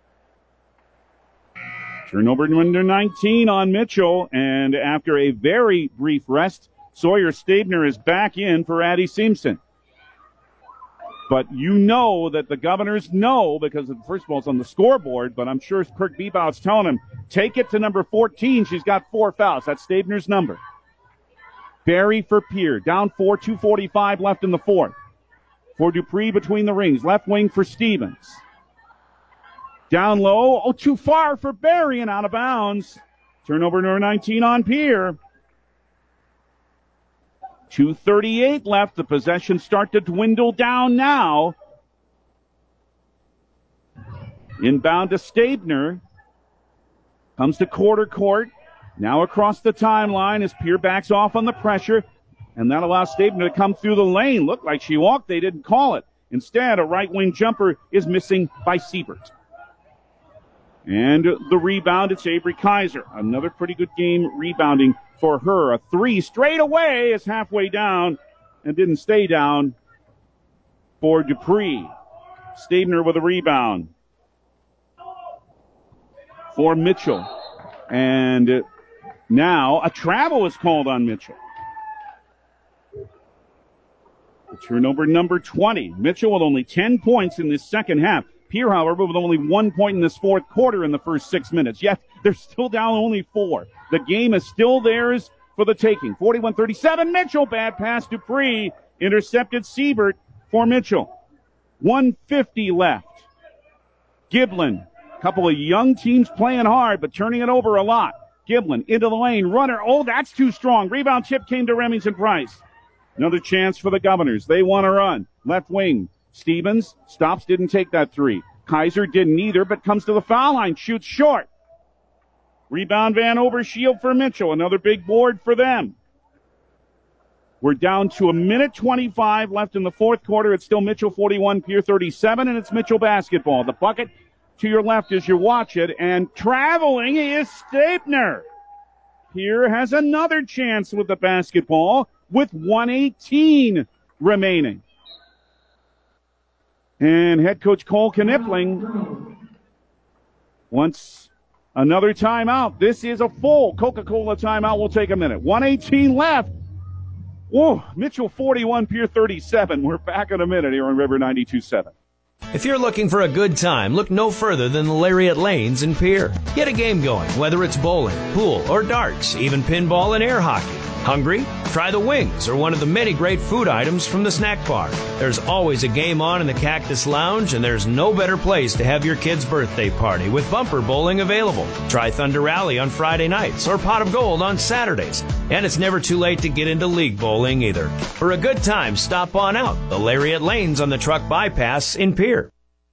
Turnover number nineteen on Mitchell. And after a very brief rest, Sawyer Stabner is back in for Addie Simpson. But you know that the Governors know, because the first ball's on the scoreboard, but I'm sure Kirk Bebout's telling him, take it to number fourteen. She's got four fouls. That's Stabner's number. Barry for Pierre. Down four, two forty-five left in the fourth. For Dupree between the rings. Left wing for Stevens. Down low. Oh, too far for Barry and out of bounds. Turnover number nineteen on Pierre. two thirty-eight left. The possessions start to dwindle down now. Inbound to Stabner. Comes to quarter court. Now across the timeline as Pierre backs off on the pressure. And that allows Stabner to come through the lane. Looked like she walked. They didn't call it. Instead, a right wing jumper is missing by Siebert. And the rebound, it's Avery Kaiser. Another pretty good game rebounding for her. A three straight away is halfway down and didn't stay down for Dupree. Stabner with a rebound for Mitchell. And now a travel is called on Mitchell. The turnover number twenty. Mitchell with only ten points in this second half. Pierre, however, with only one point in this fourth quarter in the first six minutes. Yet they're still down only four. The game is still theirs for the taking. forty-one thirty-seven, Mitchell. Bad pass, Dupree. Intercepted Siebert for Mitchell. one fifty left. Giblin. A couple of young teams playing hard, but turning it over a lot. Giblin into the lane. Runner. Oh, that's too strong. Rebound tip came to Remington Price. Another chance for the Governors. They want to run. Left wing. Stevens stops, didn't take that three. Kaiser didn't either, but comes to the foul line. Shoots short. Rebound Van Overshield for Mitchell. Another big board for them. We're down to a minute twenty-five left in the fourth quarter. It's still Mitchell forty-one, Pierre thirty-seven, and it's Mitchell basketball. The bucket to your left as you watch it, and traveling is Stabner. Pierre has another chance with the basketball with one eighteen remaining. And head coach Cole Knipling wants another timeout. This is a full Coca-Cola timeout. We'll take a minute. one eighteen left. Whoa, Mitchell forty-one, Pierre thirty-seven. We're back in a minute here on River ninety-two point seven. If you're looking for a good time, look no further than the Lariat Lanes in Pierre. Get a game going, whether it's bowling, pool, or darts, even pinball and air hockey. Hungry? Try the wings or one of the many great food items from the snack bar. There's always a game on in the Cactus Lounge, and there's no better place to have your kid's birthday party with bumper bowling available. Try Thunder Rally on Friday nights or Pot of Gold on Saturdays. And it's never too late to get into league bowling either. For a good time, stop on out. The Lariat Lanes on the Truck Bypass in Pierre.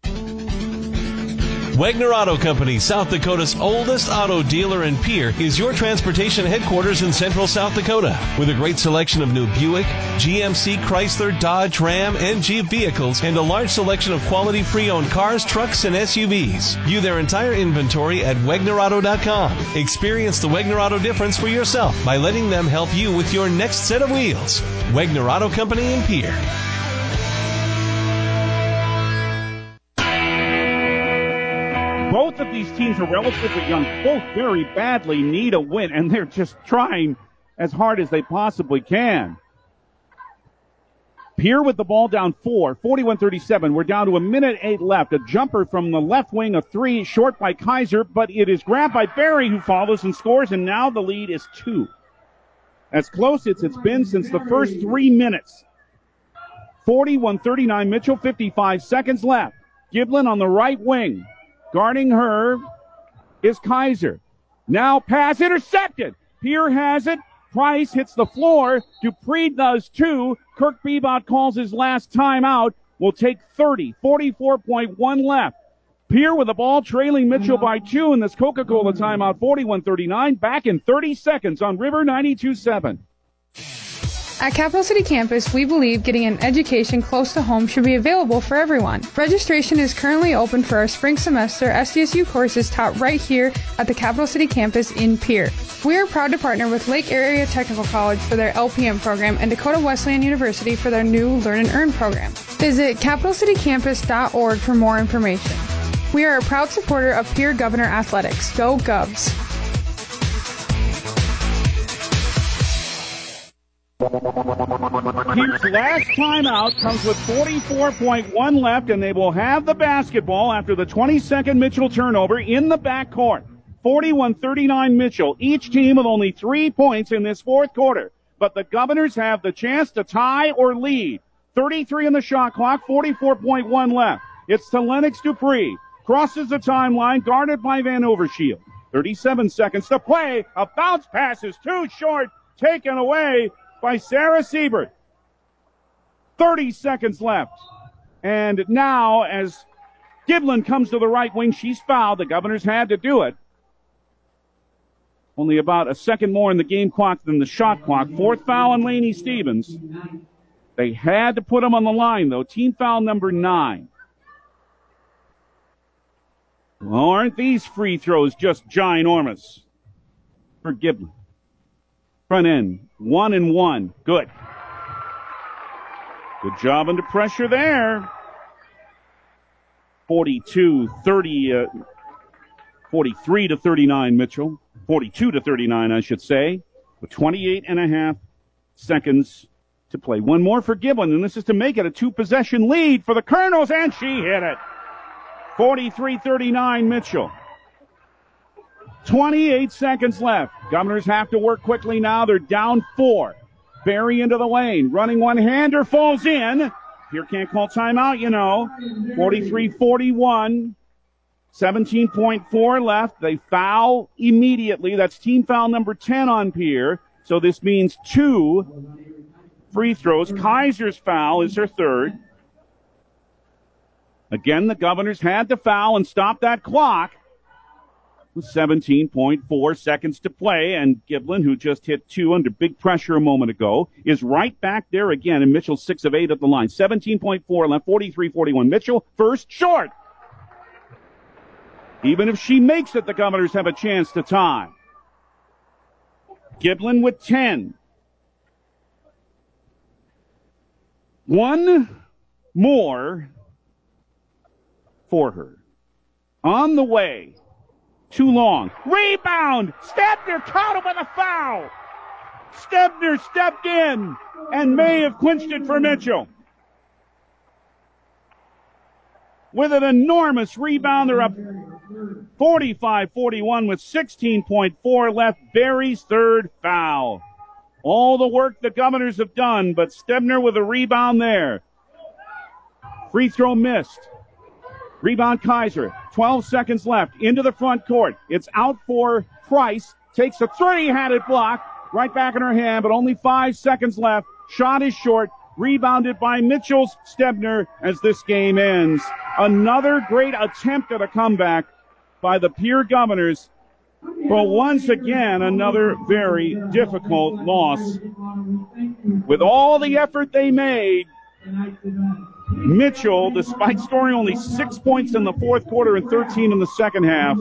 Wagner Auto Company, South Dakota's oldest auto dealer in Pierre, is your transportation headquarters in central South Dakota. With a great selection of new Buick, G M C, Chrysler, Dodge, Ram, and Jeep vehicles, and a large selection of quality pre-owned cars, trucks, and S U Vs. View their entire inventory at Wagner Auto dot com. Experience the Wagner Auto difference for yourself by letting them help you with your next set of wheels. Wagner Auto Company in Pierre. Both of these teams are relatively young. Both very badly need a win, and they're just trying as hard as they possibly can. Pierre with the ball down four, forty-one thirty-seven. We're down to a minute eight left. A jumper from the left wing, a three, short by Kaiser, but it is grabbed by Barry, who follows and scores, and now the lead is two. As close as it's been since the first three minutes. forty-one thirty-nine, Mitchell, fifty-five seconds left. Giblin on the right wing. Guarding her is Kaiser. Now pass intercepted. Pierre has it. Price hits the floor. Dupree does too. Kirk Bebot calls his last timeout. Will take thirty. forty-four point one left. Pierre with the ball trailing Mitchell by two in this Coca-Cola timeout. forty-one thirty-nine. Back in thirty seconds on River ninety-two seven. At Capital City Campus, we believe getting an education close to home should be available for everyone. Registration is currently open for our spring semester S D S U courses taught right here at the Capital City Campus in Pierre. We are proud to partner with Lake Area Technical College for their L P M program and Dakota Wesleyan University for their new Learn and Earn program. Visit capital city campus dot org for more information. We are a proud supporter of Pierre Governor Athletics. Go Govs! Pierce's last timeout comes with forty-four point one left, and they will have the basketball after the twenty-second Mitchell turnover in the backcourt. forty-one thirty-nine Mitchell, each team with only three points in this fourth quarter. But the Governors have the chance to tie or lead. thirty-three on the shot clock, forty-four point one left. It's to Lennox Dupree. Crosses the timeline, guarded by Van Overshield. thirty-seven seconds to play. A bounce pass is too short, taken away by Sarah Siebert. thirty seconds left. And now as Giblin comes to the right wing, she's fouled. The Governors had to do it. Only about a second more in the game clock than the shot clock. Fourth foul on Lainey Stevens. They had to put him on the line, though. Team foul number nine. Well, aren't these free throws just ginormous for Giblin? Front end, one and one. Good. Good job under pressure there. forty-two thirty, uh, forty-three to thirty-nine, Mitchell. forty-two to thirty-nine, I should say. With twenty-eight and a half seconds to play. One more for Giblin, and this is to make it a two-possession lead for the Colonels, and she hit it. forty-three thirty-nine, Mitchell. twenty-eight seconds left. Governors have to work quickly now. They're down four. Barry into the lane. Running one-hander falls in. Here can't call timeout, you know. forty-three forty-one. seventeen point four left. They foul immediately. That's team foul number ten on Pierre. So this means two free throws. Kaiser's foul is her third. Again, the Governors had to foul and stop that clock. With seventeen point four seconds to play, and Giblin, who just hit two under big pressure a moment ago, is right back there again, and Mitchell six of eight at the line. seventeen point four left, forty-three forty-one. Mitchell, first, short. Even if she makes it, the Governors have a chance to tie. Giblin with ten. One more for her. On the way. Too long. Rebound! Stebner caught him with a foul! Stebner stepped in and may have clinched it for Mitchell. with an enormous rebound. They're up forty-five forty-one with sixteen point four left. Barry's third foul. All the work the Governors have done, but Stebner with a rebound there. Free throw missed. Rebound Kaiser. twelve seconds left. Into the front court. It's out for Price. Takes a three. Had it blocked. Right back in her hand, but only five seconds left. Shot is short. Rebounded by Mitchell's Stebner as this game ends. Another great attempt at a comeback by the Pierre Governors. But once again, another very difficult loss. With all the effort they made, Mitchell, despite scoring only six points in the fourth quarter and thirteen in the second half,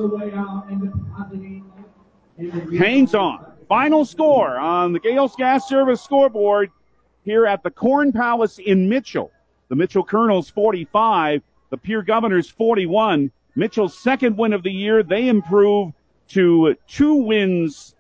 hangs on. Final score on the Gales Gas Service scoreboard here at the Corn Palace in Mitchell. The Mitchell Colonels forty-five, the Pierre Governors forty-one. Mitchell's second win of the year. They improve to two wins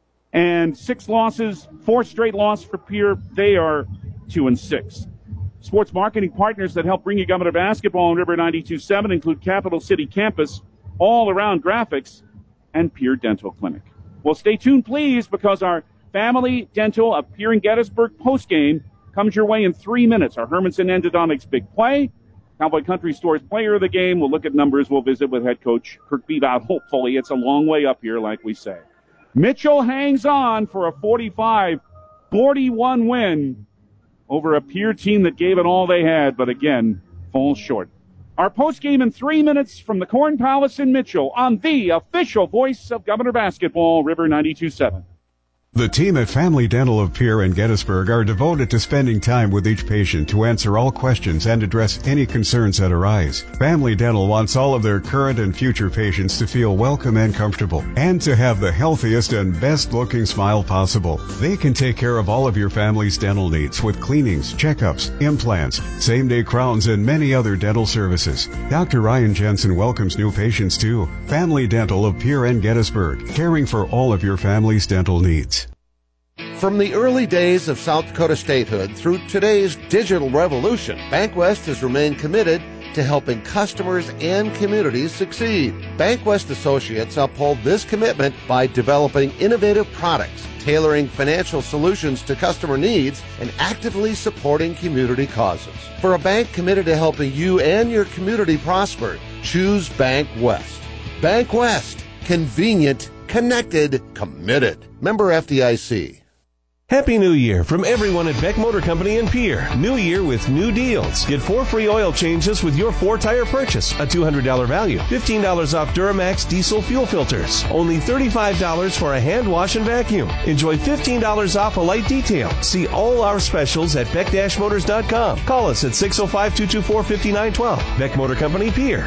and six losses, four straight losses for Pierre. They are two and six. Sports marketing partners that help bring you Governor basketball on River ninety-two point seven include Capital City Campus, All Around Graphics, and Pierre Dental Clinic. Well, stay tuned, please, because our Family Dental of Pierre and Gettysburg postgame comes your way in three minutes. Our Hermanson Endodontics big play. Cowboy Country Store's player of the game. We'll look at numbers. We'll visit with head coach Kirk Beabout. Hopefully, it's a long way up here, like we say. Mitchell hangs on for a forty-five forty-one win over a Pierre team that gave it all they had, but again, falls short. Our postgame in three minutes from the Corn Palace in Mitchell on the official voice of Governor basketball, River ninety-two point seven. The team at Family Dental of Pierre and Gettysburg are devoted to spending time with each patient to answer all questions and address any concerns that arise. Family Dental wants all of their current and future patients to feel welcome and comfortable and to have the healthiest and best-looking smile possible. They can take care of all of your family's dental needs with cleanings, checkups, implants, same-day crowns, and many other dental services. Doctor Ryan Jensen welcomes new patients too. Family Dental of Pierre and Gettysburg, caring for all of your family's dental needs. From the early days of South Dakota statehood through today's digital revolution, BankWest has remained committed to helping customers and communities succeed. BankWest Associates uphold this commitment by developing innovative products, tailoring financial solutions to customer needs, and actively supporting community causes. For a bank committed to helping you and your community prosper, choose BankWest. BankWest. Convenient, connected, committed. Member F D I C. Happy New Year from everyone at Beck Motor Company in Pierre. New Year with new deals. Get four free oil changes with your four-tire purchase. A two hundred dollars value. fifteen dollars off Duramax diesel fuel filters. Only thirty-five dollars for a hand wash and vacuum. Enjoy fifteen dollars off a light detail. See all our specials at beck dash motors dot com. Call us at six oh five, two two four, five nine one two. Beck Motor Company, Pierre.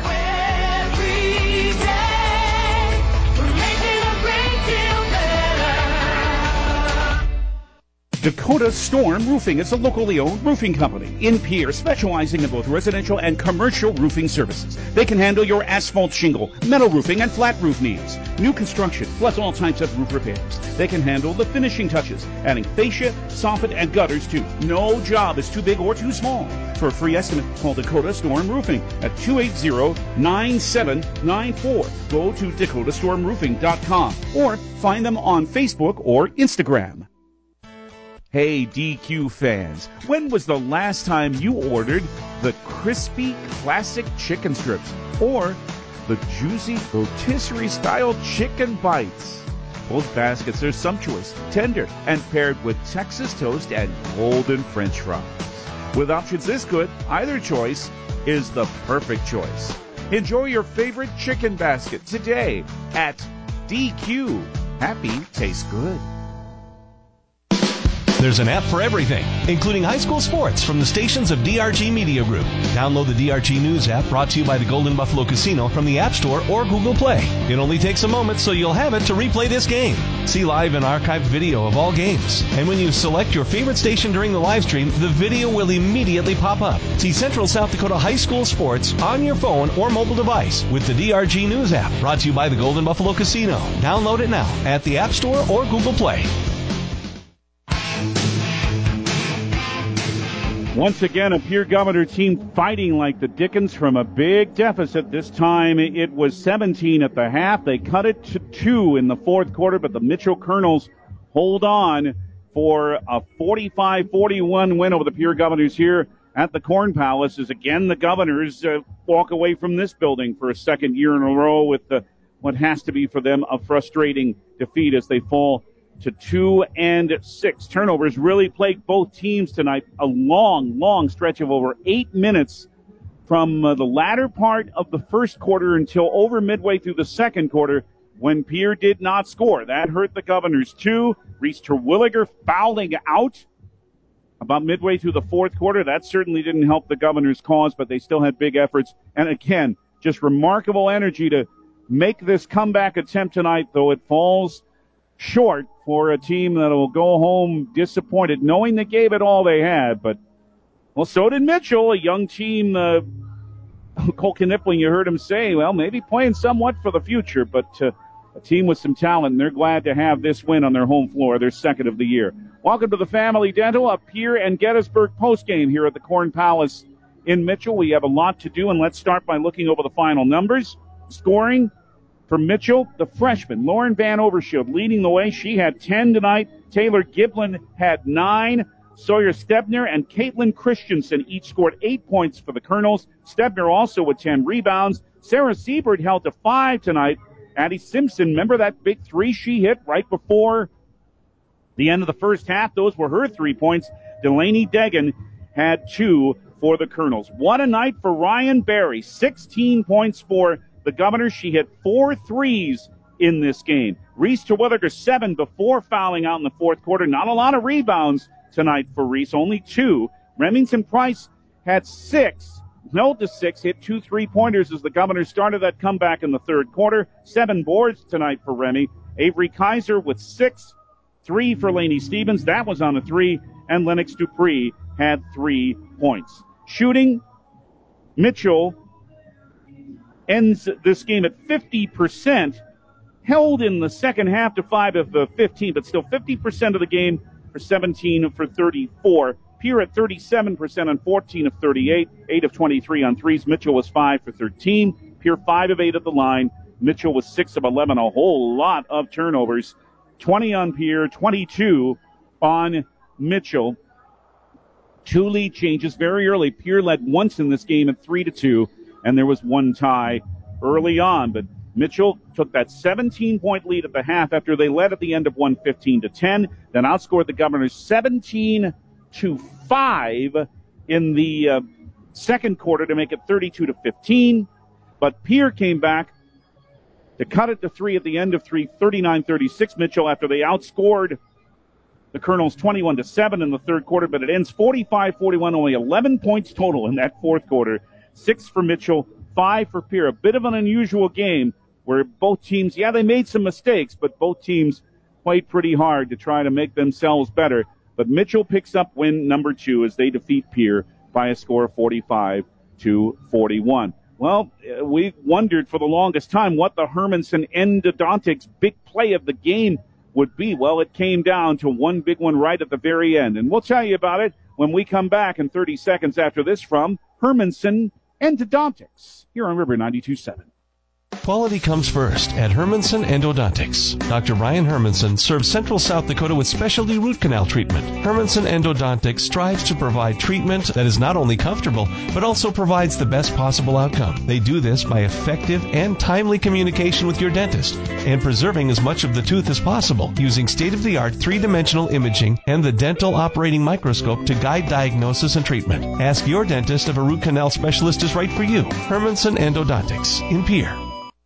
Dakota Storm Roofing is a locally owned roofing company in Pierre, specializing in both residential and commercial roofing services. They can handle your asphalt shingle, metal roofing, and flat roof needs. New construction, plus all types of roof repairs. They can handle the finishing touches, adding fascia, soffit, and gutters too. No job is too big or too small. For a free estimate, call Dakota Storm Roofing at two eight zero, nine seven nine four. Go to dakota storm roofing dot com or find them on Facebook or Instagram. Hey, D Q fans, when was the last time you ordered the crispy classic chicken strips or the juicy rotisserie-style chicken bites? Both baskets are sumptuous, tender, and paired with Texas toast and golden French fries. With options this good, either choice is the perfect choice. Enjoy your favorite chicken basket today at D Q. Happy tastes good. There's an app for everything, including high school sports from the stations of D R G Media Group. Download the D R G News app brought to you by the Golden Buffalo Casino from the App Store or Google Play. It only takes a moment, so you'll have it to replay this game. See live and archived video of all games. And when you select your favorite station during the live stream, the video will immediately pop up. See Central South Dakota high school sports on your phone or mobile device with the D R G News app brought to you by the Golden Buffalo Casino. Download it now at the App Store or Google Play. Once again, a Pierre Governor team fighting like the Dickens from a big deficit. This time it was seventeen at the half. They cut it to two in the fourth quarter, but the Mitchell Colonels hold on for a forty-five forty-one win over the Pierre Governors here at the Corn Palace, as again the Governors uh, walk away from this building for a second year in a row with the, what has to be for them a frustrating defeat as they fall to two and six. Turnovers really plagued both teams tonight. A long, long stretch of over eight minutes from uh, the latter part of the first quarter until over midway through the second quarter when Pierre did not score. That hurt the Governors too. Reese Terwilliger fouling out about midway through the fourth quarter. That certainly didn't help the Governors' cause, but they still had big efforts. And again, just remarkable energy to make this comeback attempt tonight, though it falls short for a team that will go home disappointed, knowing they gave it all they had. But, well, so did Mitchell, a young team. Uh, Cole Knipling, you heard him say, well, maybe playing somewhat for the future, but uh, a team with some talent, and they're glad to have this win on their home floor, their second of the year. Welcome to the Family Dental, a Pierre and Gettysburg postgame here at the Corn Palace in Mitchell. We have a lot to do, and let's start by looking over the final numbers. Scoring for Mitchell, the freshman, Lauren Van Overshield, leading the way. She had ten tonight. Taylor Giblin had nine. Sawyer Stebner and Caitlin Christensen each scored eight points for the Colonels. Stebner also with ten rebounds. Sarah Siebert held to five tonight. Addie Simpson, remember that big three she hit right before the end of the first half? Those were her three points. Delaney Degan had two for the Colonels. What a night for Ryan Barry. sixteen points for the Governors. She hit four threes in this game. Reese Terwilliger, seven before fouling out in the fourth quarter. Not a lot of rebounds tonight for Reese, only two. Remington Price had six, held to six, hit two three-pointers as the Governors started that comeback in the third quarter. Seven boards tonight for Remy. Avery Kaiser with six, three for Lainey Stevens. That was on a three, and Lennox Dupree had three points. Shooting, Mitchell ends this game at fifty percent, held in the second half to five of the fifteen, but still fifty percent of the game for seventeen for thirty-four. Pierre at thirty-seven percent on fourteen of thirty-eight, eight of twenty-three on threes. Mitchell was five for thirteen. Pierre five of eight at the line. Mitchell was six of eleven, a whole lot of turnovers. twenty on Pierre, twenty-two on Mitchell. Two lead changes very early. Pierre led once in this game at three to two, and there was one tie early on. But Mitchell took that seventeen-point lead at the half after they led at the end of one fifteen to ten, then outscored the Governors seventeen to five in the uh, second quarter to make it thirty-two to fifteen. But Pierre came back to cut it to three at the end of three, thirty-nine thirty-six. Mitchell, after they outscored the Colonels twenty-one to seven in the third quarter, but it ends forty-five forty-one, only eleven points total in that fourth quarter. Six for Mitchell, five for Pierre. A bit of an unusual game where both teams, yeah, they made some mistakes, but both teams played pretty hard to try to make themselves better. But Mitchell picks up win number two as they defeat Pierre by a score of forty-five to forty-one. Well, we wondered for the longest time what the Hermanson Endodontics big play of the game would be. Well, it came down to one big one right at the very end. And we'll tell you about it when we come back in thirty seconds after this from Hermanson Endodontics here on River ninety-two point seven. Quality comes first at Hermanson Endodontics. Doctor Ryan Hermanson serves Central South Dakota with specialty root canal treatment. Hermanson Endodontics strives to provide treatment that is not only comfortable, but also provides the best possible outcome. They do this by effective and timely communication with your dentist and preserving as much of the tooth as possible using state-of-the-art three-dimensional imaging and the dental operating microscope to guide diagnosis and treatment. Ask your dentist if a root canal specialist is right for you. Hermanson Endodontics in Pierre.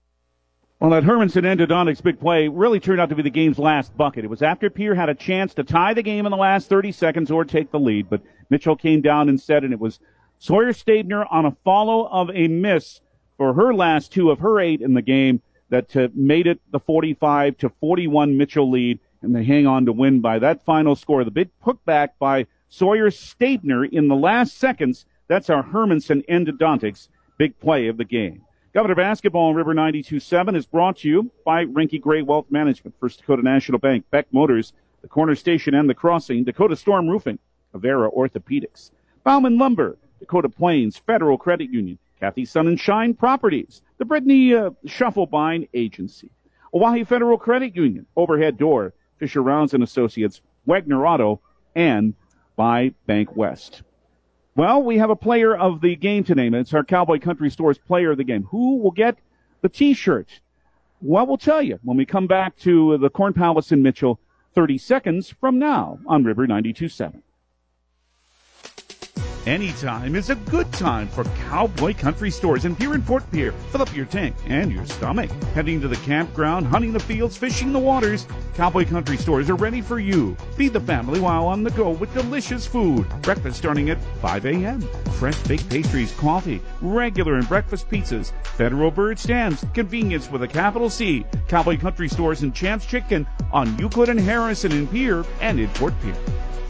Well, that Hermanson Endodontics big play really turned out to be the game's last bucket. It was after Pierre had a chance to tie the game in the last thirty seconds or take the lead, but Mitchell came down instead, and it was Sawyer Stabner on a follow of a miss for her last two of her eight in the game that uh, made it the forty-five to forty-one Mitchell lead, and they hang on to win by that final score. The big putback by Sawyer Stabner in the last seconds. That's our Hermanson Endodontics big play of the game. Governor Basketball on River ninety-two point seven is brought to you by Rinky Gray Wealth Management, First Dakota National Bank, Beck Motors, the Corner Station and the Crossing, Dakota Storm Roofing, Avera Orthopedics, Bauman Lumber, Dakota Plains Federal Credit Union, Kathy Sun and Shine Properties, the Brittany uh, Shufflebine Agency, Owyhee Federal Credit Union, Overhead Door, Fisher Rounds and Associates, Wagner Auto, and by Bank West. Well, we have a player of the game today, and it's our Cowboy Country Stores player of the game. Who will get the T-shirt? Well, we'll tell you when we come back to the Corn Palace in Mitchell thirty seconds from now on River ninety-two point seven. Anytime is a good time for Cowboy Country Stores in Pier and Fort Pierre. Fill up your tank and your stomach. Heading to the campground, hunting the fields, fishing the waters, Cowboy Country Stores are ready for you. Feed the family while on the go with delicious food. Breakfast starting at five a.m. Fresh baked pastries, coffee, regular and breakfast pizzas, Federal Bird stands, convenience with a capital C. Cowboy Country Stores and Champs Chicken on Euclid and Harrison in Pier and in Fort Pierre.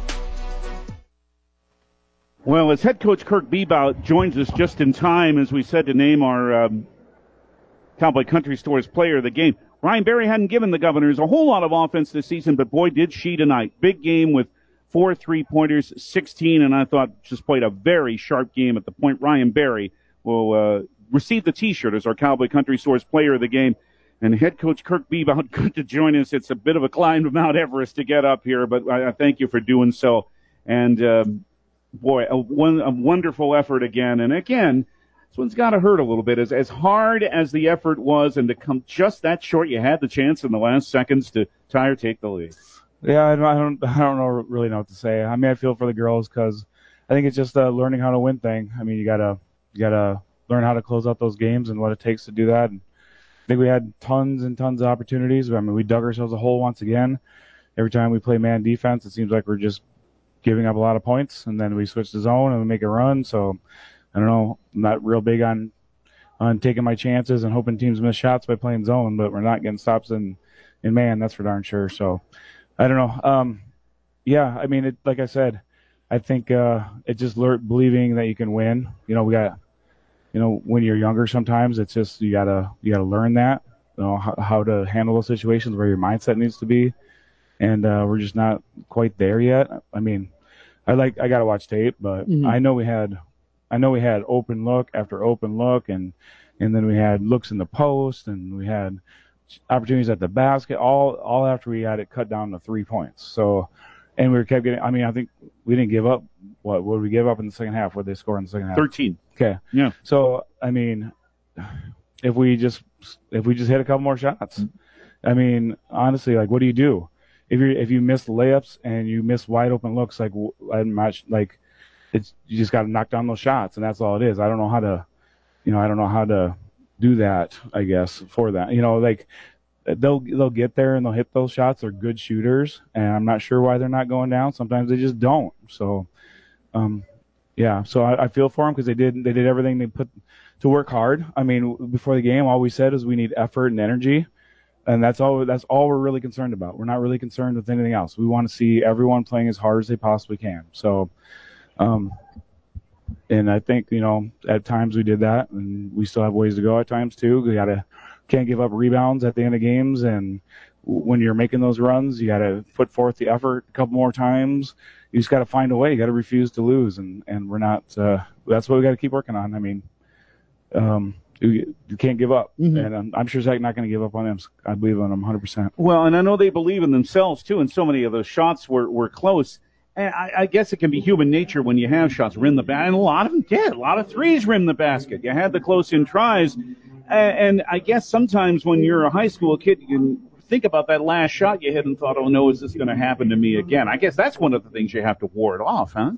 Well, as head coach Kirk Bebout joins us just in time, as we said, to name our um, Cowboy Country Stores player of the game. Ryan Berry hadn't given the Governors a whole lot of offense this season, but boy, did she tonight. Big game with four three-pointers, sixteen, and I thought just played a very sharp game at the point. Ryan Berry will uh, receive the T-shirt as our Cowboy Country Stores player of the game. And head coach Kirk Bebout, good to join us. It's a bit of a climb to Mount Everest to get up here, but I, I thank you for doing so. And um, Boy, a, one, a wonderful effort again. And again, this one's got to hurt a little bit. As, as hard as the effort was and to come just that short, you had the chance in the last seconds to tie or take the lead. Yeah, I don't, I don't know, really know what to say. I mean, I feel for the girls because I think it's just a learning how to win thing. I mean, you gotta, you gotta learn how to close out those games and what it takes to do that. And I think we had tons and tons of opportunities. I mean, we dug ourselves a hole once again. Every time we play man defense, it seems like we're just giving up a lot of points, and then we switch to zone and we make a run. So I don't know. I'm not real big on on taking my chances and hoping teams miss shots by playing zone, but we're not getting stops in, in man. That's for darn sure. So I don't know. Um, yeah, I mean, it, like I said, I think uh, it's just learn, believing that you can win. You know, we got, you know, when you're younger, sometimes it's just you gotta you gotta learn that, you know, how, how to handle those situations where your mindset needs to be. And uh, we're just not quite there yet. I mean, I like I gotta watch tape, but mm-hmm. I know we had, I know we had open look after open look, and and then we had looks in the post, and we had opportunities at the basket, all all after we had it cut down to three points. So, and we kept getting. I mean, I think we didn't give up. What what did we give up in the second half? What did they score in the second half? Thirteen. Okay. Yeah. So I mean, if we just if we just hit a couple more shots, I mean, honestly, like, what do you do? If you if you miss layups and you miss wide open looks, like I'm not like it's you just got to knock down those shots, and that's all it is. I don't know how to, you know, I don't know how to do that. I guess for that, you know, like they'll they'll get there and they'll hit those shots. They're good shooters, and I'm not sure why they're not going down. Sometimes they just don't. So, um, yeah. So I, I feel for them because they did they did everything they put to work hard. I mean, before the game, all we said is we need effort and energy. And that's all. That's all we're really concerned about. We're not really concerned with anything else. We want to see everyone playing as hard as they possibly can. So, um, and I think you know at times we did that, and we still have ways to go at times too. We gotta can't give up rebounds at the end of games, and when you're making those runs, you gotta put forth the effort a couple more times. You just gotta find a way. You gotta refuse to lose, and and we're not. Uh, that's what we gotta keep working on. I mean, um. You, you can't give up, mm-hmm. and I'm, I'm sure Zach not going to give up on them. I believe in them one hundred percent. Well, and I know they believe in themselves, too, and so many of those shots were, were close. And I, I guess it can be human nature when you have shots rim the basket, and a lot of them did. A lot of threes rim the basket. You had the close-in tries, and, and I guess sometimes when you're a high school kid, you can think about that last shot you hit and thought, oh, no, is this going to happen to me again? I guess that's one of the things you have to ward off, huh?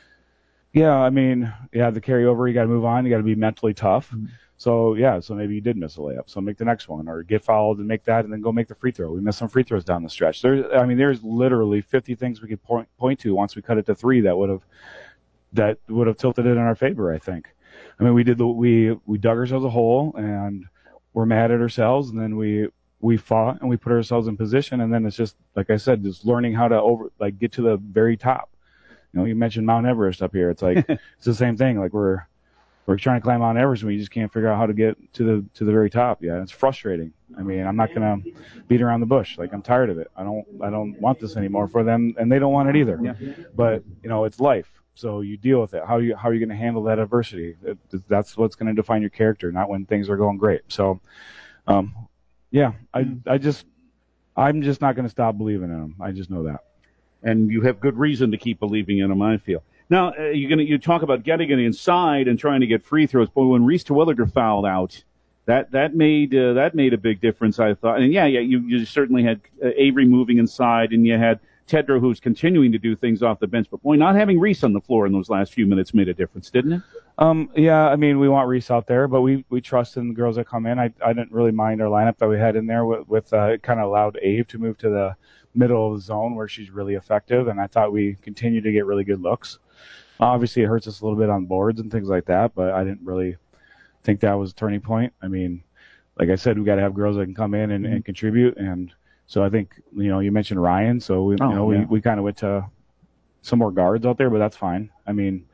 Yeah, I mean, yeah, the carryover, you got to move on. You got to be mentally tough. Mm-hmm. So, yeah, so maybe you did miss a layup. So make the next one or get fouled and make that and then go make the free throw. We missed some free throws down the stretch. There, I mean, there's literally fifty things we could point, point to once we cut it to three that would have that would have tilted it in our favor, I think. I mean, we did the we we dug ourselves a hole and we're mad at ourselves, and then we we fought and we put ourselves in position, and then it's just like I said, just learning how to over like get to the very top. You know, you mentioned Mount Everest up here. It's like it's the same thing. Like we're We're trying to climb Mount Everest, and we just can't figure out how to get to the to the very top. Yeah, it's frustrating. I mean, I'm not gonna beat around the bush. Like I'm tired of it. I don't I don't want this anymore for them, and they don't want it either. Yeah. But you know, it's life. So you deal with it. How you how are you going to handle that adversity? It, that's what's going to define your character, not when things are going great. So, um, yeah, I I just I'm just not going to stop believing in them. I just know that. And you have good reason to keep believing in them, I feel. Now, uh, you're gonna you talk about getting it inside and trying to get free throws. Boy, when Reese Terwilliger fouled out, that that made uh, that made a big difference, I thought. And yeah, yeah, you you certainly had uh, Avery moving inside, and you had Tedrow, who's continuing to do things off the bench. But boy, not having Reese on the floor in those last few minutes made a difference, didn't it? Um, yeah, I mean, we want Reese out there, but we, we trust in the girls that come in. I I didn't really mind our lineup that we had in there with, with uh, it kind of allowed Ave to move to the middle of the zone where she's really effective, and I thought we continued to get really good looks. Obviously, it hurts us a little bit on boards and things like that, but I didn't really think that was a turning point. I mean, like I said, we got to have girls that can come in and, and contribute, and so I think, you know, you mentioned Ryan, so we, oh, you know, yeah. we, we kind of went to some more guards out there, but that's fine. I mean,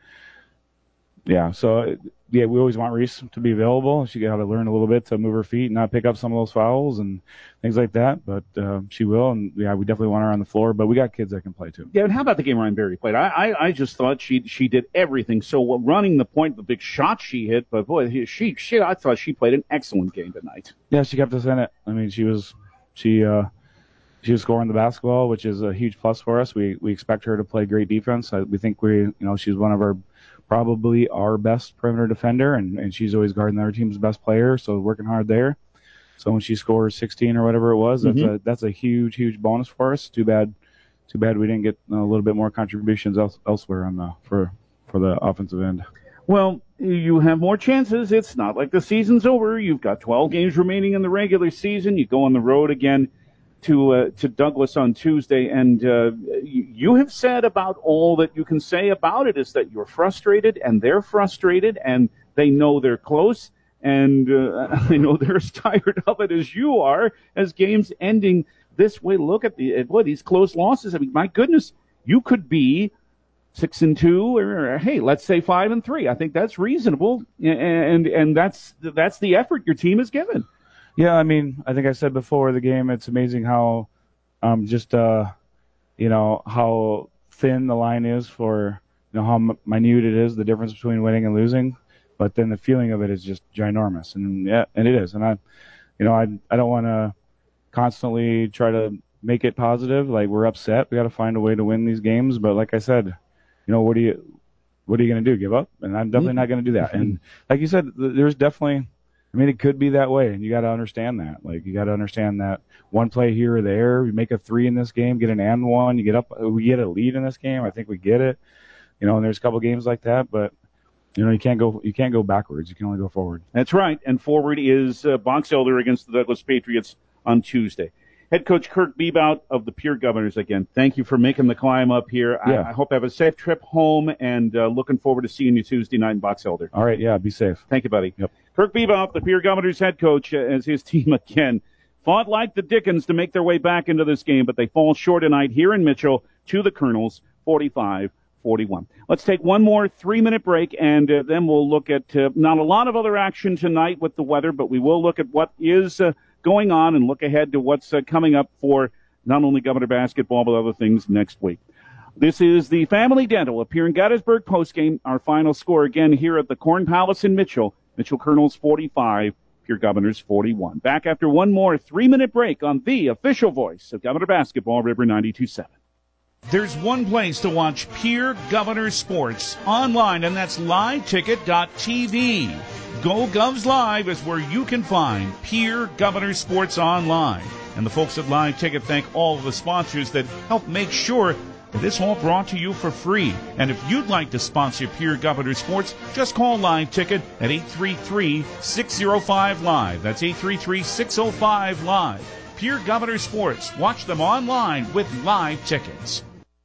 yeah, so, yeah, we always want Reese to be available. She got to learn a little bit to move her feet and not pick up some of those fouls and things like that, but uh, she will, and, yeah, we definitely want her on the floor, but we got kids that can play, too. Yeah, and how about the game Ryan Berry played? I, I, I just thought she she did everything. So well, running the point, the big shot she hit, but, boy, she, she I thought she played an excellent game tonight. Yeah, she kept us in it. I mean, she was she uh, she was scoring the basketball, which is a huge plus for us. We we expect her to play great defense. I, we think we, you know, she's one of our probably our best perimeter defender, and, and she's always guarding our team's best player, so working hard there. So when she scores sixteen or whatever it was, that's Mm-hmm. a that's a huge, huge bonus for us. Too bad, too bad we didn't get a little bit more contributions else, elsewhere on the for for the offensive end. Well, you have more chances. It's not like the season's over. You've got twelve games remaining in the regular season. You go on the road again to uh, to Douglas on Tuesday, and uh, you, you have said about all that you can say about it is that you're frustrated, and they're frustrated, and they know they're close, and uh, I know they're as tired of it as you are, as games ending this way. Look at the at what these close losses. I mean, my goodness, you could be six and two, or, or hey, let's say five and three. I think that's reasonable, and and that's that's the effort your team has given. Yeah, I mean, I think I said before the game, it's amazing how um, just, uh, you know, how thin the line is for, you know, how m- minute it is, the difference between winning and losing. But then the feeling of it is just ginormous. And, yeah, and it is. And, I, you know, I, I don't want to constantly try to make it positive. Like, we're upset. We got to find a way to win these games. But like I said, you know, what do you, what are you going to do? Give up? And I'm definitely not going to do that. And like you said, there's definitely, I mean, it could be that way, and you got to understand that. Like, you got to understand that one play here or there, we make a three in this game, get an and one, you get up, we get a lead in this game. I think we get it, you know. And there's a couple games like that, but you know, you can't go, you can't go backwards. You can only go forward. That's right. And forward is uh, Box Elder against the Douglas Patriots on Tuesday. Head coach Kirk Bebout of the Pierre Governors again. Thank you for making the climb up here. Yeah. I, I hope you have a safe trip home, and uh, looking forward to seeing you Tuesday night in Box Elder. All right. Yeah. Be safe. Thank you, buddy. Yep. Kirk Bebout, the Pierre Governors head coach, uh, as his team again fought like the Dickens to make their way back into this game, but they fall short tonight here in Mitchell to the Colonels, forty-five forty-one. Let's take one more three-minute break, and uh, then we'll look at uh, not a lot of other action tonight with the weather, but we will look at what is uh, going on and look ahead to what's uh, coming up for not only Governor basketball, but other things next week. This is the Family Dental of Pierre and Gettysburg postgame. Our final score again here at the Corn Palace in Mitchell. Mitchell Colonels forty-five, Pierre Governors forty-one. Back after one more three-minute break on the official voice of Governor basketball, River ninety-two point seven. There's one place to watch Pierre Governor Sports online, and that's live ticket dot t v. Go Govs Live is where you can find Pierre Governor Sports online. And the folks at Live Ticket thank all of the sponsors that help make sure that it's all brought to you for free. And if you'd like to sponsor Pierre Governor Sports, just call Live Ticket at eight three three, six oh five, live. That's eight three three, six oh five, live. Pierre Governor Sports. Watch them online with Live Tickets.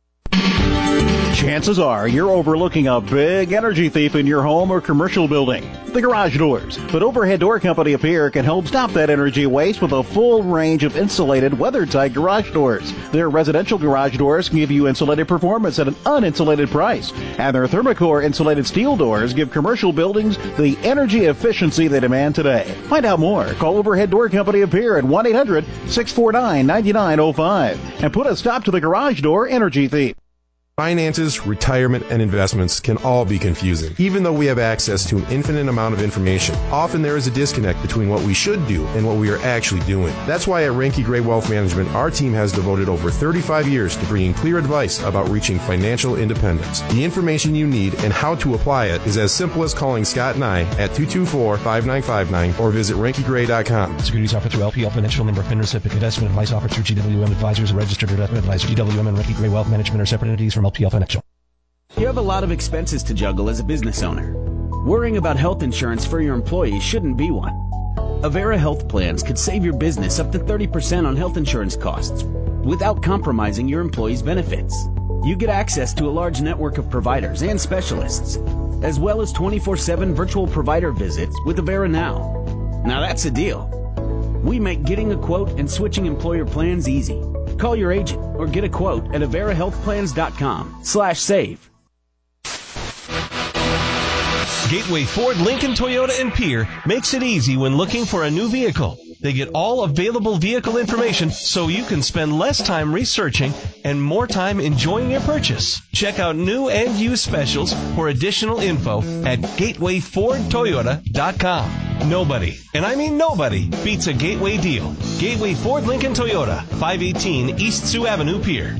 Chances are you're overlooking a big energy thief in your home or commercial building. The garage doors. But Overhead Door Company of Pierre can help stop that energy waste with a full range of insulated, weather-tight garage doors. Their residential garage doors give you insulated performance at an uninsulated price. And their Thermocore insulated steel doors give commercial buildings the energy efficiency they demand today. Find out more. Call Overhead Door Company of Pierre at one eight hundred, six four nine, nine nine oh five and put a stop to the garage door energy thief. Finances, retirement, and investments can all be confusing. Even though we have access to an infinite amount of information, often there is a disconnect between what we should do and what we are actually doing. That's why at Ranky Gray Wealth Management, our team has devoted over thirty-five years to bringing clear advice about reaching financial independence. The information you need and how to apply it is as simple as calling Scott and I at two two four, five nine five nine or visit ranky gray dot com. Securities offered through L P L Financial Member FINRA S I P C. Investment advice offered through G W M Advisors, a registered investment advisor. G W M and Ranky Gray Wealth Management are separate entities from L P L Financial. You have a lot of expenses to juggle as a business owner. Worrying about health insurance for your employees shouldn't be one. Avera Health Plans could save your business up to thirty percent on health insurance costs without compromising your employees' benefits. You get access to a large network of providers and specialists, as well as twenty-four seven virtual provider visits with Avera Now. Now that's a deal. We make getting a quote and switching employer plans easy. Call your agent or get a quote at avera health plans dot com slash save. Gateway Ford, Lincoln, Toyota, and Pier makes it easy when looking for a new vehicle. They get all available vehicle information so you can spend less time researching and more time enjoying your purchase. Check out new and used specials for additional info at gateway ford toyota dot com. Nobody, and I mean nobody, beats a Gateway deal. Gateway Ford, Lincoln, Toyota, five eighteen East Sioux Avenue, Pier.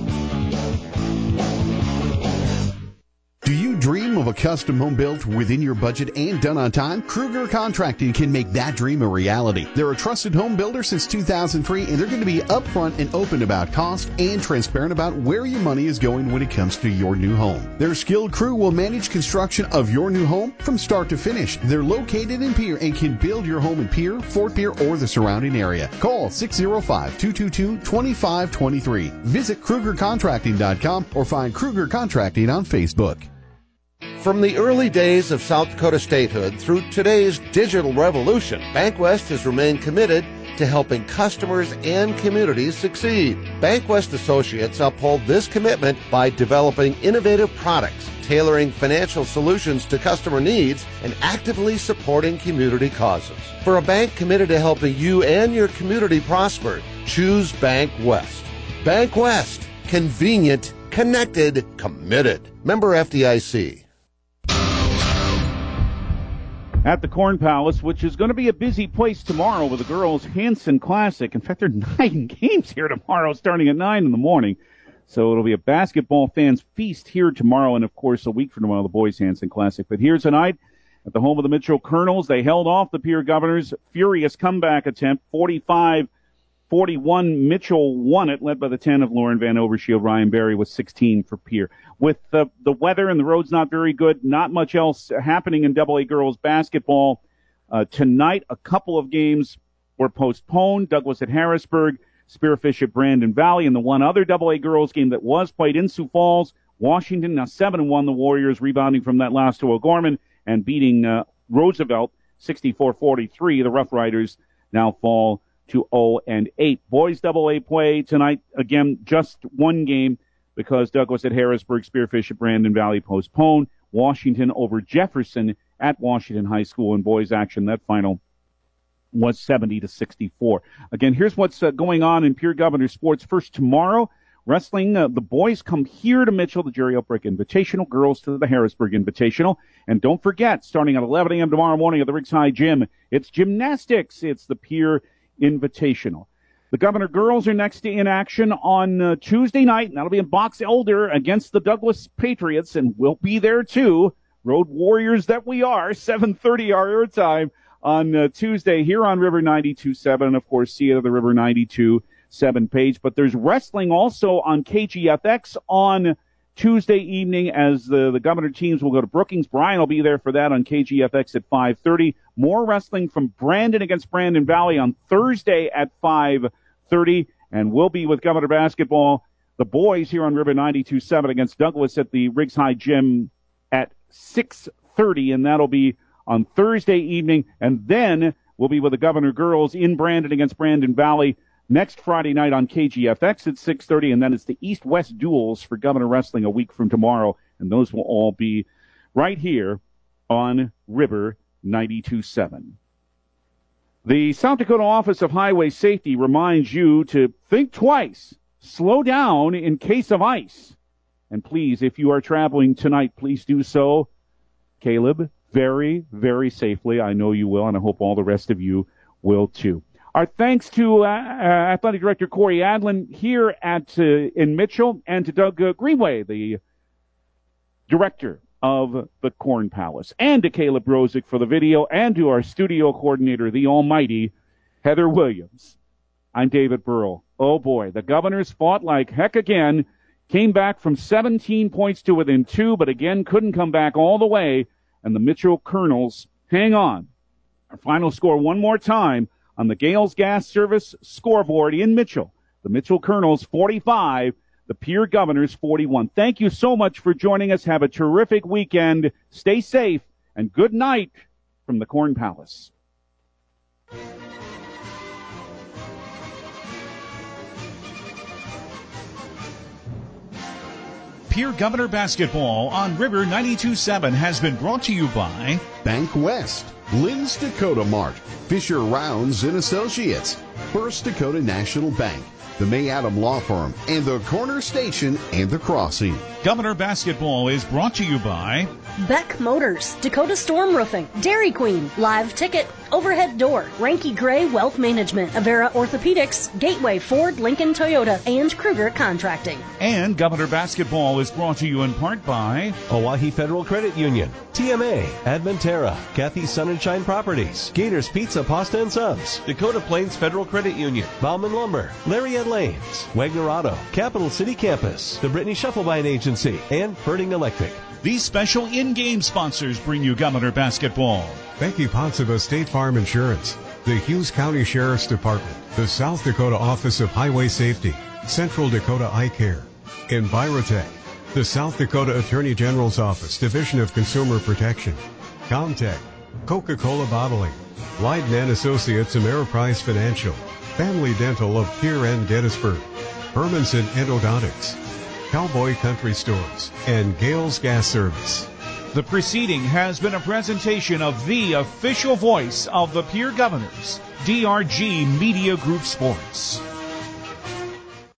Do you dream of a custom home built within your budget and done on time? Kruger Contracting can make that dream a reality. They're a trusted home builder since two thousand three, and they're going to be upfront and open about cost and transparent about where your money is going when it comes to your new home. Their skilled crew will manage construction of your new home from start to finish. They're located in Pier and can build your home in Pier, Fort Pierre, or the surrounding area. Call six oh five, two two two, two five two three. Visit Kruger Contracting dot com or find Kruger Contracting on Facebook. From the early days of South Dakota statehood through today's digital revolution, BankWest has remained committed to helping customers and communities succeed. BankWest Associates uphold this commitment by developing innovative products, tailoring financial solutions to customer needs, and actively supporting community causes. For a bank committed to helping you and your community prosper, choose BankWest. BankWest. Convenient, connected, committed. Member F D I C. At the Corn Palace, which is going to be a busy place tomorrow with the girls' Hanson Classic. In fact, there are nine games here tomorrow starting at nine in the morning. So it'll be a basketball fans feast here tomorrow, and, of course, a week from tomorrow, the boys' Hanson Classic. But here tonight at the home of the Mitchell Colonels, they held off the Pier Governors' furious comeback attempt, forty-five forty-one. Mitchell won it, led by the ten of Lauren Van Overshield. Ryan Berry with sixteen for Pier. With the, the weather and the roads not very good, not much else happening in double A girls basketball. Uh, tonight, a couple of games were postponed. Douglas at Harrisburg, Spearfish at Brandon Valley, and the one other double A girls game that was played in Sioux Falls. Washington now seven and one. The Warriors rebounding from that loss to O'Gorman and beating uh, Roosevelt sixty-four forty-three. The Rough Riders now fall to oh and eight. Boys double A play tonight, again, just one game because Douglas at Harrisburg, Spearfish at Brandon Valley postponed. Washington over Jefferson at Washington High School in boys action. That final was seventy to sixty-four. Again, here's what's uh, going on in Pier Governor Sports. First, tomorrow, wrestling, uh, the boys come here to Mitchell, the Jerry Oprick Invitational, girls to the Harrisburg Invitational. And don't forget, starting at eleven a.m. tomorrow morning at the Riggs High Gym, it's gymnastics. It's the Pier Invitational. The Governor girls are next in action on uh, Tuesday night, and that'll be in Box Elder against the Douglas Patriots, and we'll be there too. Road Warriors that we are, seven thirty our air time on uh, Tuesday here on River ninety-two point seven, and of course, see it at the River ninety-two point seven page. But there's wrestling also on K G F X on Tuesday evening as the, the Governor teams will go to Brookings. Brian will be there for that on K G F X at five thirty. More wrestling from Brandon against Brandon Valley on Thursday at five thirty. And we'll be with Governor Basketball, the boys here on River ninety-two point seven against Douglas at the Riggs High Gym at six thirty. And that'll be on Thursday evening. And then we'll be with the Governor girls in Brandon against Brandon Valley next Friday night on K G F X at six thirty, and then it's the East-West duels for Governor Wrestling a week from tomorrow, and those will all be right here on River ninety-two point seven. The South Dakota Office of Highway Safety reminds you to think twice, slow down in case of ice. And please, if you are traveling tonight, please do so, Caleb, very, very safely. I know you will, and I hope all the rest of you will too. Our thanks to uh, uh, Athletic Director Corey Adlin here at uh, in Mitchell, and to Doug uh, Greenway, the director of the Corn Palace, and to Caleb Rosick for the video, and to our studio coordinator, the almighty Heather Williams. I'm David Burrell. Oh boy, the Governors fought like heck again, came back from seventeen points to within two, but again couldn't come back all the way, and the Mitchell Colonels hang on. Our final score one more time on the Gales Gas Service scoreboard in Mitchell. The Mitchell Colonels forty-five, the Pierre Governors forty-one. Thank you so much for joining us. Have a terrific weekend. Stay safe, and good night from the Corn Palace. Pierre Governor Basketball on River ninety-two point seven has been brought to you by Bank West, Lynn's Dakota Mart, Fisher Rounds and Associates, First Dakota National Bank, the May Adam Law Firm, and the Corner Station and the Crossing. Governor Basketball is brought to you by Beck Motors, Dakota Storm Roofing, Dairy Queen, Live Ticket, Overhead Door, Ranky Gray Wealth Management, Avera Orthopedics, Gateway Ford, Lincoln Toyota, and Kruger Contracting. And Governor Basketball is brought to you in part by Owyhee Federal Credit Union, T M A, Adventera, Kathy's Sun and Shine Properties, Gators Pizza, Pasta and Subs, Dakota Plains Federal Credit Union, Bauman Lumber, Lariat Lanes, Wagner Auto, Capital City Campus, the Brittany Shufflebine Agency, and Herding Electric. These special in-game sponsors bring you Governor Basketball. Becky Potseva State Farm Insurance, the Hughes County Sheriff's Department, the South Dakota Office of Highway Safety, Central Dakota Eye Care, Envirotech, the South Dakota Attorney General's Office, Division of Consumer Protection, Comtech, Coca-Cola Bottling, Leiden and Associates, Ameriprise Financial, Family Dental of Pierre and Gettysburg, Hermanson Endodontics, Cowboy Country Stores, and Gales Gas Service. The preceding has been a presentation of the official voice of the Pierre Governors, D R G Media Group Sports.